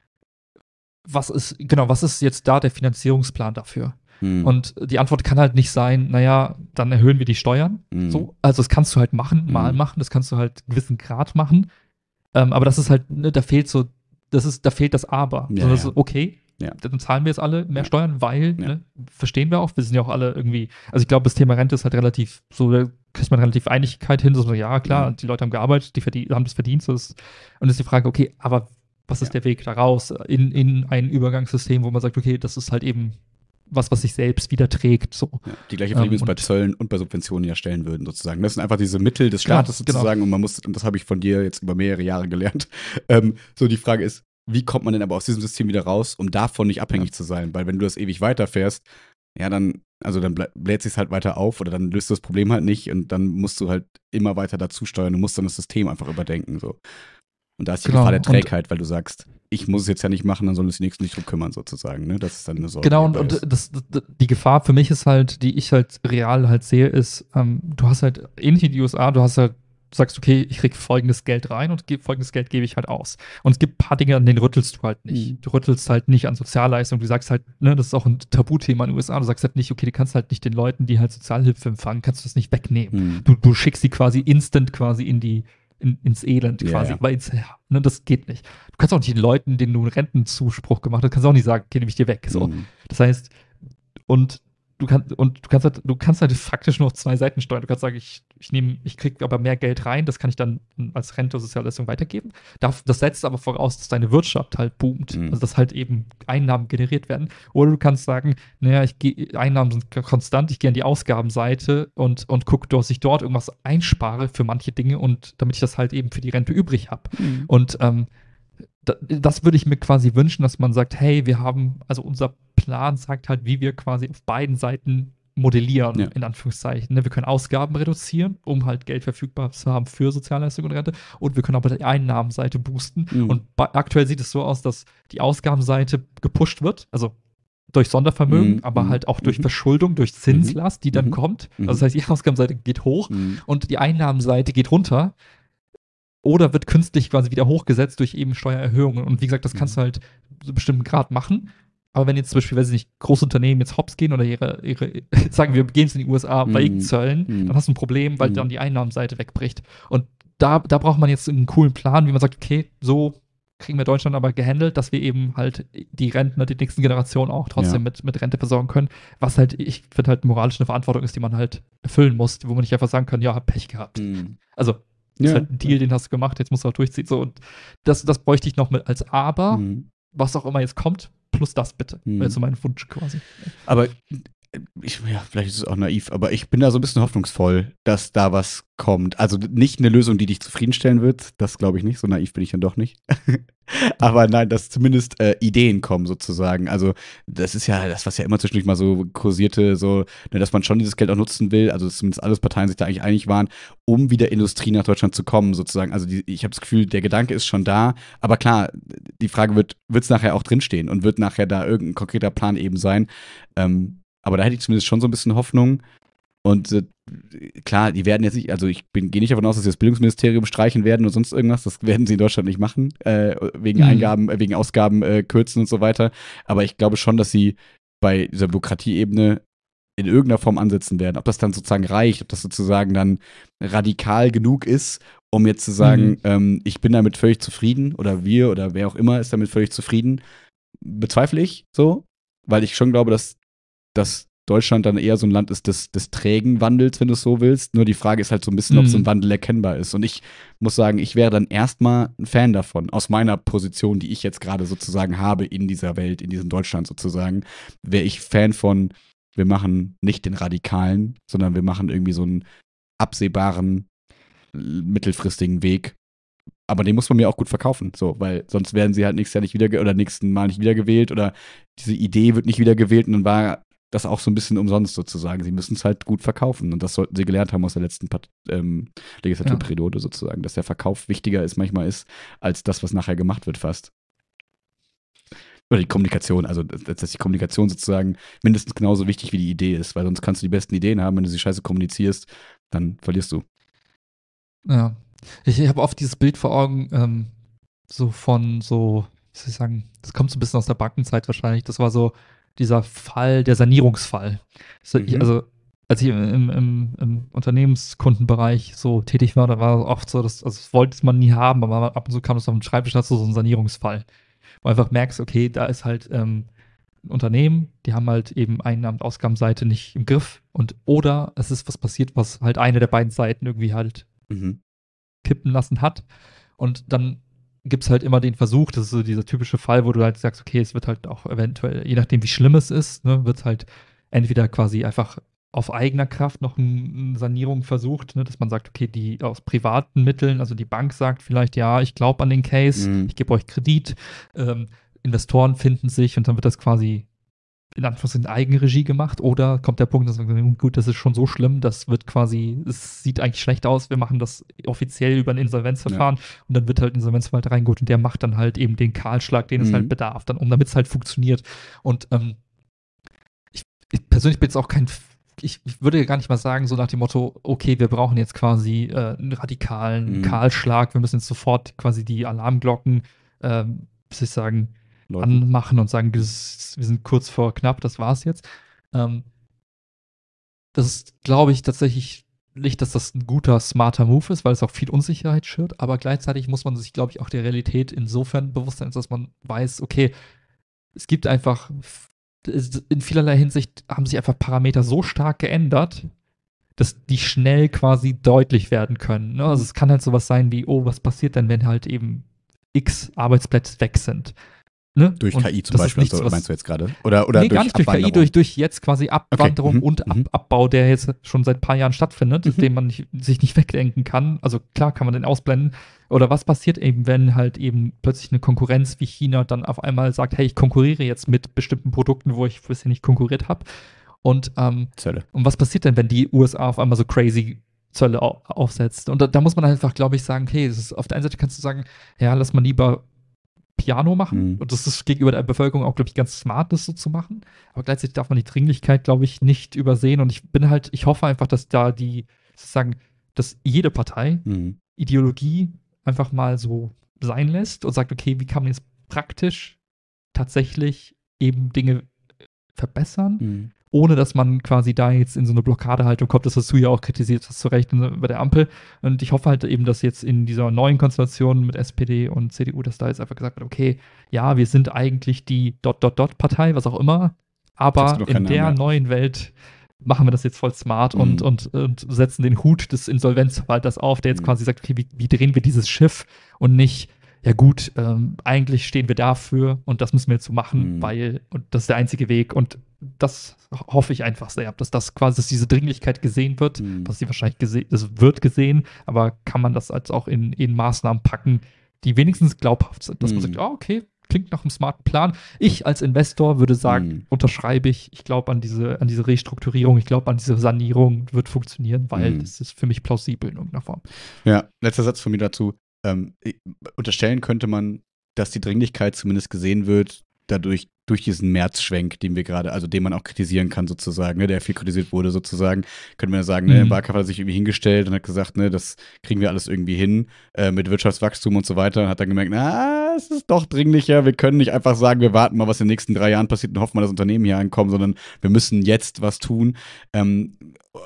was ist, genau, was ist jetzt da der Finanzierungsplan dafür? Hm. Und die Antwort kann halt nicht sein, naja, dann erhöhen wir die Steuern. Hm. So, also das kannst du halt machen, mal Mhm. machen, das kannst du halt einen gewissen Grad machen. Ähm, aber das ist halt, ne, da fehlt so, das ist, da fehlt das Aber. Ja, so, das ja. ist okay, Ja. dann zahlen wir jetzt alle mehr Ja. Steuern, weil, Ja. ne, verstehen wir auch, wir sind ja auch alle irgendwie, also ich glaube, das Thema Rente ist halt relativ, so, da kriegt man relativ Einigkeit hin, so, ja, klar, Mhm. die Leute haben gearbeitet, die verdien, haben das verdient, so ist, und ist die Frage, okay, aber was ist Ja. der Weg da raus in, in ein Übergangssystem, wo man sagt, okay, das ist halt eben was, was sich selbst wieder trägt, so. Ja, die gleiche Ähm, Verliebnis bei und- Zöllen und bei Subventionen ja stellen würden, sozusagen. Das sind einfach diese Mittel des Genau, Staates sozusagen und man muss, und das habe ich von dir jetzt über mehrere Jahre gelernt. Ähm, so, die Frage ist, wie kommt man denn aber aus diesem System wieder raus, um davon nicht abhängig zu sein? Weil wenn du das ewig weiterfährst, ja, dann, also dann blä- bläht sich halt weiter auf oder dann löst du das Problem halt nicht und dann musst du halt immer weiter dazu steuern. Du musst dann das System einfach überdenken, so. Und da ist die Genau, Gefahr der und- Trägheit, weil du sagst, ich muss es jetzt ja nicht machen, dann sollen uns die Nächsten nicht drum kümmern, sozusagen, ne? Das ist dann eine Sorge. Genau, die und, dabei und ist. das, das, die Gefahr für mich ist halt, die ich halt real halt sehe, ist, ähm, du hast halt, ähnlich wie die U S A, du hast halt, du sagst, okay, ich krieg folgendes Geld rein und ge folgendes Geld gebe ich halt aus. Und es gibt ein paar Dinge, an denen rüttelst du halt nicht. Mhm. Du rüttelst halt nicht an Sozialleistungen, du sagst halt, ne, das ist auch ein Tabuthema in den U S A, du sagst halt nicht, okay, du kannst halt nicht den Leuten, die halt Sozialhilfe empfangen, kannst du das nicht wegnehmen. Hm. Du, du schickst die quasi instant quasi in die, in, ins Elend Ja, quasi, ja. weil ins, ja, ne, das geht nicht. Du kannst auch nicht den Leuten, denen du einen Rentenzuspruch gemacht hast, kannst auch nicht sagen, okay, nehme ich dir weg. So. Hm. Das heißt, und du kannst, und du kannst halt, du kannst halt faktisch nur auf zwei Seiten steuern. Du kannst sagen, ich, ich nehme, ich kriege aber mehr Geld rein, das kann ich dann als Rente oder Sozialleistung weitergeben. Darf, das setzt aber voraus, dass deine Wirtschaft halt boomt. Mhm. Also dass halt eben Einnahmen generiert werden. Oder du kannst sagen, naja, ich gehe, Einnahmen sind konstant, ich gehe an die Ausgabenseite und, und gucke, dass ich dort irgendwas einspare für manche Dinge und damit ich das halt eben für die Rente übrig habe. Hm. Und ähm, da, das würde ich mir quasi wünschen, dass man sagt, hey, wir haben, also unser Plan sagt halt, wie wir quasi auf beiden Seiten modellieren, Ja. in Anführungszeichen. Ne? Wir können Ausgaben reduzieren, um halt Geld verfügbar zu haben für Sozialleistungen und Rente. Und wir können aber die Einnahmenseite boosten. Mhm. Und bei, aktuell sieht es so aus, dass die Ausgabenseite gepusht wird, also durch Sondervermögen, Mhm. aber Mhm. halt auch durch Mhm. Verschuldung, durch Zinslast, die dann Mhm. kommt. Mhm. Also das heißt, die Ausgabenseite geht hoch Hm. und die Einnahmenseite geht runter oder wird künstlich quasi wieder hochgesetzt durch eben Steuererhöhungen. Und wie gesagt, das kannst du halt zu einem bestimmten Grad machen. Aber wenn jetzt zum Beispiel, weiß ich nicht, Großunternehmen jetzt hops gehen oder ihre, ihre sagen wir, gehen es in die U S A wegen Mhm. Zöllen, Mhm. dann hast du ein Problem, weil Mhm. dann die Einnahmenseite wegbricht. Und da, da braucht man jetzt einen coolen Plan, wie man sagt, okay, so kriegen wir Deutschland aber gehandelt, dass wir eben halt die Rentner, die nächsten Generationen auch trotzdem Ja. mit, mit Rente versorgen können. Was halt, ich finde halt moralisch eine Verantwortung ist, die man halt erfüllen muss, wo man nicht einfach sagen kann, ja, hab Pech gehabt. Hm. Also, das ist halt ein Deal, den hast du gemacht, jetzt musst du auch durchziehen. So, und das, das bräuchte ich noch mit als Aber, Hm. was auch immer jetzt kommt, plus das bitte. Mhm. Wäre so mein Wunsch quasi. Aber ich, ja, vielleicht ist es auch naiv, aber ich bin da so ein bisschen hoffnungsvoll, dass da was kommt. Also nicht eine Lösung, die dich zufriedenstellen wird, das glaube ich nicht, so naiv bin ich dann doch nicht. Aber nein, dass zumindest äh, Ideen kommen sozusagen. Also das ist ja das, was ja immer zwischendurch mal so kursierte, so, ne, dass man schon dieses Geld auch nutzen will, also dass zumindest alle Parteien sich da eigentlich einig waren, um wieder Industrie nach Deutschland zu kommen sozusagen. Also die, ich habe das Gefühl, der Gedanke ist schon da, aber klar, die Frage wird, wird es nachher auch drinstehen und wird nachher da irgendein konkreter Plan eben sein. Ähm, aber da hätte ich zumindest schon so ein bisschen Hoffnung. Und äh, klar, die werden jetzt nicht, also ich gehe nicht davon aus, dass sie das Bildungsministerium streichen werden oder sonst irgendwas. Das werden sie in Deutschland nicht machen, äh, wegen Mhm. Eingaben, äh, wegen Ausgaben äh, kürzen und so weiter. Aber ich glaube schon, dass sie bei dieser Bürokratieebene in irgendeiner Form ansetzen werden. Ob das dann sozusagen reicht, ob das sozusagen dann radikal genug ist, um jetzt zu sagen, Mhm. ähm, ich bin damit völlig zufrieden oder wir oder wer auch immer ist damit völlig zufrieden, bezweifle ich so, weil ich schon glaube, dass, dass Deutschland dann eher so ein Land ist des, des trägen Wandels, wenn du es so willst. Nur die Frage ist halt so ein bisschen, ob so ein Mhm. Wandel erkennbar ist. Und ich muss sagen, ich wäre dann erstmal ein Fan davon, aus meiner Position, die ich jetzt gerade sozusagen habe in dieser Welt, in diesem Deutschland sozusagen, wäre ich Fan von, wir machen nicht den Radikalen, sondern wir machen irgendwie so einen absehbaren, mittelfristigen Weg. Aber den muss man mir auch gut verkaufen, so, weil sonst werden sie halt nächstes Jahr nicht wieder oder nächsten Mal nicht wiedergewählt oder diese Idee wird nicht wiedergewählt und dann war das auch so ein bisschen umsonst sozusagen. Sie müssen es halt gut verkaufen und das sollten sie gelernt haben aus der letzten Part ähm, Legislaturperiode sozusagen, dass der Verkauf wichtiger ist, manchmal ist, als das, was nachher gemacht wird fast. Oder die Kommunikation, also dass dass die Kommunikation sozusagen mindestens genauso wichtig wie die Idee ist, weil sonst kannst du die besten Ideen haben, wenn du sie scheiße kommunizierst, dann verlierst du. Ja. Ich, ich habe oft dieses Bild vor Augen, ähm, so von so, wie soll ich sagen, das kommt so ein bisschen aus der Bankenzeit wahrscheinlich. Das war so dieser Fall, der Sanierungsfall. So, ich, Mhm. also, als ich im, im, im Unternehmenskundenbereich so tätig war, da war es oft so, dass, also das wollte man nie haben, aber ab und zu kam es auf den Schreibtisch, hast du so einen Sanierungsfall. Wo du einfach merkst, okay, da ist halt ähm, ein Unternehmen, die haben halt eben Einnahmen- und Ausgabenseite nicht im Griff und oder es ist was passiert, was halt eine der beiden Seiten irgendwie halt Mhm. kippen lassen hat. Und dann gibt es halt immer den Versuch, das ist so dieser typische Fall, wo du halt sagst, okay, es wird halt auch eventuell, je nachdem wie schlimm es ist, ne, wird halt entweder quasi einfach auf eigener Kraft noch eine Sanierung versucht, ne, dass man sagt, okay, die aus privaten Mitteln, also die Bank sagt vielleicht, ja, ich glaube an den Case, Mhm. ich gebe euch Kredit, ähm, Investoren finden sich und dann wird das quasi in Anführungszeichen Eigenregie gemacht oder kommt der Punkt, dass man sagt, gut, das ist schon so schlimm, das wird quasi, es sieht eigentlich schlecht aus, wir machen das offiziell über ein Insolvenzverfahren und dann wird halt ein Insolvenzverwalter reingeholt und der macht dann halt eben den Kahlschlag, den es halt Mhm. bedarf, dann, um damit es halt funktioniert. Und ähm, ich, ich persönlich bin jetzt auch kein, ich, ich würde gar nicht mal sagen, so nach dem Motto, okay, wir brauchen jetzt quasi äh, einen radikalen Mhm. Kahlschlag, wir müssen jetzt sofort quasi die Alarmglocken, ähm, wie soll ich sagen, Leuten. anmachen und sagen, das, wir sind kurz vor knapp, das war's jetzt. Ähm, das ist, glaube ich, tatsächlich nicht, dass das ein guter, smarter Move ist, weil es auch viel Unsicherheit schürt, aber gleichzeitig muss man sich, glaube ich, auch der Realität insofern bewusst sein, dass man weiß, okay, es gibt einfach, in vielerlei Hinsicht haben sich einfach Parameter so stark geändert, dass die schnell quasi deutlich werden können. Ne? Also es kann halt sowas sein wie, oh, was passiert denn, wenn halt eben x Arbeitsplätze weg sind? Ne? Durch Und K I zum das ist Beispiel, nichts, so, meinst was. du jetzt gerade? Oder, oder Nee, gar durch nicht durch K I, Abwanderung? durch, durch jetzt quasi Abwanderung Okay. und Ab Mhm. Abbau, der jetzt schon seit ein paar Jahren stattfindet, Mhm. den man nicht, sich nicht wegdenken kann. Also klar kann man den ausblenden. Oder was passiert eben, wenn halt eben plötzlich eine Konkurrenz wie China dann auf einmal sagt, hey, ich konkurriere jetzt mit bestimmten Produkten, wo ich bisher nicht konkurriert habe. Und, ähm, Zölle. und was passiert denn, wenn die U S A auf einmal so crazy Zölle au aufsetzt? Und da, da muss man einfach, glaube ich, sagen, okay, das ist, auf der einen Seite kannst du sagen, ja, lass mal lieber Piano machen. Mhm. Und das ist gegenüber der Bevölkerung auch, glaube ich, ganz smart, das so zu machen. Aber gleichzeitig darf man die Dringlichkeit, glaube ich, nicht übersehen. Und ich bin halt, ich hoffe einfach, dass da die, sozusagen, dass jede Partei Mhm. Ideologie einfach mal so sein lässt und sagt, okay, wie kann man jetzt praktisch tatsächlich eben Dinge verbessern, Mhm. ohne dass man quasi da jetzt in so eine Blockadehaltung kommt. Das hast du ja auch kritisiert, hast zu Recht bei der Ampel. Und ich hoffe halt eben, dass jetzt in dieser neuen Konstellation mit S P D und C D U, dass da jetzt einfach gesagt wird, okay, ja, wir sind eigentlich die Dot-Dot-Dot-Partei, was auch immer, Sagst du aber noch keinen in Namen, der ja. neuen Welt machen wir das jetzt voll smart und, Mhm. und, und setzen den Hut des Insolvenzverwalters auf, der jetzt Mhm. quasi sagt, okay, wie, wie drehen wir dieses Schiff und nicht, ja gut, ähm, eigentlich stehen wir dafür und das müssen wir jetzt so machen, Mhm. weil, und das ist der einzige Weg. Und das hoffe ich einfach sehr, dass das quasi, dass diese Dringlichkeit gesehen wird, Mhm. was sie wahrscheinlich gesehen, es wird gesehen, aber kann man das als auch in, in Maßnahmen packen, die wenigstens glaubhaft sind, dass man Mhm. sagt, ah, okay, klingt nach einem smarten Plan. Ich als Investor würde sagen, Mhm. unterschreibe ich, ich glaube an diese, an diese Restrukturierung, ich glaube an diese Sanierung, wird funktionieren, weil Mhm. das ist für mich plausibel in irgendeiner Form. Ja, letzter Satz von mir dazu. Ähm, ich- unterstellen könnte man, dass die Dringlichkeit zumindest gesehen wird, dadurch, durch diesen Märzschwenk, den wir gerade, also den man auch kritisieren kann sozusagen, ne, der viel kritisiert wurde sozusagen, könnte man ja sagen, ne, im Mhm. Wahlkampf hat er sich irgendwie hingestellt und hat gesagt, ne, das kriegen wir alles irgendwie hin, äh, mit Wirtschaftswachstum und so weiter, und hat dann gemerkt, na, es ist doch dringlicher, wir können nicht einfach sagen, wir warten mal, was in den nächsten drei Jahren passiert und hoffen mal, dass Unternehmen hier ankommen, sondern wir müssen jetzt was tun. Ähm,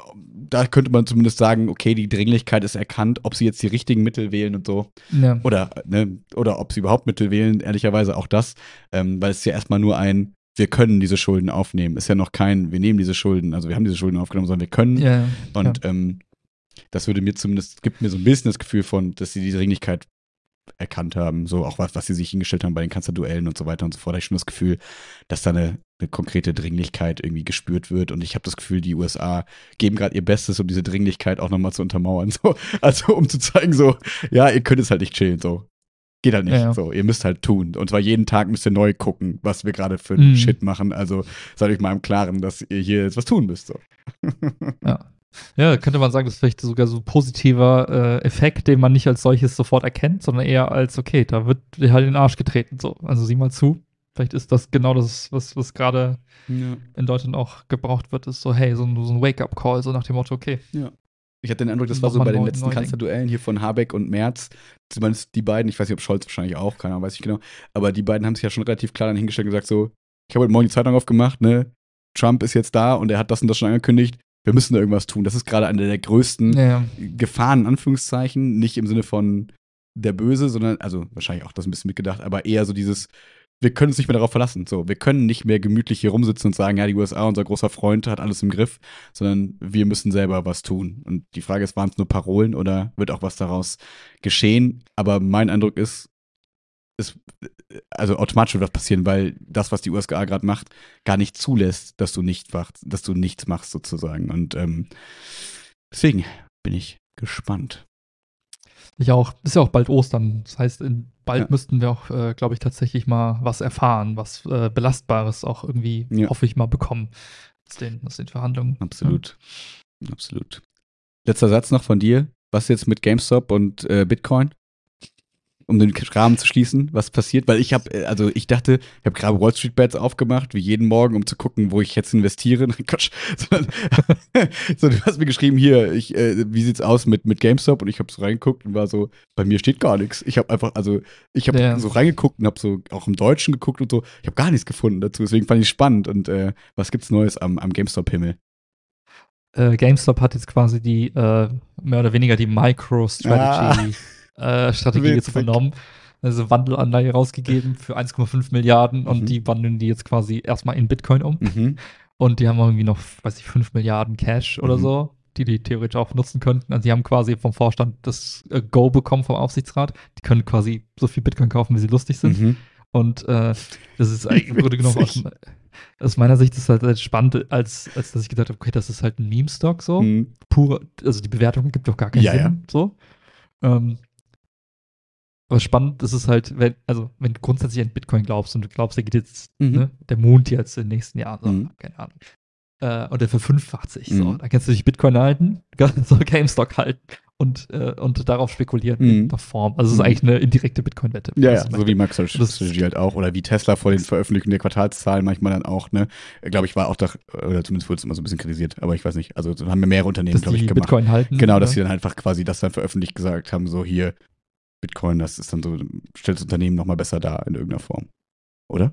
da könnte man zumindest sagen, okay, die Dringlichkeit ist erkannt, ob sie jetzt die richtigen Mittel wählen und so. Ja. Oder, ne, oder ob sie überhaupt Mittel wählen, ehrlicherweise auch das, ähm, weil es ist ja erstmal nur ein, wir können diese Schulden aufnehmen. Ist ja noch kein, wir nehmen diese Schulden, also wir haben diese Schulden aufgenommen, sondern wir können. Ja, ja, Und ähm, das würde mir zumindest, gibt mir so ein bisschen das Gefühl von, dass sie die Dringlichkeit erkannt haben, so auch was, was sie sich hingestellt haben bei den Kanzlerduellen und so weiter und so fort. Da habe ich schon das Gefühl, dass da eine, eine konkrete Dringlichkeit irgendwie gespürt wird. Und ich habe das Gefühl, die U S A geben gerade ihr Bestes, um diese Dringlichkeit auch nochmal zu untermauern. So. Also um zu zeigen, so, ja, ihr könnt es halt nicht chillen, so. Geht halt nicht. Ja, ja. So, ihr müsst halt tun. Und zwar jeden Tag müsst ihr neu gucken, was wir gerade für Mhm. Shit machen. Also seid euch mal im Klaren, dass ihr hier jetzt was tun müsst. So. Ja. Ja, könnte man sagen, das ist vielleicht sogar so ein positiver äh, Effekt, den man nicht als solches sofort erkennt, sondern eher als, okay, da wird dir halt in den Arsch getreten. So. Also sieh mal zu. Vielleicht ist das genau das, was, was gerade Ja. in Deutschland auch gebraucht wird, ist so, hey, so ein, so ein Wake-up-Call, so nach dem Motto, okay. Ich hatte den Eindruck, das war so Nochmal bei den neu- letzten neu denken. Kanzlerduellen hier von Habeck und Merz, zumindest die beiden, ich weiß nicht, ob Scholz wahrscheinlich auch, keine Ahnung, weiß ich genau, aber die beiden haben sich ja schon relativ klar dann hingestellt und gesagt so, ich habe heute Morgen die Zeitung aufgemacht, ne, Trump ist jetzt da und er hat das und das schon angekündigt, wir müssen da irgendwas tun. Das ist gerade eine der größten Ja, ja. Gefahren, in Anführungszeichen, nicht im Sinne von der Böse, sondern, also wahrscheinlich auch das ein bisschen mitgedacht, aber eher so dieses, wir können uns nicht mehr darauf verlassen. So, wir können nicht mehr gemütlich hier rumsitzen und sagen, ja, die U S A, unser großer Freund, hat alles im Griff, sondern wir müssen selber was tun. Und die Frage ist, waren es nur Parolen oder wird auch was daraus geschehen? Aber mein Eindruck ist, es, also automatisch wird was passieren, weil das, was die U S A gerade macht, gar nicht zulässt, dass du nicht wachst, dass du nichts machst sozusagen. Und ähm, deswegen bin ich gespannt. Ich auch. Ist ja auch bald Ostern. Das heißt, in, bald Ja. müssten wir auch, äh, glaube ich, tatsächlich mal was erfahren, was äh, Belastbares auch irgendwie, Ja. hoffe ich mal, bekommen aus den, aus den Verhandlungen. Absolut. Absolut. Letzter Satz noch von dir. Was jetzt mit GameStop und äh, Bitcoin? Um den Rahmen zu schließen, was passiert? Weil ich habe, also ich dachte, ich habe gerade Wall Street Bets aufgemacht, wie jeden Morgen, um zu gucken, wo ich jetzt investiere. Nein, Quatsch. Sondern, so, du hast mir geschrieben, hier, ich, äh, wie sieht's aus mit, mit GameStop? Und ich habe so reingeguckt und war so, bei mir steht gar nichts. Ich habe einfach, also ich habe Ja. so reingeguckt und habe so auch im Deutschen geguckt und so. Ich habe gar nichts gefunden dazu. Deswegen fand ich spannend. Und äh, was gibt's Neues am, am GameStop-Himmel? Äh, GameStop hat jetzt quasi die, äh, mehr oder weniger die Micro-Strategy äh, Strategie jetzt Witzig. übernommen. Also Wandelanleihe rausgegeben für eins Komma fünf Milliarden und Mhm. die wandeln die jetzt quasi erstmal in Bitcoin um. Mhm. Und die haben irgendwie noch, weiß ich, fünf Milliarden Cash oder Mhm. so, die die theoretisch auch nutzen könnten. Also die haben quasi vom Vorstand das äh, Go bekommen vom Aufsichtsrat. Die können quasi so viel Bitcoin kaufen, wie sie lustig sind. Mhm. Und äh, das ist eigentlich im Grunde genommen aus, Witzig. aus meiner Sicht ist halt, halt spannend, als, als dass ich gedacht habe, okay, das ist halt ein Meme-Stock so. Mhm. Pure, also die Bewertung gibt doch gar keinen Ja, Sinn. ja. So. Ähm, aber spannend ist es halt, wenn, also wenn du grundsätzlich an Bitcoin glaubst und du glaubst, der geht jetzt, Mhm. ne, der Mond jetzt in den nächsten Jahren, so, Mhm. keine Ahnung. Äh, und der verfünffacht sich. So. Mhm. Da kannst du dich Bitcoin halten, kannst so GameStop halten und, äh, und darauf spekulieren Mhm. in der Form. Also es ist Mhm. eigentlich eine indirekte Bitcoin-Wette. Ja, was ja, ich so möchte. wie MicroStrategy halt auch. Oder wie Tesla vor den Veröffentlichungen der Quartalszahlen manchmal dann auch, ne? Glaube ich, war auch da, oder zumindest wurde es immer so ein bisschen kritisiert, aber ich weiß nicht. Also haben wir mehrere Unternehmen, Dass glaube die ich, gemacht. Bitcoin halten. Genau, dass ne? sie dann einfach quasi das dann veröffentlicht gesagt haben, so hier, Bitcoin, das ist dann so, stellt das Unternehmen nochmal besser dar in irgendeiner Form. Oder?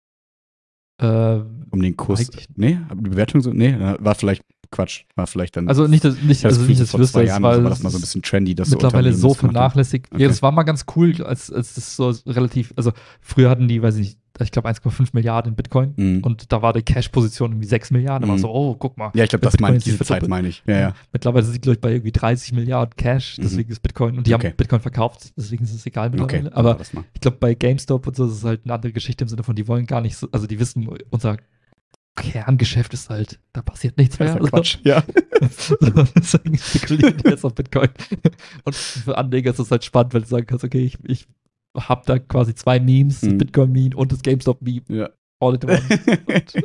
Äh, Um den Kurs. Eigentlich- Nee, aber die Bewertung so, nee, war vielleicht Quatsch. War vielleicht dann. also nicht, dass- nicht, ich hab das also Gefühl, nicht, so dass vor ich zwei wüsste, Jahren es oder so war, war das mal so ein bisschen trendy, dass so mittlerweile Unternehmen so das gemacht haben. vernachlässigt. Okay. Ja, das war mal ganz cool, als, als das so relativ, also früher hatten die, weiß ich nicht, ich glaube, eins Komma fünf Milliarden in Bitcoin. Mhm. Und da war die Cash-Position irgendwie sechs Milliarden. Da war Mhm. so, oh, guck mal. Ja, ich glaube, das Bitcoin meine ist diese nicht Zeit verdoppelt. meine ich. Ja, ja. Mittlerweile sind sie, glaube ich, bei irgendwie dreißig Milliarden Cash, deswegen Mhm. ist Bitcoin. Und die Okay. haben Bitcoin verkauft, deswegen ist es egal mittlerweile. Okay, Aber das mal. ich glaube, bei GameStop und so ist es halt eine andere Geschichte im Sinne von, die wollen gar nicht so, also die wissen, unser Kerngeschäft ist halt, da passiert nichts Das mehr. ist ja Quatsch. Ja. So, deswegen spekulieren die jetzt auf Bitcoin. Und für Anleger ist es halt spannend, weil du sagen kannst, okay, ich, ich habe da quasi zwei Memes, das Mhm. Bitcoin-Meme und das GameStop-Meme, Ja. all in one. Und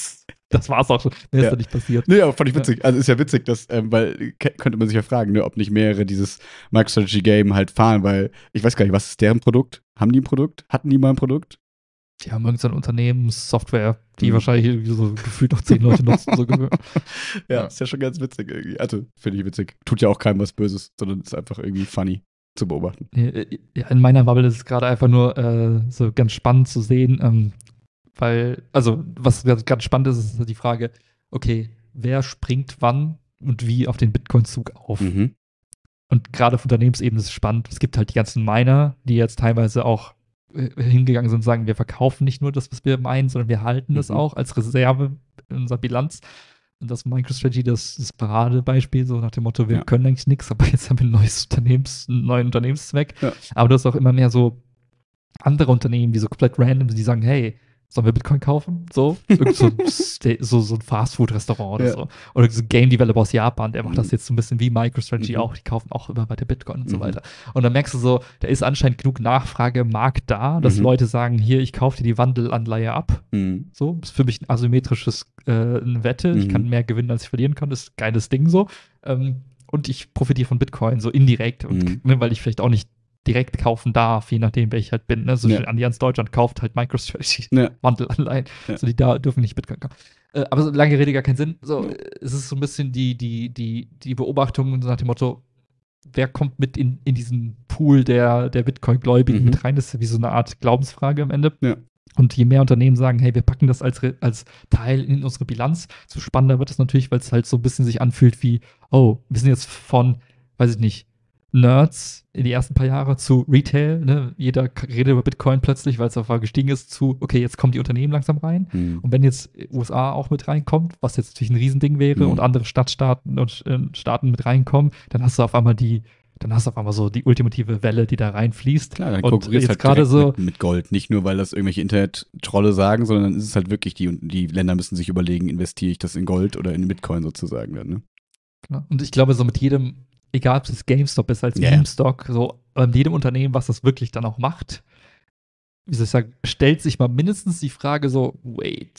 das war's auch schon. Mehr Ja. ist da nicht passiert. Nee, aber fand ich witzig. Also ist ja witzig, dass, ähm, weil ke- könnte man sich ja fragen, ne, ob nicht mehrere dieses MicroStrategy-Game halt fahren, weil ich weiß gar nicht, was ist deren Produkt? Haben die ein Produkt? Hatten die mal ein Produkt? Die haben irgendeine Unternehmenssoftware, die Mhm. wahrscheinlich irgendwie so gefühlt noch zehn Leute nutzen. So ge- Ja, Ja. ist ja schon ganz witzig irgendwie. Also, finde ich witzig. Tut ja auch keinem was Böses, sondern ist einfach irgendwie funny zu beobachten. Ja, in meiner Bubble ist es gerade einfach nur äh, so ganz spannend zu sehen, ähm, weil, also, was ganz ganz spannend ist, ist die Frage, okay, wer springt wann und wie auf den Bitcoin-Zug auf? Mhm. Und gerade auf Unternehmensebene ist es spannend. Es gibt halt die ganzen Miner, die jetzt teilweise auch äh, hingegangen sind und sagen, wir verkaufen nicht nur das, was wir meinen, sondern wir halten das Mhm. auch als Reserve in unserer Bilanz. Und das MicroStrategy, das, das Paradebeispiel, so nach dem Motto, wir Ja. können eigentlich nichts, aber jetzt haben wir ein neues Unternehmens, einen neuen Unternehmenszweck. Ja. Aber du hast auch immer mehr so andere Unternehmen, die so komplett random sind, die sagen, hey, sollen wir Bitcoin kaufen? So, Irgend so, ein Sta- so, so ein Fastfood-Restaurant oder Ja. so. Oder so ein Game Developer aus Japan, der macht Mhm. das jetzt so ein bisschen wie MicroStrategy Mhm. auch, die kaufen auch immer weiter Bitcoin und so Mhm. weiter. Und dann merkst du so, da ist anscheinend genug Nachfrage im Markt da, dass Mhm. Leute sagen, hier, ich kaufe dir die Wandelanleihe ab. Mhm. So, ist für mich ein asymmetrisches äh, eine Wette. Ich Mhm. kann mehr gewinnen, als ich verlieren kann. Das ist ein geiles Ding so. Ähm, und ich profitiere von Bitcoin so indirekt, und, Mhm. ne, weil ich vielleicht auch nicht direkt kaufen darf, je nachdem, wer ich halt bin. Ne? So Ja. Allianz Deutschland kauft halt MicroStrategy Ja. Wandelanleihen. Ja. So, die da dürfen nicht Bitcoin kaufen. Äh, aber so lange Rede, gar keinen Sinn. So, Ja. äh, es ist so ein bisschen die, die, die, die Beobachtung nach dem Motto, wer kommt mit in, in diesen Pool der, der Bitcoin-Gläubigen Mhm. mit rein? Das ist ja wie so eine Art Glaubensfrage am Ende. Ja. Und je mehr Unternehmen sagen, hey, wir packen das als, Re- als Teil in unsere Bilanz, so spannender wird es natürlich, weil es halt so ein bisschen sich anfühlt wie, oh, wir sind jetzt von, weiß ich nicht, Nerds in die ersten paar Jahre zu Retail, ne? Jeder k- redet über Bitcoin plötzlich, weil es auf einmal gestiegen ist, zu, okay, jetzt kommen die Unternehmen langsam rein. Mhm. Und wenn jetzt U S A auch mit reinkommt, was jetzt natürlich ein Riesending wäre, Mhm. und andere Stadtstaaten und äh, Staaten mit reinkommen, dann hast du auf einmal die, dann hast du auf einmal so die ultimative Welle, die da reinfließt. Klar, dann Und konkurrierst jetzt halt gerade direkt so, mit, mit Gold. Nicht nur, weil das irgendwelche Internet-Trolle sagen, sondern dann ist es halt wirklich, die, die Länder müssen sich überlegen, investiere ich das in Gold oder in Bitcoin sozusagen dann, ne? Genau. Und ich glaube, so mit jedem, egal ob es GameStop ist als Ja, ja. Meme-Stock, so mit jedem Unternehmen, was das wirklich dann auch macht, wie soll ich sagen, stellt sich mal mindestens die Frage so, wait,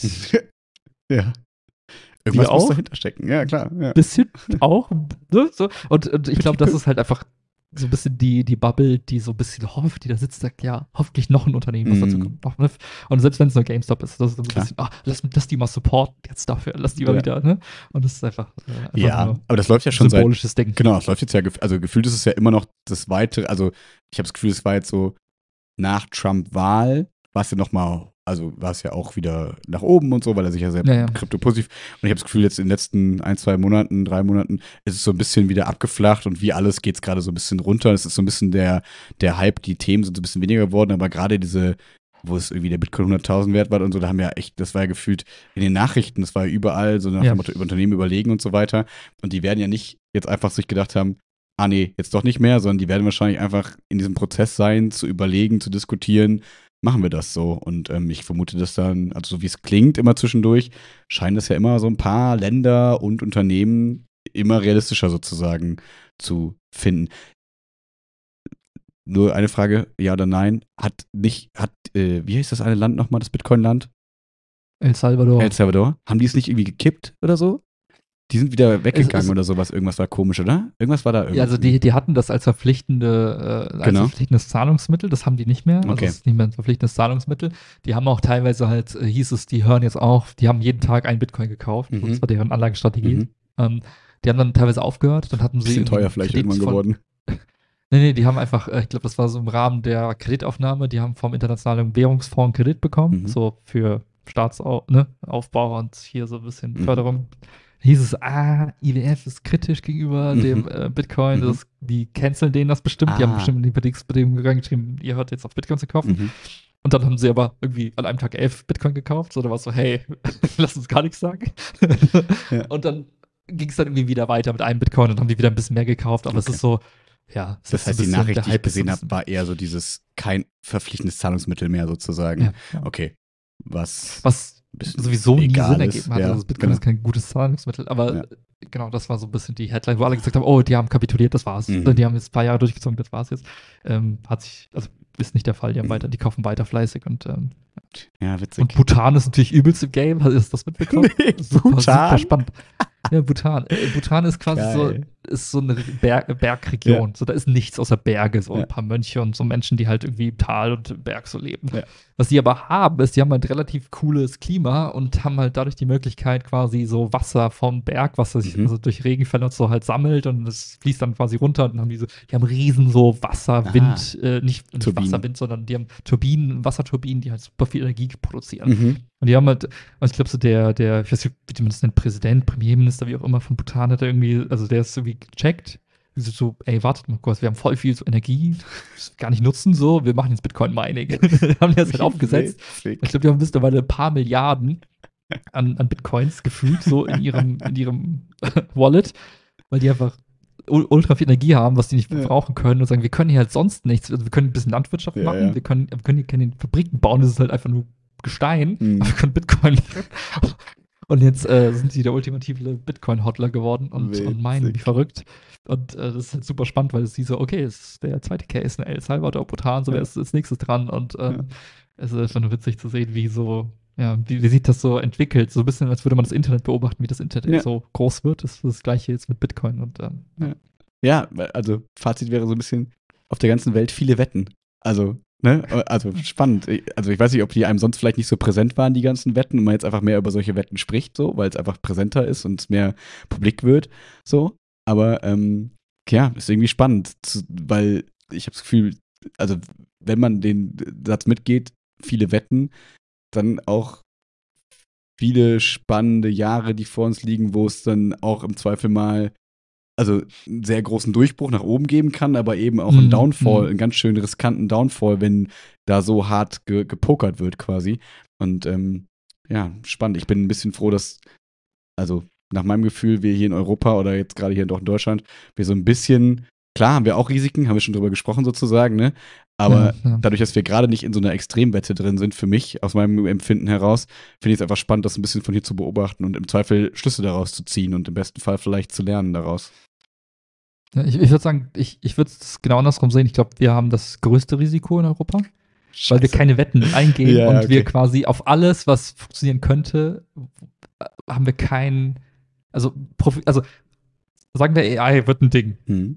Ja. Irgendwas Wir muss auch? dahinter stecken, ja klar. Ja. bisschen auch, ne? So. Und, und ich glaube, das ist halt einfach so ein bisschen die, die Bubble, die so ein bisschen hofft, die da sitzt, sagt, ja, hoffentlich noch ein Unternehmen, was dazu Mhm. kommt. Noch, ne? Und selbst wenn es nur GameStop ist, das ist so ein Klar. bisschen, ah, lass, lass die mal supporten jetzt dafür, lass die mal Ja. wieder, ne? Und das ist einfach, äh, einfach Ja, nur aber das läuft ja ein schon seit, symbolisches Ding. genau, es läuft jetzt ja, gef- also gefühlt ist es ja immer noch das weitere, also ich habe das Gefühl, es war jetzt so nach Trump-Wahl, war es ja nochmal, also war es ja auch wieder nach oben und so, weil er sich ja sehr Ja, ja. kryptopositiv, und ich habe das Gefühl, jetzt in den letzten ein, zwei Monaten, drei Monaten ist es so ein bisschen wieder abgeflacht, und wie alles geht es gerade so ein bisschen runter. Es ist so ein bisschen der, der Hype, die Themen sind so ein bisschen weniger geworden, aber gerade diese, wo es irgendwie der Bitcoin hunderttausend wert war und so, da haben wir ja echt, das war ja gefühlt in den Nachrichten, das war ja überall so nach Ja. dem Motto, über Unternehmen überlegen und so weiter, und die werden ja nicht jetzt einfach sich gedacht haben, ah nee, jetzt doch nicht mehr, sondern die werden wahrscheinlich einfach in diesem Prozess sein, zu überlegen, zu diskutieren, machen wir das so. Und ähm, ich vermute, dass dann, also so wie es klingt immer zwischendurch, scheinen das ja immer so ein paar Länder und Unternehmen immer realistischer sozusagen zu finden. Nur eine Frage, ja oder nein, hat nicht, hat, äh, wie heißt das eine Land nochmal, das Bitcoin-Land? El Salvador. El Salvador? Haben die es nicht irgendwie gekippt oder so? Die sind wieder weggegangen es- oder sowas. Irgendwas war komisch, oder? Irgendwas war da irgendwie. Ja, also die, die hatten das als verpflichtende, äh, als Genau. verpflichtendes Zahlungsmittel, das haben die nicht mehr. Also Okay. es ist nicht mehr ein verpflichtendes Zahlungsmittel. Die haben auch teilweise halt, äh, hieß es, die hören jetzt auf, die haben jeden Tag einen Bitcoin gekauft. Mhm. Das war deren Anlagestrategie. Mhm. Ähm, die haben dann teilweise aufgehört, dann hatten sie. Bisschen irgendwie teuer einen vielleicht Kredit irgendwann von- geworden. Nee, nee, die haben einfach, äh, ich glaube, das war so im Rahmen der Kreditaufnahme, die haben vom Internationalen Währungsfonds einen Kredit bekommen, Mhm. so für Staatsaufbau, ne, Aufbau und hier so ein bisschen Mhm. Förderung. Hieß es, ah, I W F ist kritisch gegenüber Mhm. dem äh, Bitcoin, Mhm. das, die canceln denen das bestimmt, die haben Ah. bestimmt in die Bedingungsbedingungen geschrieben, ihr hört jetzt auf Bitcoin zu kaufen. Mhm. Und dann haben sie aber irgendwie an einem Tag elf Bitcoin gekauft. So, da war es so, hey, lass uns gar nichts sagen. Ja. Und dann ging es dann irgendwie wieder weiter mit einem Bitcoin und haben die wieder ein bisschen mehr gekauft. Aber Okay. es ist so, ja. Es Das ist heißt, so ein die bisschen, Nachricht, der die ich Hype ist so ein gesehen habe, bisschen- war eher so dieses kein verpflichtendes Zahlungsmittel mehr sozusagen. Ja, ja. Okay. Was, Was ein bisschen sowieso nie egal Sinn ist. ergeben hat. Ja, Also Bitcoin genau. ist kein gutes Zahlungsmittel. Aber Ja. genau, das war so ein bisschen die Headline, wo alle gesagt haben, oh, die haben kapituliert, das war's. Mhm. Die haben jetzt ein paar Jahre durchgezogen, das war's jetzt. Ähm, hat sich, also ist nicht der Fall. Die haben Mhm. weiter, die kaufen weiter fleißig und ähm, Ja, witzig. Und Bhutan ist natürlich übelst im Game. Hast du das mitbekommen? Nee, super, Bhutan? super spannend. Ja, Bhutan. Äh, Bhutan ist quasi Geil. so, ist so eine Berg, Bergregion. Ja. So, da ist nichts außer Berge, so Ja. ein paar Mönche und so Menschen, die halt irgendwie im Tal und im Berg so leben. Ja. Was die aber haben, ist, die haben halt relativ cooles Klima und haben halt dadurch die Möglichkeit, quasi so Wasser vom Berg, was sich Mhm. also durch Regenfälle und so halt sammelt und es fließt dann quasi runter und dann haben die so, die haben riesen so Wasser, Ah. Wind, äh, nicht, nicht Turbinen. Wasserwind, sondern die haben Turbinen, Wasserturbinen, die halt super viel Energie produzieren. Mhm. Und die haben halt, also ich glaube, so der, der, ich weiß nicht, wie man das nennt, Präsident, Premierminister, wie auch immer von Bhutan, hat er irgendwie, also der ist irgendwie gecheckt. So, so, ey, wartet mal kurz, wir haben voll viel so Energie, das wir gar nicht nutzen, so, wir machen jetzt Bitcoin-Mining. haben die das halt aufgesetzt. Witzig. Ich glaube, die haben mittlerweile ein paar Milliarden an, an Bitcoins gefühlt, so in ihrem, in ihrem Wallet, weil die einfach ul- ultra viel Energie haben, was die nicht Ja. brauchen können und sagen, wir können hier halt sonst nichts, also wir können ein bisschen Landwirtschaft Ja, machen, ja. wir können, wir können hier keine Fabriken bauen, das ist halt einfach nur Gestein, Mhm. aber wir können Bitcoin machen. Und jetzt äh, sind die der ultimative Bitcoin-Hodler geworden und, und meinen wie Witzig. verrückt. Und äh, das ist halt super spannend, weil es die so, okay, es ist der zweite Case, ne, El Salvador, Bhutan, so Ja. wer ist als nächstes dran. Und ähm, Ja. es ist einfach nur witzig zu sehen, wie so, ja, wie, wie sich das so entwickelt. So ein bisschen, als würde man das Internet beobachten, wie das Internet Ja. so groß wird. Das ist das Gleiche jetzt mit Bitcoin. Und ähm, Ja, also Fazit wäre so ein bisschen auf der ganzen Welt viele Wetten. Also, ne? Also spannend. Also ich weiß nicht, ob die einem sonst vielleicht nicht so präsent waren, die ganzen Wetten, und man jetzt einfach mehr über solche Wetten spricht, so, weil es einfach präsenter ist und es mehr publik wird. So. Aber ähm, ja, ist irgendwie spannend, zu, weil ich habe das Gefühl, also wenn man den Satz mitgeht, viele Wetten, dann auch viele spannende Jahre, die vor uns liegen, wo es dann auch im Zweifel mal also einen sehr großen Durchbruch nach oben geben kann, aber eben auch einen Mhm, Downfall, mhm. einen ganz schön riskanten Downfall, wenn da so hart ge gepokert wird quasi. Und ähm, ja, spannend. Ich bin ein bisschen froh, dass, also nach meinem Gefühl, wir hier in Europa oder jetzt gerade hier doch in Deutschland, wir so ein bisschen, klar haben wir auch Risiken, haben wir schon drüber gesprochen sozusagen, ne? Aber Ja, ja. dadurch, dass wir gerade nicht in so einer Extremwette drin sind, für mich, aus meinem Empfinden heraus, finde ich es einfach spannend, das ein bisschen von hier zu beobachten und im Zweifel Schlüsse daraus zu ziehen und im besten Fall vielleicht zu lernen daraus. Ja, ich ich würde sagen, ich, ich würde es genau andersrum sehen. Ich glaube, wir haben das größte Risiko in Europa, weil wir Scheiße. keine Wetten eingehen Ja, und okay. wir quasi auf alles, was funktionieren könnte, äh, haben wir kein, also, Profi, also sagen wir, A I wird ein Ding. Hm.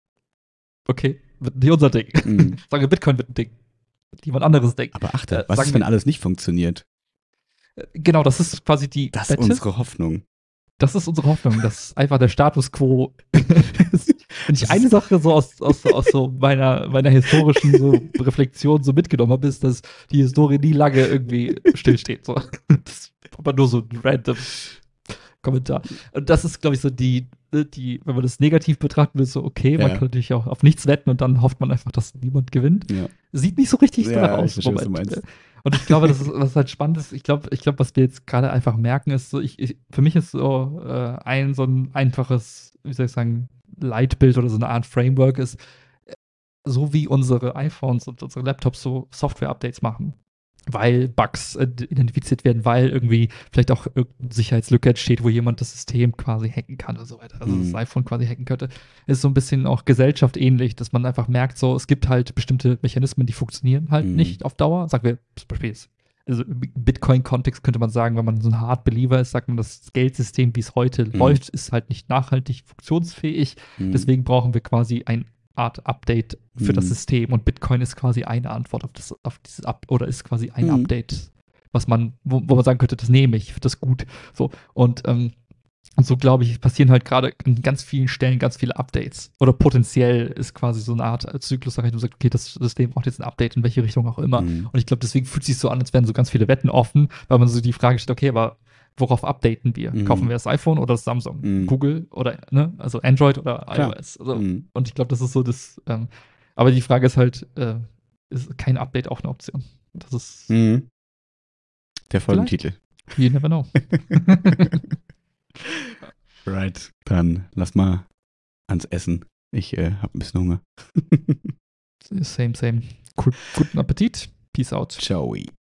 Okay, wird nicht unser Ding. Mhm. Sagen wir, Bitcoin wird ein Ding. Jemand anderes Ding. Aber achte, Äh, was sagen ist, wenn wir- alles nicht funktioniert? Äh, Genau, das ist quasi die Das ist Wette. unsere Hoffnung. Das ist unsere Hoffnung, dass einfach der Status quo ist. Wenn ich eine Sache so aus, aus, aus so meiner, meiner historischen so Reflexion so mitgenommen habe, ist, dass die Historie nie lange irgendwie stillsteht. So. Das ist aber nur so ein random Kommentar. Und das ist, glaube ich, so die, die, wenn man das negativ betrachten will, so okay, man Ja. kann natürlich auch auf nichts wetten und dann hofft man einfach, dass niemand gewinnt. Ja. Sieht nicht so richtig Ja, danach ich aus. verstehe, was du Moment. meinst. Und ich glaube, das ist, was halt spannend ist, ich glaube, ich glaube, was wir jetzt gerade einfach merken, ist so, ich, ich, für mich ist so äh, ein so ein einfaches, wie soll ich sagen, Leitbild oder so eine Art Framework ist, äh, so wie unsere iPhones und unsere Laptops so Software-Updates machen. Weil Bugs äh, identifiziert werden, weil irgendwie vielleicht auch irgendeine Sicherheitslücke entsteht, wo jemand das System quasi hacken kann oder so weiter. Also Mhm. das iPhone quasi hacken könnte. Ist so ein bisschen auch Gesellschaft ähnlich, dass man einfach merkt, so, es gibt halt bestimmte Mechanismen, die funktionieren halt Mhm. nicht auf Dauer. Sagen wir zum Beispiel, jetzt, also im Bitcoin-Kontext könnte man sagen, wenn man so ein Hard Believer ist, sagt man, das Geldsystem, wie es heute Mhm. läuft, ist halt nicht nachhaltig funktionsfähig. Mhm. Deswegen brauchen wir quasi ein Art Update für das Mhm. System und Bitcoin ist quasi eine Antwort auf, das, auf dieses Up oder ist quasi ein Mhm. Update, was man, wo, wo man sagen könnte, das nehme ich, ich finde das gut. So und, ähm, und so glaube ich, passieren halt gerade an ganz vielen Stellen ganz viele Updates. Oder potenziell ist quasi so eine Art Zyklus, wo man sagt, okay, das System braucht jetzt ein Update, in welche Richtung auch immer. Mhm. Und ich glaube, deswegen fühlt es sich so an, als wären so ganz viele Wetten offen, weil man so die Frage stellt, okay, aber worauf updaten wir? Mhm. Kaufen wir das iPhone oder das Samsung? Mhm. Google oder, ne, also Android oder Klar. iOS? Also, Mhm. und ich glaube, das ist so das, ähm, aber die Frage ist halt, äh, ist kein Update auch eine Option? Das ist, Mhm. Der Folgentitel. you never know. Right. Dann lass mal ans Essen. Ich äh, hab ein bisschen Hunger. Same, same. Cool. Guten Appetit. Peace out. Ciao.